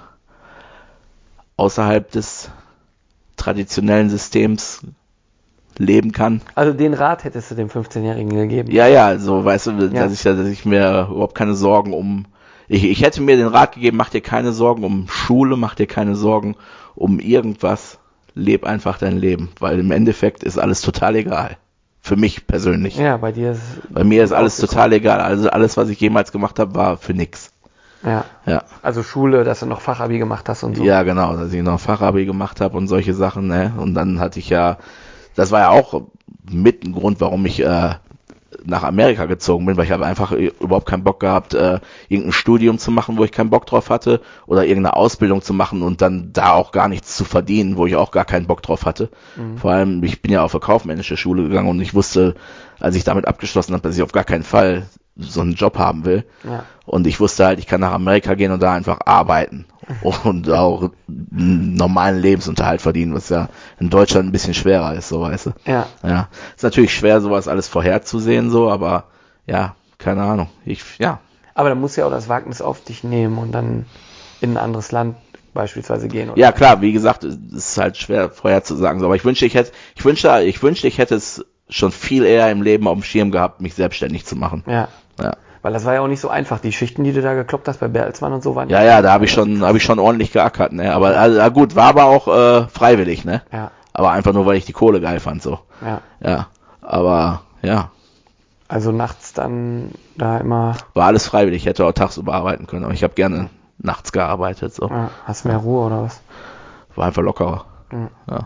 außerhalb des traditionellen Systems leben kann. Also den Rat hättest du dem fünfzehnjährigen gegeben? Ja, ja, so, weißt du, ja. dass ich, dass ich mir überhaupt keine Sorgen um, ich, ich hätte mir den Rat gegeben, mach dir keine Sorgen um Schule, mach dir keine Sorgen um irgendwas, leb einfach dein Leben, weil im Endeffekt ist alles total egal. Für mich persönlich. Ja, bei dir ist Bei mir ist alles total egal. Also alles, was ich jemals gemacht habe, war für nix. Ja. Ja. Also Schule, dass du noch Fachabi gemacht hast und so. Ja, genau, dass ich noch Fachabi gemacht habe und solche Sachen, ne? Und dann hatte ich ja, das war ja auch mit ein Grund, warum ich äh, nach Amerika gezogen bin, weil ich habe einfach überhaupt keinen Bock gehabt, äh, irgendein Studium zu machen, wo ich keinen Bock drauf hatte, oder irgendeine Ausbildung zu machen und dann da auch gar nichts zu verdienen, wo ich auch gar keinen Bock drauf hatte. Mhm. Vor allem, ich bin ja auf eine kaufmännische Schule gegangen und ich wusste, als ich damit abgeschlossen habe, dass ich auf gar keinen Fall so einen Job haben will. Ja. Und ich wusste halt, ich kann nach Amerika gehen und da einfach arbeiten und auch einen normalen Lebensunterhalt verdienen, was ja in Deutschland ein bisschen schwerer ist, so, weißt du. Ja. Ja. Ist natürlich schwer, sowas alles vorherzusehen, so, aber ja, keine Ahnung. Ich, ja. Aber dann musst du ja auch das Wagnis auf dich nehmen und dann in ein anderes Land beispielsweise gehen, oder? Ja, klar, wie gesagt, es ist halt schwer vorherzusagen, so, aber ich wünschte, ich hätte, ich wünschte, ich wünschte, ich hätte es schon viel eher im Leben auf dem Schirm gehabt, mich selbstständig zu machen. Ja. Ja. Weil das war ja auch nicht so einfach. Die Schichten, die du da gekloppt hast bei Bertelsmann und so waren. Ja, ja, da habe ich schon, habe ich schon ordentlich geackert, ne. Aber also, gut, war aber auch äh, freiwillig, ne. Ja. Aber einfach nur, weil ich die Kohle geil fand, so. Ja. Ja. Aber ja. Also nachts dann da immer. War alles freiwillig. Ich hätte auch tagsüber arbeiten können, aber ich habe gerne nachts gearbeitet, so. Ja. Hast mehr Ruhe oder was? War einfach lockerer. Ja. Ja.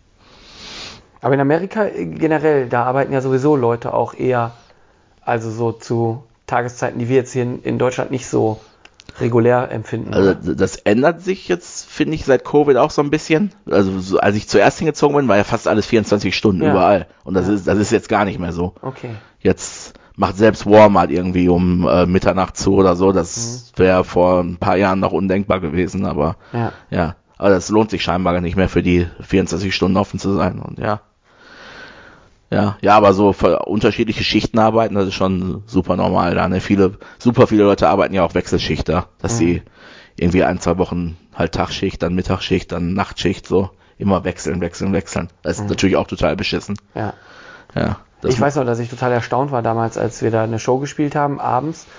Aber in Amerika generell, da arbeiten ja sowieso Leute auch eher, also so zu Tageszeiten, die wir jetzt hier in, in Deutschland nicht so regulär empfinden. Also oder? das ändert sich jetzt, finde ich, seit Covid auch so ein bisschen. Also so, als ich zuerst hingezogen bin, war ja fast alles vierundzwanzig Stunden Ja. überall. Und das Ja. ist das ist jetzt gar nicht mehr so. Okay. Jetzt macht selbst Walmart irgendwie um äh, Mitternacht zu oder so. Das mhm. wäre vor ein paar Jahren noch undenkbar gewesen. Aber Ja. ja, aber das lohnt sich scheinbar nicht mehr für die vierundzwanzig Stunden offen zu sein. Und ja. Ja, ja, aber so für unterschiedliche Schichten arbeiten, das ist schon super normal da, ne? Viele, super viele Leute arbeiten ja auch Wechselschicht da, dass Mhm. sie irgendwie ein, zwei Wochen halt Tagschicht, dann Mittagsschicht, dann Nachtschicht, so immer wechseln, wechseln, wechseln. Das ist Mhm. natürlich auch total beschissen. Ja. Ja. Das Ich weiß noch, dass ich total erstaunt war damals, als wir da eine Show gespielt haben, abends.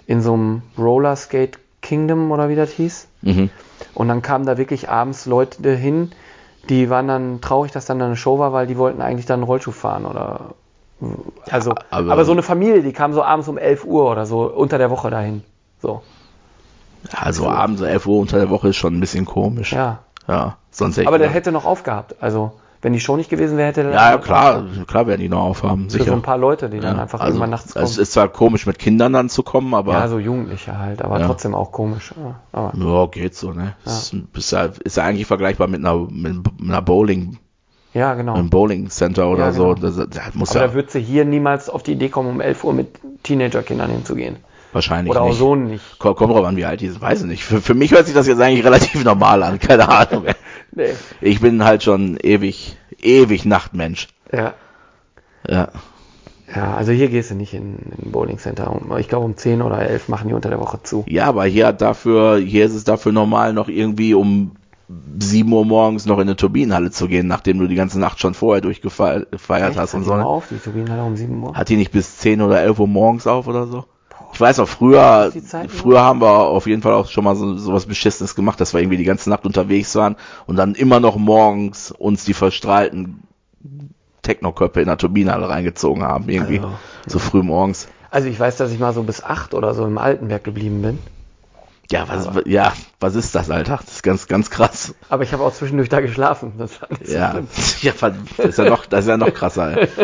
in so einem Roller Skate Kingdom oder wie das hieß. Mhm. Und dann kamen da wirklich abends Leute hin, die waren dann traurig, dass dann eine Show war, weil die wollten eigentlich dann einen Rollschuh fahren oder also, Ja, aber, aber so eine Familie, die kam so abends um elf Uhr oder so unter der Woche dahin. So. Also so. Abends um elf Uhr unter der Woche ist schon ein bisschen komisch. Ja. Ja, sonst hätte aber ich der gedacht, hätte noch aufgehabt. Also, wenn die Show nicht gewesen wäre, hätte der Ja, ja noch klar, aufgehabt. klar werden die noch aufhaben, sicher. Für so ein paar Leute, die dann ja, einfach also, irgendwann nachts kommen. Es ist zwar komisch, mit Kindern dann zu kommen, aber... Ja, so Jugendliche halt, aber ja. trotzdem auch komisch. Aber, ja, geht so, ne? Ja. Ist, ist, ja, ist ja eigentlich vergleichbar mit einer, mit einer Bowling, ja, genau. einem Bowling Center oder Ja, so. genau. Das, das muss aber ja da wird sie hier niemals auf die Idee kommen, um elf Uhr mit Teenagerkindern hinzugehen. wahrscheinlich Oder auch nicht. so nicht. Kommt, kommt drauf an, wie alt die sind, weiß ich nicht. Für, für mich hört sich das jetzt eigentlich relativ normal an, keine Ahnung. Nee. Ich bin halt schon ewig, ewig Nachtmensch. Ja. Ja. Ja, also hier gehst du nicht in ein Bowling Center. Ich glaube um zehn oder elf machen die unter der Woche zu. Ja, aber hier hat dafür, hier ist es dafür normal, noch irgendwie um sieben Uhr morgens noch in eine Turbinenhalle zu gehen, nachdem du die ganze Nacht schon vorher durchgefeiert Echt? hast und Hat so. die Ne? mal auf, die Turbinenhalle um sieben Uhr? Hat die nicht bis zehn oder elf Uhr morgens auf oder so? Ich weiß noch, früher, die Zeit früher haben wir auf jeden Fall auch schon mal so, so was Beschissenes gemacht, dass wir irgendwie die ganze Nacht unterwegs waren und dann immer noch morgens uns die verstrahlten Technoköpfe in der Turbinenhalle reingezogen haben, irgendwie Also, so früh morgens. Also ich weiß, dass ich mal so bis acht oder so im Altenberg geblieben bin. Ja, was, ja, was ist das, Alter? Das ist ganz, ganz krass. Aber ich habe auch zwischendurch da geschlafen. Das war nicht so Ja, schlimm. ja, das ist ja noch, das ist ja noch krasser. Ey.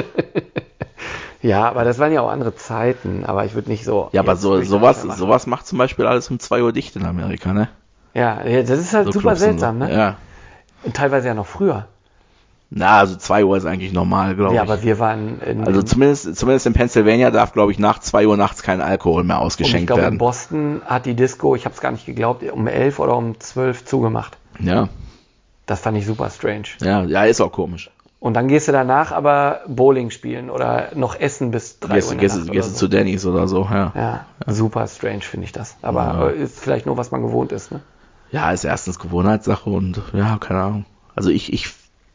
Ja, aber das waren ja auch andere Zeiten. Aber ich würde nicht so. Ja, aber jetzt so, würde ich das sowas, nicht mehr machen. sowas macht zum Beispiel alles um zwei Uhr dicht in Amerika, ne? Ja, ja, das ist halt So super Clubs und seltsam, so. ne? Ja. Und teilweise ja noch früher. Na, also zwei Uhr ist eigentlich normal, glaube Ja, ich. aber wir waren in. Also in, zumindest, zumindest in Pennsylvania darf, glaube ich, nach zwei Uhr nachts kein Alkohol mehr und ich ausgeschenkt glaube, in werden. Boston hat die Disco, ich habe es gar nicht geglaubt, um elf oder um zwölf zugemacht. Ja, Das fand ich super strange. ja, ja, ist auch komisch. Und dann gehst du danach aber Bowling spielen oder noch essen bis drei Gehst, Uhr in der gehst, Nacht gehst oder du so. zu Denny's oder so, ja. Ja, super strange finde ich das. Aber Ja. äh, ist vielleicht nur, was man gewohnt ist, ne? Ja, ist erstens Gewohnheitssache und ja, keine Ahnung. Also ich, ich,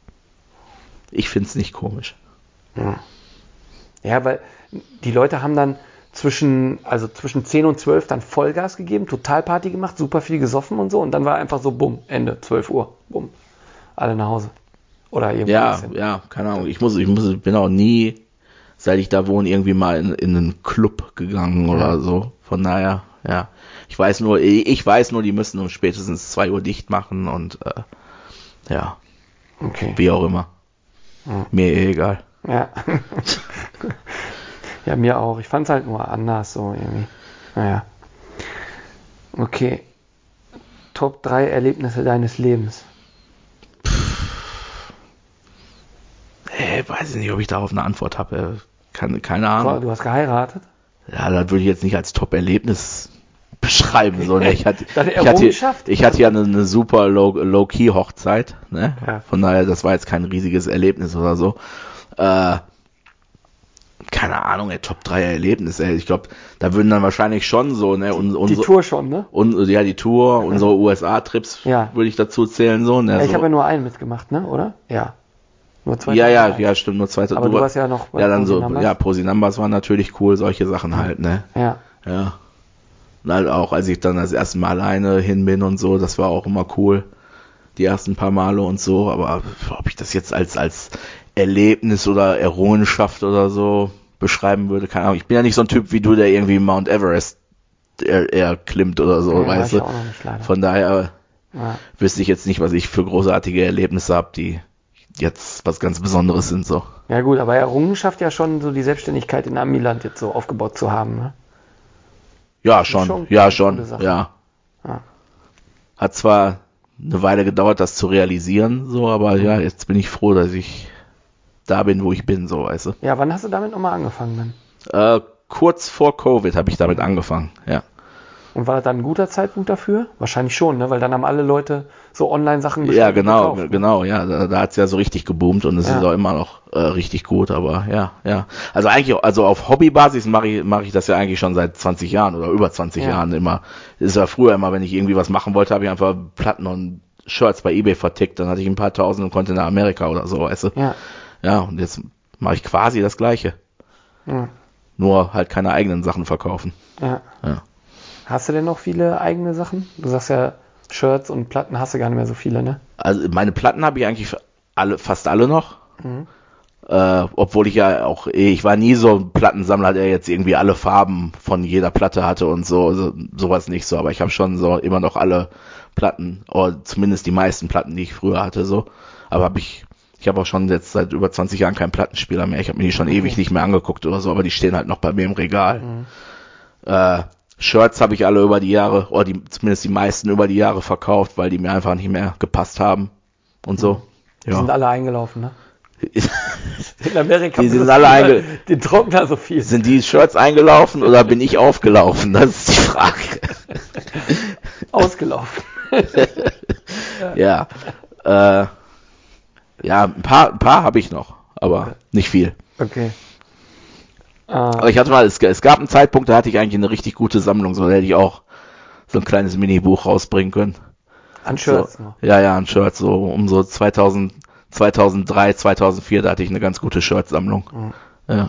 ich finde es nicht komisch. Ja. Ja, weil die Leute haben dann zwischen, also zwischen zehn und zwölf dann Vollgas gegeben, Totalparty gemacht, super viel gesoffen und so. Und dann war einfach so, bumm, Ende, zwölf Uhr, bumm, alle nach Hause. Oder irgendwo Ja, hin. ja, keine Ahnung. Ich muss, ich muss, ich bin auch nie, seit ich da wohne, irgendwie mal in, in einen Club gegangen oder Ja. so. Von daher, ja. Ich weiß nur, ich weiß nur, die müssen um spätestens zwei Uhr dicht machen und äh, ja, Okay. wie auch immer. Ja. Mir eh egal. Ja. Ja, mir auch. Ich fand es halt nur anders so irgendwie. Naja. Okay. Top drei Erlebnisse deines Lebens. Äh, weiß ich nicht, ob ich darauf eine Antwort habe. Keine, keine Ahnung. Du hast geheiratet? Ja, das würde ich jetzt nicht als Top-Erlebnis beschreiben. So, ne? Ich hatte, Deine ich hatte, Errungenschaft? ich hatte ja eine, eine super Low- Low-Key-Hochzeit. Ne? Ja. Von daher, das war jetzt kein riesiges Erlebnis oder so. Äh, keine Ahnung, ey, Top drei Erlebnisse. Ey. Ich glaube, da würden dann wahrscheinlich schon so, ne, un, Die unsere, Tour schon, ne? und ja, die Tour, unsere U S A-Trips Ja. würde ich dazu zählen, so, ne? Ich so. habe ja nur einen mitgemacht, ne? Oder? Ja. Nur zwei. ja, ja, ja, stimmt, nur zweite. Aber du warst ja noch bei ja, dann so, Posi Numbers. ja, Posi Numbers waren natürlich cool, solche Sachen halt, ne? Ja. Ja. Und halt auch, als ich dann das erste Mal alleine hin bin und so, das war auch immer cool. Die ersten paar Male und so, aber ob ich das jetzt als, als Erlebnis oder Errungenschaft oder so beschreiben würde, keine Ahnung. Ich bin ja nicht so ein Typ wie du, der irgendwie Mount Everest er, er klimmt oder so, Ja, weißt ich du. auch noch nicht, leider. Von daher Ja. wüsste ich jetzt nicht, was ich für großartige Erlebnisse habe, die jetzt was ganz Besonderes sind, so. Ja gut, aber Errungenschaft ja schon so die Selbstständigkeit in Amiland jetzt so aufgebaut zu haben, ne? Ja, schon, schon ja, eine schon, coole Sache. ja. Ja. Hat zwar eine Weile gedauert, das zu realisieren, so, aber ja, jetzt bin ich froh, dass ich da bin, wo ich bin, so, weißt du. Ja, wann hast du damit nochmal angefangen dann? Äh, kurz vor Covid habe ich damit angefangen, ja. Und war das dann ein guter Zeitpunkt dafür? Wahrscheinlich schon, ne? Weil dann haben alle Leute so Online-Sachen Ja, und genau, gekauft, ne? genau, ja, da, da hat's ja so richtig geboomt und es Ja. ist auch immer noch äh, richtig gut, aber ja, ja. Also eigentlich, also auf Hobbybasis mache ich, mache ich das ja eigentlich schon seit zwanzig Jahren oder über zwanzig Ja. Jahren immer. Ist ja früher immer, wenn ich irgendwie was machen wollte, habe ich einfach Platten und Shirts bei eBay vertickt, dann hatte ich ein paar tausend und konnte nach Amerika oder so, weißt du. Ja. Ja, und jetzt mache ich quasi das Gleiche. Ja. Nur halt keine eigenen Sachen verkaufen. Ja. Ja. Hast du denn noch viele eigene Sachen? Du sagst ja, Shirts und Platten hast du gar nicht mehr so viele, ne? Also meine Platten habe ich eigentlich alle, fast alle noch. Mhm. Äh, obwohl ich ja auch, ich war nie so ein Plattensammler, der jetzt irgendwie alle Farben von jeder Platte hatte und so, so sowas nicht so. Aber ich habe schon so immer noch alle Platten, oder zumindest die meisten Platten, die ich früher hatte, so. Aber habe ich, ich habe auch schon jetzt seit über zwanzig Jahren keinen Plattenspieler mehr. Ich habe mir die schon Okay. ewig nicht mehr angeguckt oder so, aber die stehen halt noch bei mir im Regal. Mhm. Äh, Shirts habe ich alle über die Jahre, oder die, zumindest die meisten über die Jahre verkauft, weil die mir einfach nicht mehr gepasst haben und so. Die Ja. sind alle eingelaufen, ne? In Amerika Die sind benutzt alle man einge- den Trockner so viel. Sind die Shirts eingelaufen oder bin ich aufgelaufen? Das ist die Frage. Ausgelaufen. Ja. Äh, ja, ein paar, ein paar habe ich noch, aber nicht viel. Okay. Aber ich hatte mal, es, es gab einen Zeitpunkt, da hatte ich eigentlich eine richtig gute Sammlung, so da hätte ich auch so ein kleines Mini-Buch rausbringen können. An Shirts So, noch. ja, ja, ein Shirt, so um so zweitausend, zweitausenddrei, zweitausendvier, da hatte ich eine ganz gute Shirt-Sammlung. Mhm. Ja.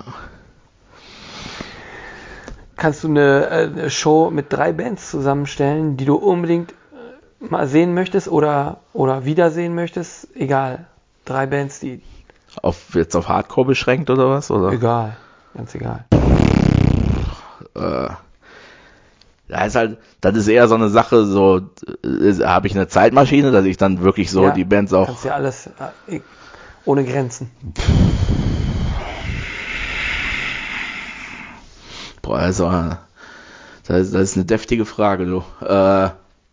Kannst du eine, äh, eine Show mit drei Bands zusammenstellen, die du unbedingt äh, mal sehen möchtest oder, oder wiedersehen möchtest? Egal. Drei Bands, die... Auf, jetzt auf Hardcore beschränkt oder was? Oder? Egal. Ganz egal. Äh, ja, ist halt, das ist eher so eine Sache, so, äh, habe ich eine Zeitmaschine, dass ich dann wirklich so Ja, die Bands auch... Kannst ja alles äh, ohne Grenzen. Boah, also, äh, das ist, das ist eine deftige Frage, du. Äh,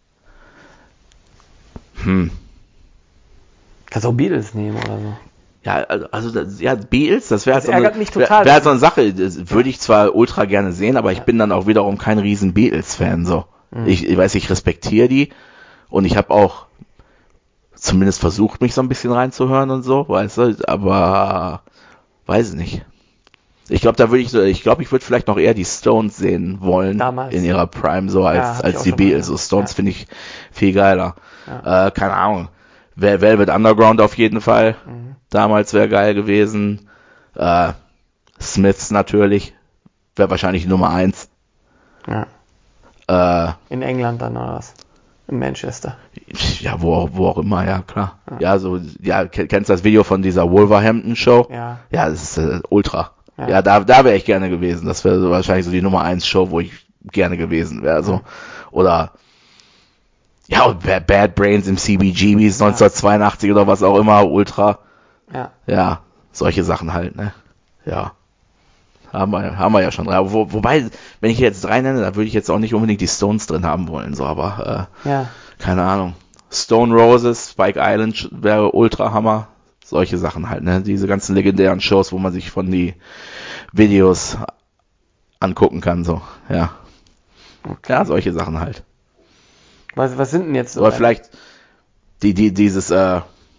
hm. Kannst auch Beatles nehmen oder so. Ja, also, also das, ja, Beatles, das wäre halt Das so eine, ärgert mich total. wär, wär halt so eine Sache, das würde ich zwar ultra gerne sehen, aber ich Ja. bin dann auch wiederum kein riesen Beatles-Fan, so. Mhm. Ich, ich weiß, ich respektiere die und ich habe auch zumindest versucht, mich so ein bisschen reinzuhören und so, weißt du, aber weiß ich nicht. Ich glaube, da würde ich so, ich glaube, ich würde vielleicht noch eher die Stones sehen wollen Damals. in ihrer Prime, so als, Ja, hab ich als auch die schon mal, Beatles. ja. So Stones Ja. finde ich viel geiler. Ja. Äh, keine Ahnung. Vel- Velvet Underground auf jeden Fall. Mhm. Damals wäre geil gewesen. Äh, Smiths natürlich. Wäre wahrscheinlich Nummer eins. Ja. Äh, In England dann oder was? In Manchester. ja, wo auch, wo auch immer, ja, klar. Ja, ja so, ja, ke- kennst du das Video von dieser Wolverhampton-Show? Ja. Ja, das ist äh, ultra. Ja. Ja, da, da wäre ich gerne gewesen. Das wäre so wahrscheinlich so die Nummer eins Show, wo ich gerne gewesen wäre. So. Mhm. Oder ja, und Bad, Bad Brains im C B G Bs Ja. neunzehnhundertzweiundachtzig oder was auch immer, ultra. Ja. Ja, solche Sachen halt, ne? Ja. Haben wir, haben wir ja schon drei. Wo, wobei, wenn ich jetzt drei nenne, da würde ich jetzt auch nicht unbedingt die Stones drin haben wollen, so, aber äh, Ja. keine Ahnung. Stone Roses, Spike Island wäre ultra Hammer. Solche Sachen halt, ne? Diese ganzen legendären Shows, wo man sich von die Videos angucken kann, so, ja. Okay. Ja, solche Sachen halt. Was, was sind denn jetzt so? Oder deine- vielleicht die, die, dieses, äh,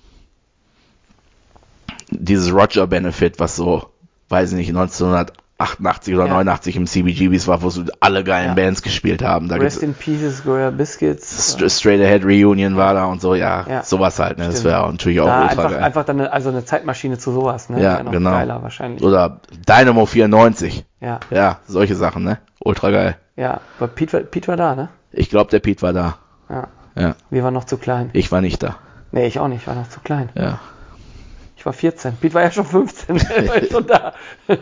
dieses Roger Benefit, was so, weiß ich nicht, neunzehnhundertachtundachtzig oder Ja. neunundachtzig im C B G Bs war, wo so alle geilen Ja. Bands gespielt haben. Da gibt's Rest in Pieces, Gorilla Biscuits. St- Straight Ahead Reunion war da und so, ja, Ja. sowas halt, ne? Das Stimmt. wäre natürlich auch Da ultra einfach, geil. einfach dann eine, also eine Zeitmaschine zu sowas, ne? Ja, Wär noch genau. Geiler wahrscheinlich. Oder Dynamo vierundneunzig. Ja. Ja, solche Sachen, ne? Ultra geil. Ja. Aber Pete, war- Pete war da, ne? Ich glaube, der Pete war da. Ja. Ja, Wir waren noch zu klein. ich war nicht da. Nee, ich auch nicht. Ich war noch zu klein. Ja. Ich war vierzehn. Pete war ja schon fünfzehn. Er war schon da.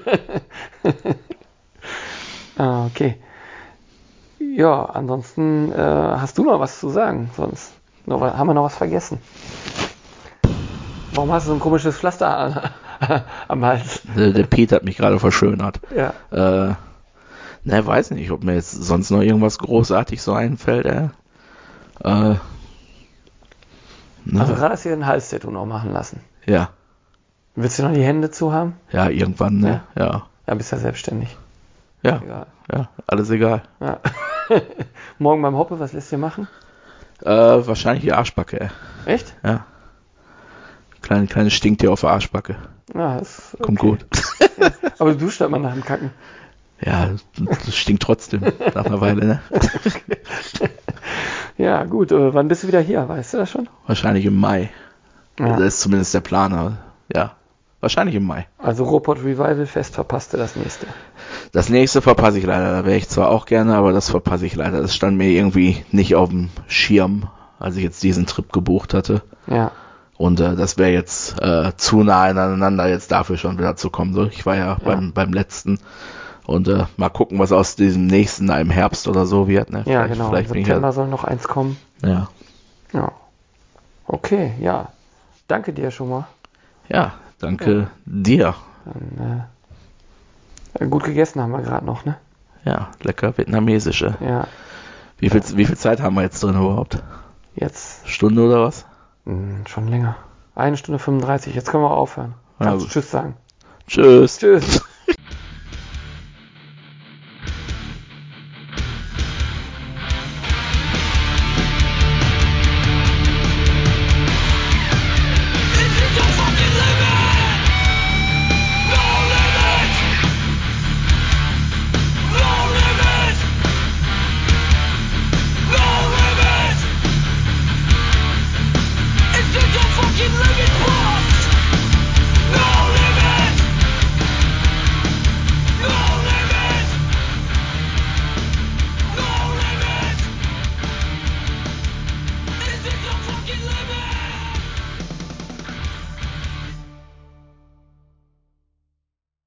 Ah, okay. Ja, ansonsten äh, hast du noch was zu sagen? Sonst noch, was- haben wir noch was vergessen? Warum hast du so ein komisches Pflaster an, am Hals? Der, der Pete hat mich gerade verschönert. Ja. Äh, ne, weiß nicht, ob mir jetzt sonst noch irgendwas großartig so einfällt, ey. Äh, ne, Also gerade hast du dir ein Halstattoo noch machen lassen. ja, Willst du noch die Hände zu haben? ja, irgendwann, ne? Ja, Ja, bist ja selbstständig. ja, Egal. ja, alles egal. Ja. Morgen beim Hoppe, was lässt ihr machen? Äh, wahrscheinlich die Arschbacke, ey. Echt? Ja. Kleine, kleine Stinktier auf der Arschbacke. Ja, das Kommt okay. gut. Aber du duscht halt mal nach dem Kacken. Ja, das stinkt trotzdem nach einer Weile, ne? Ja, gut. Äh, wann bist du wieder hier? Weißt du das schon? Wahrscheinlich im Mai. Ja. Das ist zumindest der Plan, aber ja. Wahrscheinlich im Mai. Also Ruhrpott Revival Fest verpasste das nächste. Das nächste verpasse ich leider. Da wäre ich zwar auch gerne, aber das verpasse ich leider. Das stand mir irgendwie nicht auf dem Schirm, als ich jetzt diesen Trip gebucht hatte. Ja. Und äh, das wäre jetzt äh, zu nah aneinander, jetzt dafür schon wieder zu kommen. So, ich war ja, ja. Beim, beim letzten. Und äh, mal gucken, was aus diesem nächsten im Herbst oder so wird. Ne? Ja, vielleicht, genau. Vielleicht Im September ja, soll noch eins kommen. Ja. Ja. Okay, ja. Danke dir schon mal. Ja, danke ja. dir. Dann, äh, gut gegessen haben wir gerade noch, ne? Ja, lecker vietnamesische. Ja. Wie viel, wie viel Zeit haben wir jetzt drin überhaupt? Jetzt. Stunde oder was? Mh, schon länger. Eine Stunde fünfunddreißig. Jetzt können wir aufhören. Kannst du Tschüss sagen? Tschüss. Tschüss.